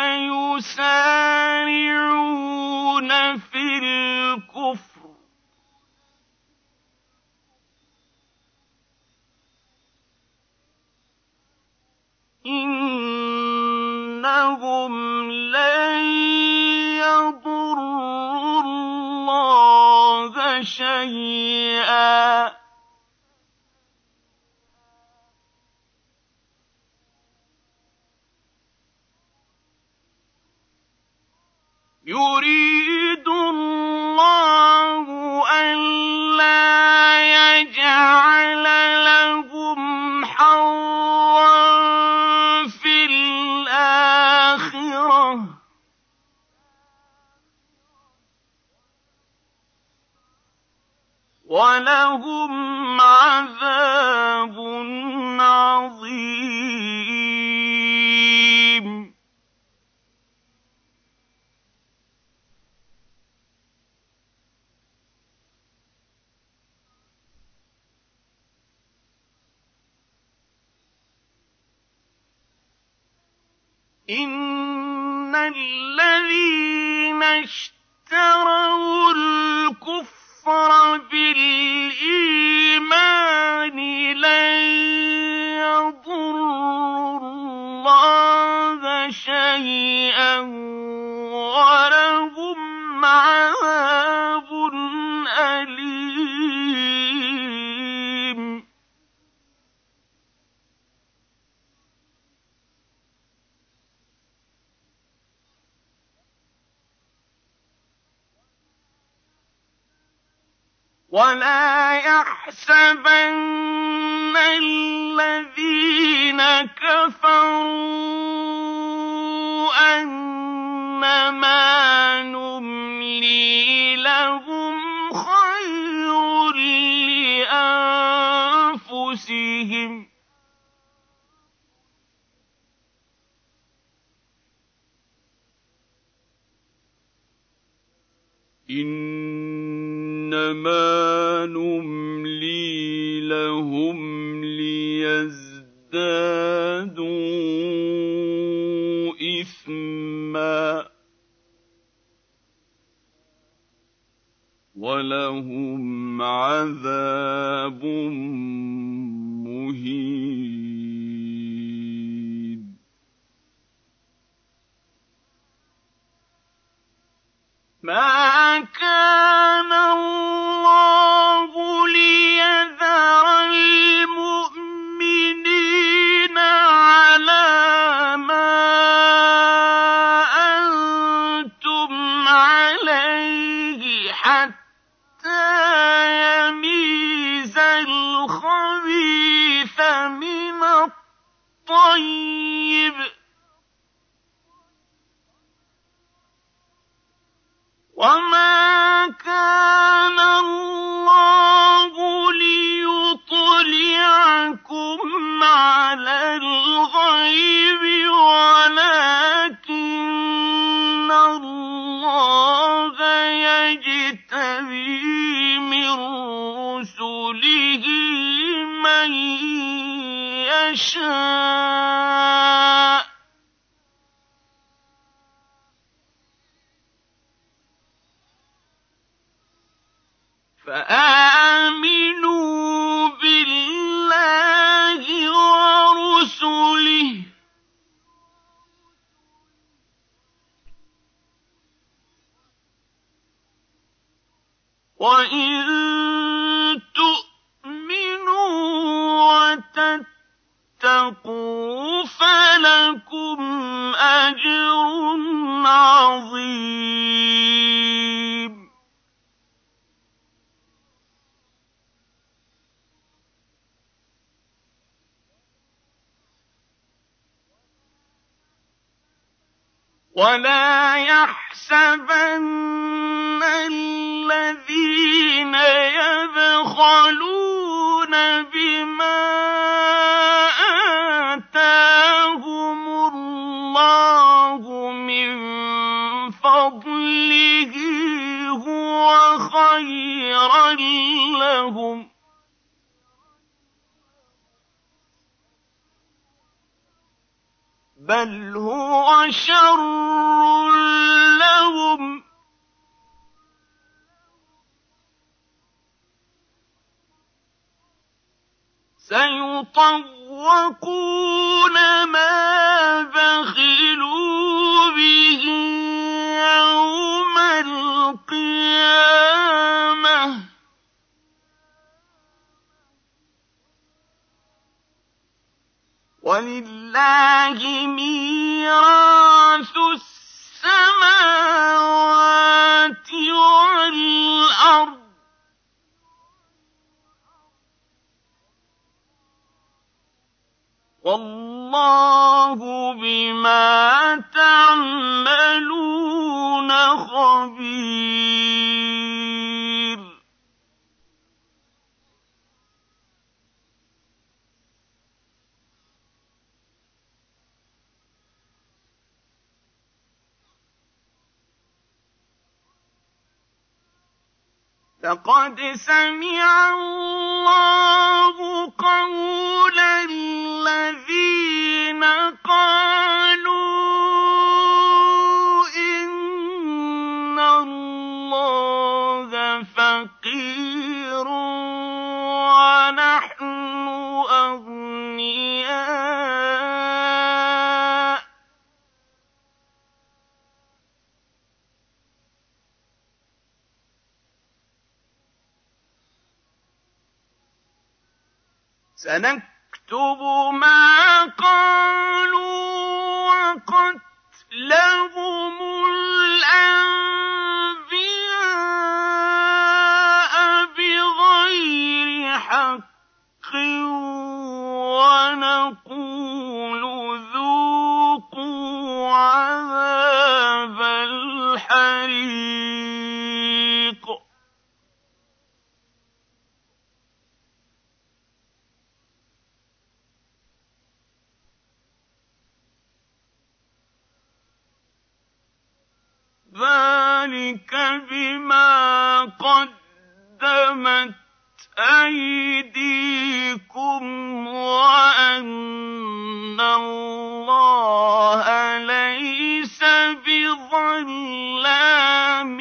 يسارعون في الكفر إنهم لن يضروا الله شيئا يريد الله ألا يجعل لهم حظا في الآخرة ولهم عذاب عظيم. إن الذين اشتروا الكفر بالإيمان لن يضروا الله شيئا ولهم عذاب أليم. ولا يحسبن الذين كفروا أنما نملي لهم خير لأنفسهم إنما نملي لهم ليزدادوا إثما ولهم عذاب مهين. ما كان الله ليذر المؤمنين على ما أنتم عليه حتى يميز الخبيث من الطيب وما كان الله ليطلعكم على الغيب ولكن الله يجتبي من رسله من يشاء فآمنوا بالله ورسله وإن تؤمنوا وتتقوا فلكم أجر عظيم ولا يحسبن الذين يبخلون بما آتاهم الله من فضله هو خيرا لهم بل هو شر لهم سيطوقون ما بخلوا به يوم القيامة ولله ميراث السماوات والأرض والله بما تعملون خبير لقد سمع الله قول الذين قالوا إن الله فقير ونحن أغنياء سنكتب ما قالوا وقتلهم الأنبياء بغير حق ونقول ذوقوا عذاب الحريق ذلك بما قدمت أيديكم وأن الله ليس بظلام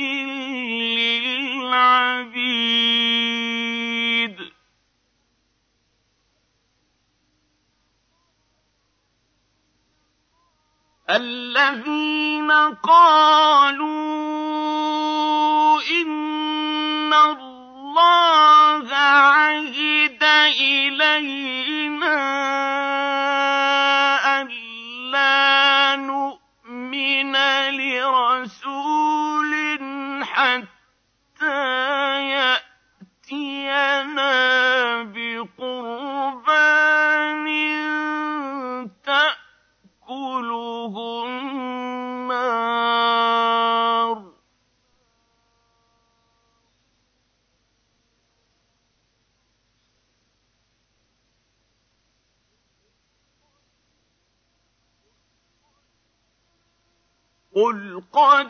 للعبيد الذين قالوا إن الله عهد إلينا ألا نؤمن لرسول حتى يأتي قُلْ قَدْ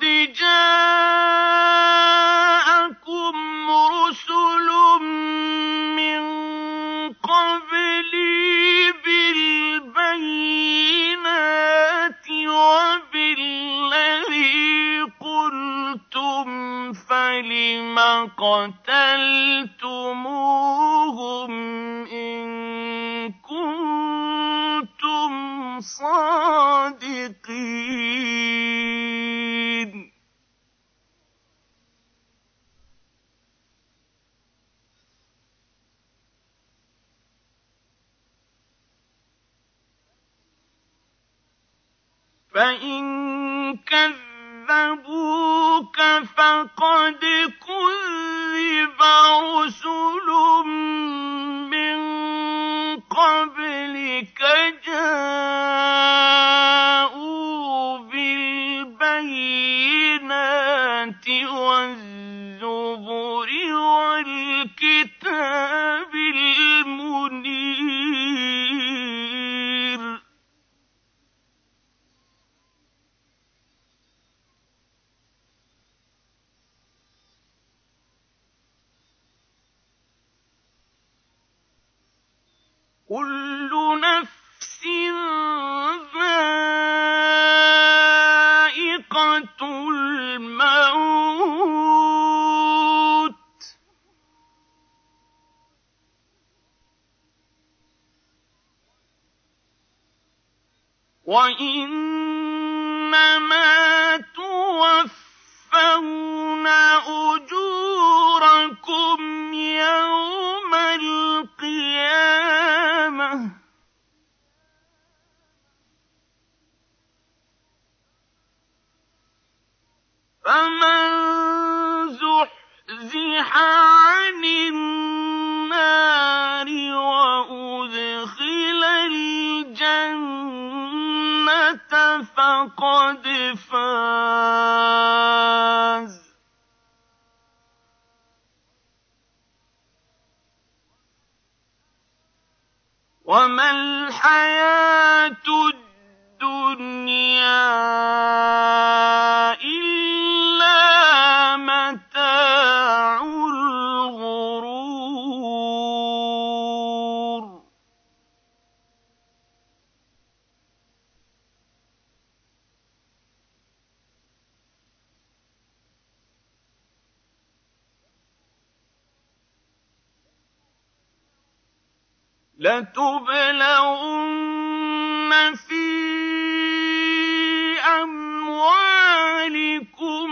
جَاءَكُمْ رُسُلٌ مِّن قَبْلِي بِالْبَيِّنَاتِ وَبِالَّذِي قُلْتُمْ فَلِمَ قَتَلْتُمُوهُمْ إِن كُنتُمْ صَادِقِينَ فَإِن كَذَّبُوكَ فَقَدْ كُذِّبَ رُسُلٌ مِّن قَبْلِكَ جَاءُوا بِالْبَيِّنَاتِ وَالزُّبُرِ وَالْكِتَابِ الْمُنِيرِ كُلُّ نَفْسٍ ذَائِقَةُ الْمَوْتِ ۖ وَإِنَّمَا تُوَفَّوْنَ أُجُورَكُمْ يَوْمَ الْقِيَامَةِ ۖ فَمَن زُحْزِحَ عَنِ النَّارِ وَأُدْخِلَ الْجَنَّةَ فَقَدْ فَازَ ۗ وَمَا الْحَيَاةُ الدُّنْيَا إِلَّا مَتَاعُ الْغُرُورِ لَتُبْلَوُنَّ فِي أَمْوَالِكُمْ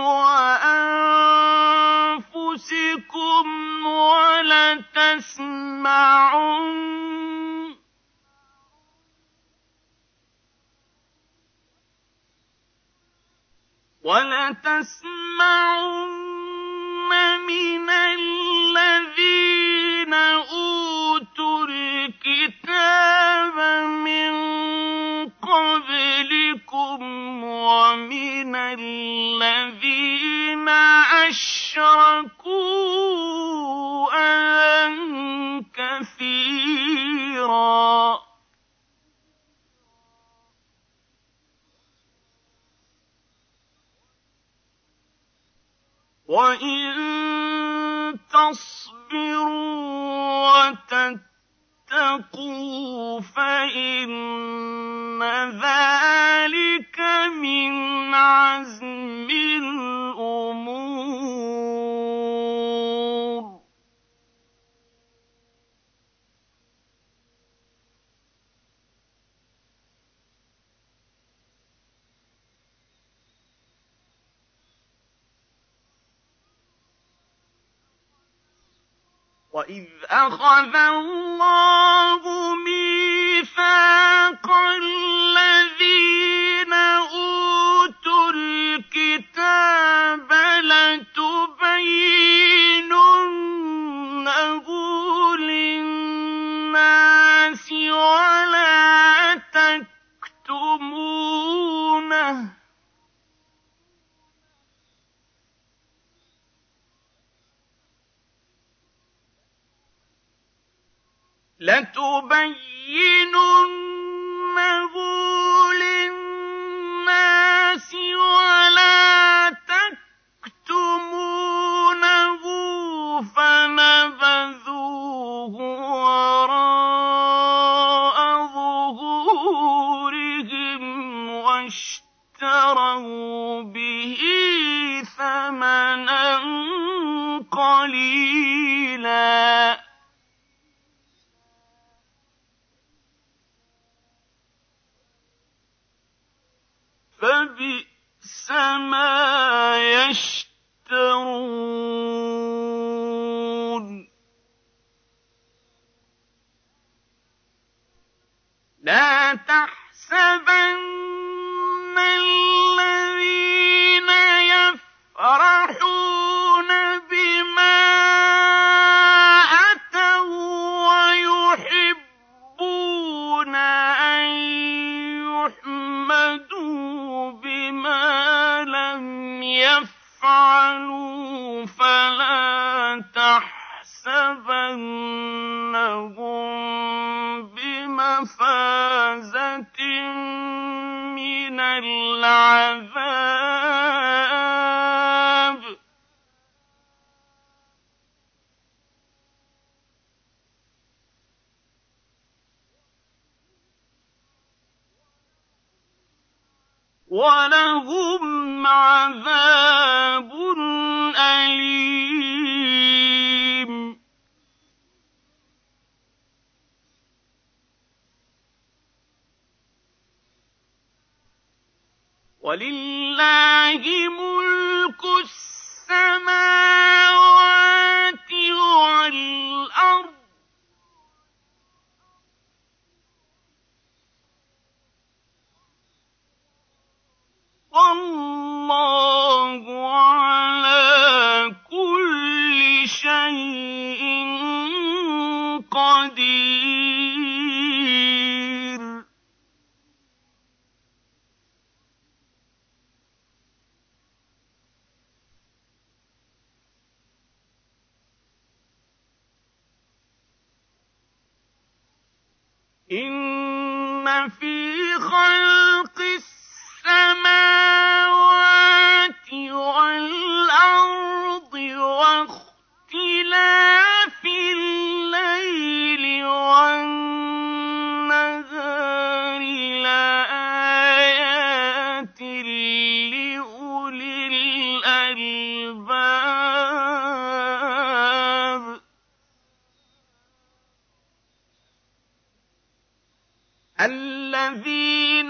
وَأَنفُسِكُمْ وَلَتَسْمَعُنَّ وَلَتَسْمَعُنَّ مِنَ الَّذِينَ أُوتُوا الْكِتَابَ مِن قَبْلِكُمْ وَمِنَ الَّذِينَ أَشْرَكُوا أَذًى كَثِيرًا ۚ وَإِن تَصْبِرُوا وَتَتَّقُوا فَإِنَّ ذَٰلِكَ مِنْ عَزْمِ الْأُمُورِ وَإِذْ أَخَذَ اللَّهُ مِيثَاقَ الَّذِينَ أُوتُوا الْكِتَابَ لَتُبَيِّنُنَّهُ لِلنَّاسِ وَلَا تَكْتُمُونَهُ ۖ لَتُبَيِّنُنَّهُ لِلنَّاسِ ولا تكتمونه فنبذوه وراء ظهورهم واشتروا به ثمنا قليلا فبئس ما يشترون لا تحسبن الذين يفرحون بما أتوا ويحبون أن يحمدوا بما لم يفعلوا فلا تحسبنهم بمفازة من العذاب ولهم عذاب أليم ولله ملك السماوات والأرض والله على كل شيء قدير إن في خلق السماوات والأرض واختلاف الليل والنهار لآيات لأولي الألباب الذين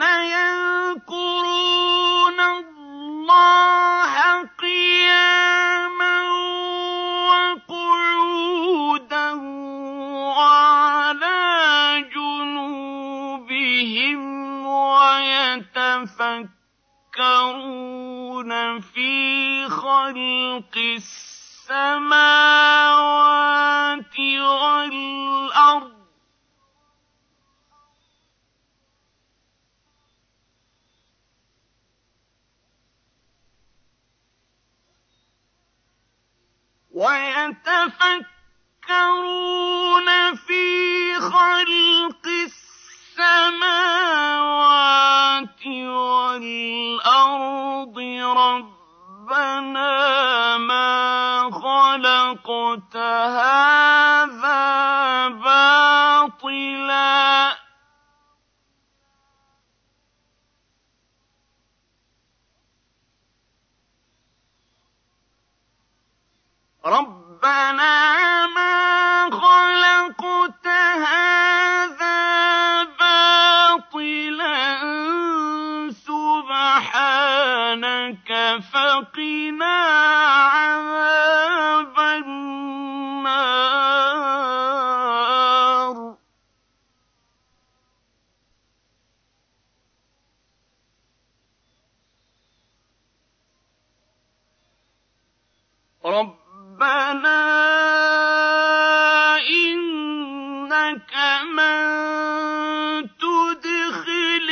يذكرون الله قياما وقعودا وعلى جنوبهم ويتفكرون في خلق السماوات والأرض ويتفكرون في خلق السماوات والأرض ربنا ما خلقت هذا باطلا ربنا ما خلقت هذا باطلا سبحانك فقنا عذاب النار ربنا إنك من تدخل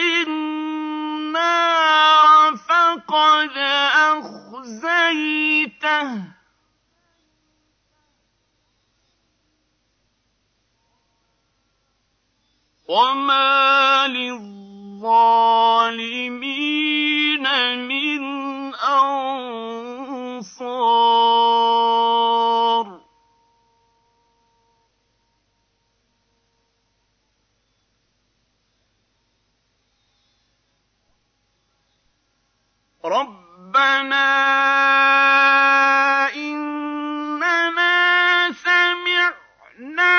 النار فقد أخزيته وما للظالمين من الْأَنصَارُ رَبَّنَا إِنَّنَا سَمِعْنَا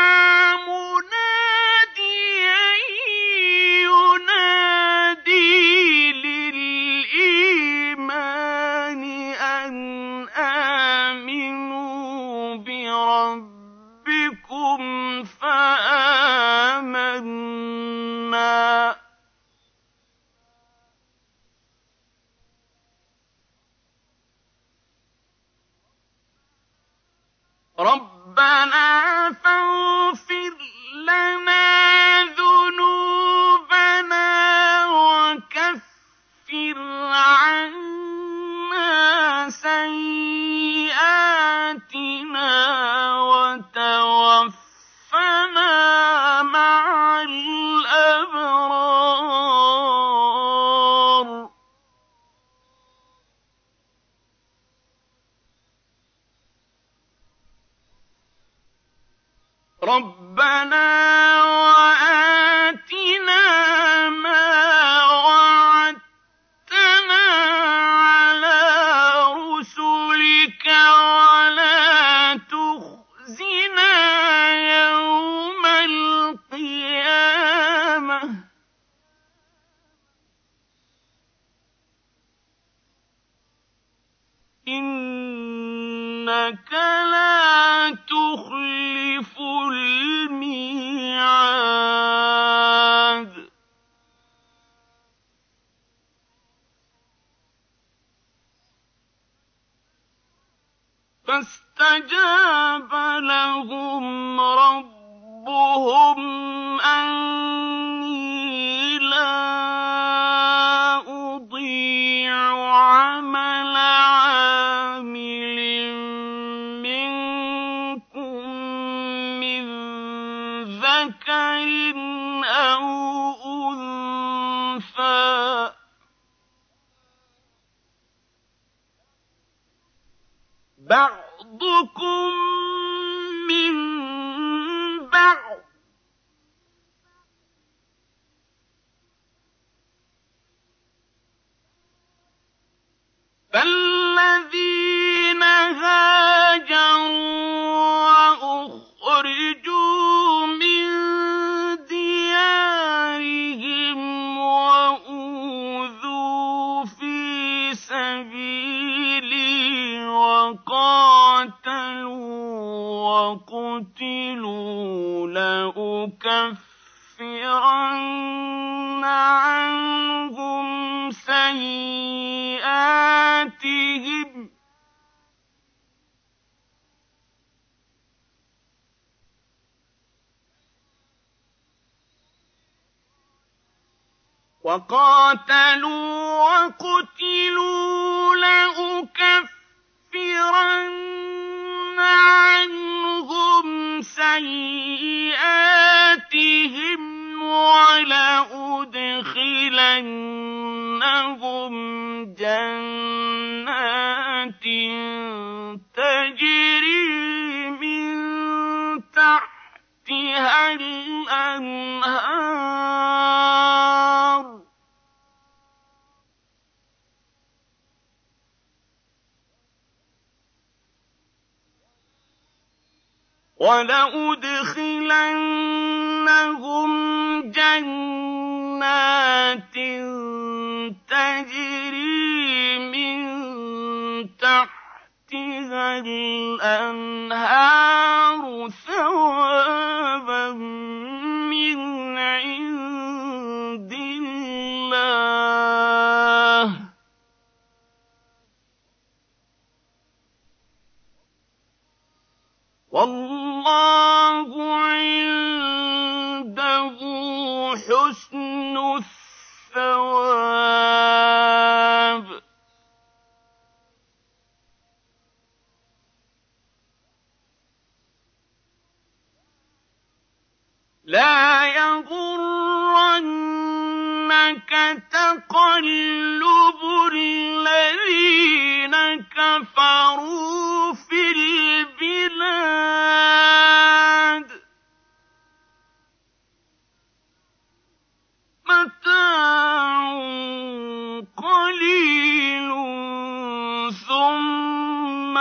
مُنَادِيًا يُنَادِي لِلْإِيمَانِ أَنْ آمِنُوا بِرَبِّكُمْ فَآمَنَّا رَبَّنَا فَاغْفِرْ لَنَا ذُنُوبَنَا وَكَفِّرْ عَنَّا سَيِّئَاتِنَا وَتَوَفَّنَا مَعَ الْأَبْرَارِ رَبَّنَا وَآتِنَا مَا وَعَدتَّنَا عَلَىٰ رُسُلِكَ وَلَا تُخْزِنَا يَوْمَ الْقِيَامَةِ ۗ إِنَّكَ لَا تُخْلِفُ الْمِيعَادَ فَاسْتَجَابَ لَهُمْ رَبُّهُمْ أَنِّي لَا أُضِيعُ عَمَلَ عَامِلٍ مِّنكُم مِّن ذَكَرٍ أَوْ أُنثَىٰ ۖ بَعْضُكُم مِّن بَعْضٍ ۖ فَالَّذِينَ هَاجَرُوا وَأُخْرِجُوا مِن دِيَارِهِمْ وَأُوذُوا فِي سَبِيلِي وَقَاتَلُوا وَقُتِلُوا لَأُكَفِّرَنَّ عَنْهُمْ سَيِّئَاتِهِمْ وَقَاتَلُوا وَقُتِلُوا لَأُكَفِّرَنَّ عَنْهُمْ سَيِّئَاتِهِمْ وَلَأُدْخِلَنَّهُمْ جَنَّاتٍ تَجْرِي مِن تَحْتِهَا الْأَنْهَارُ وَلَأُدْخِلَنَّهُمْ جَنَّاتٍ تَجْرِي مِن تَحْتِهَا الْأَنْهَارُ ثَوَابًا مِّنْ عِندِ اللَّهِ ۗ وَاللَّهُ عِندَهُ حُسْنُ الثَّوَابِ لَا يَغُرَّنَّكَ تَقَلُّبُ الَّذِينَ كفروا في البلاد متاع قليل ثم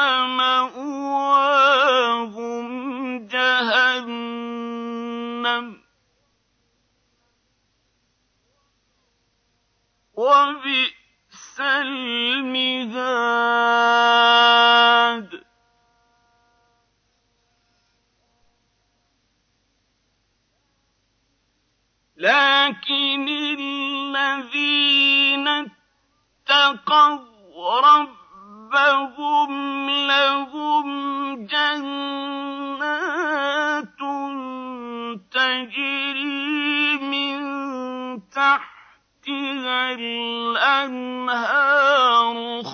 مأواهم جهنم وبئس المهاد لكن الذين اتقوا ربهم لهم جنات تجري من تحتها الأنهار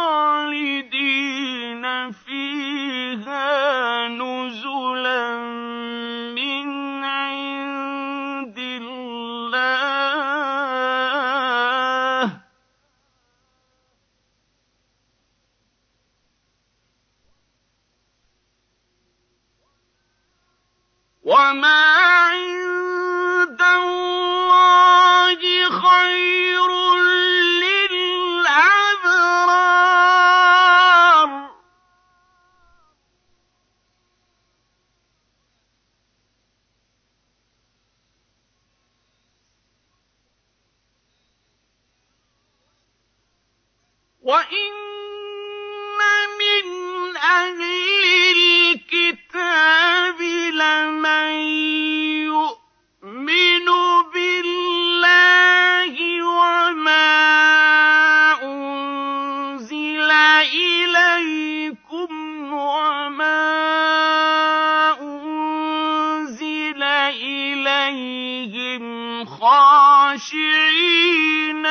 خالدين فيها نزلا من عند الله وما عند الله خير للأبرار وإن من أهل الكتاب لمن يؤمن بالله وما أنزل إليكم وما أنزل إليهم خاشعين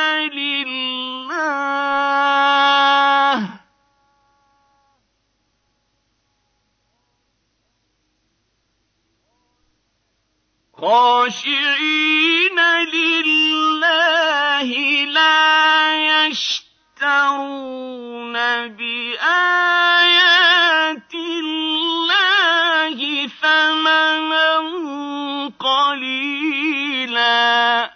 لله خاشعين لله لا يشترون بآيات الله ثمنا قليلا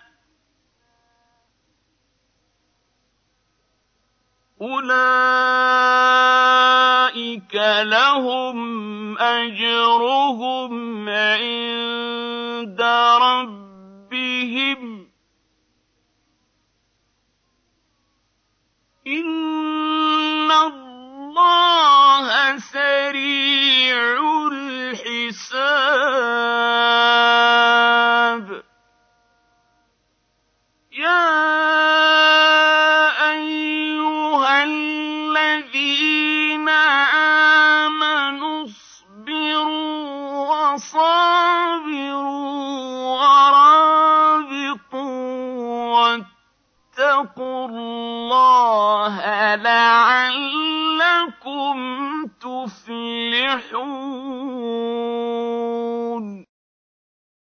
أولئك لهم أجرهم عند ربهم إن الله سريع الحساب يا أيها الذين آمنوا اصبروا وصابروا ورابطوا واتقوا الله لعلكم تفلحون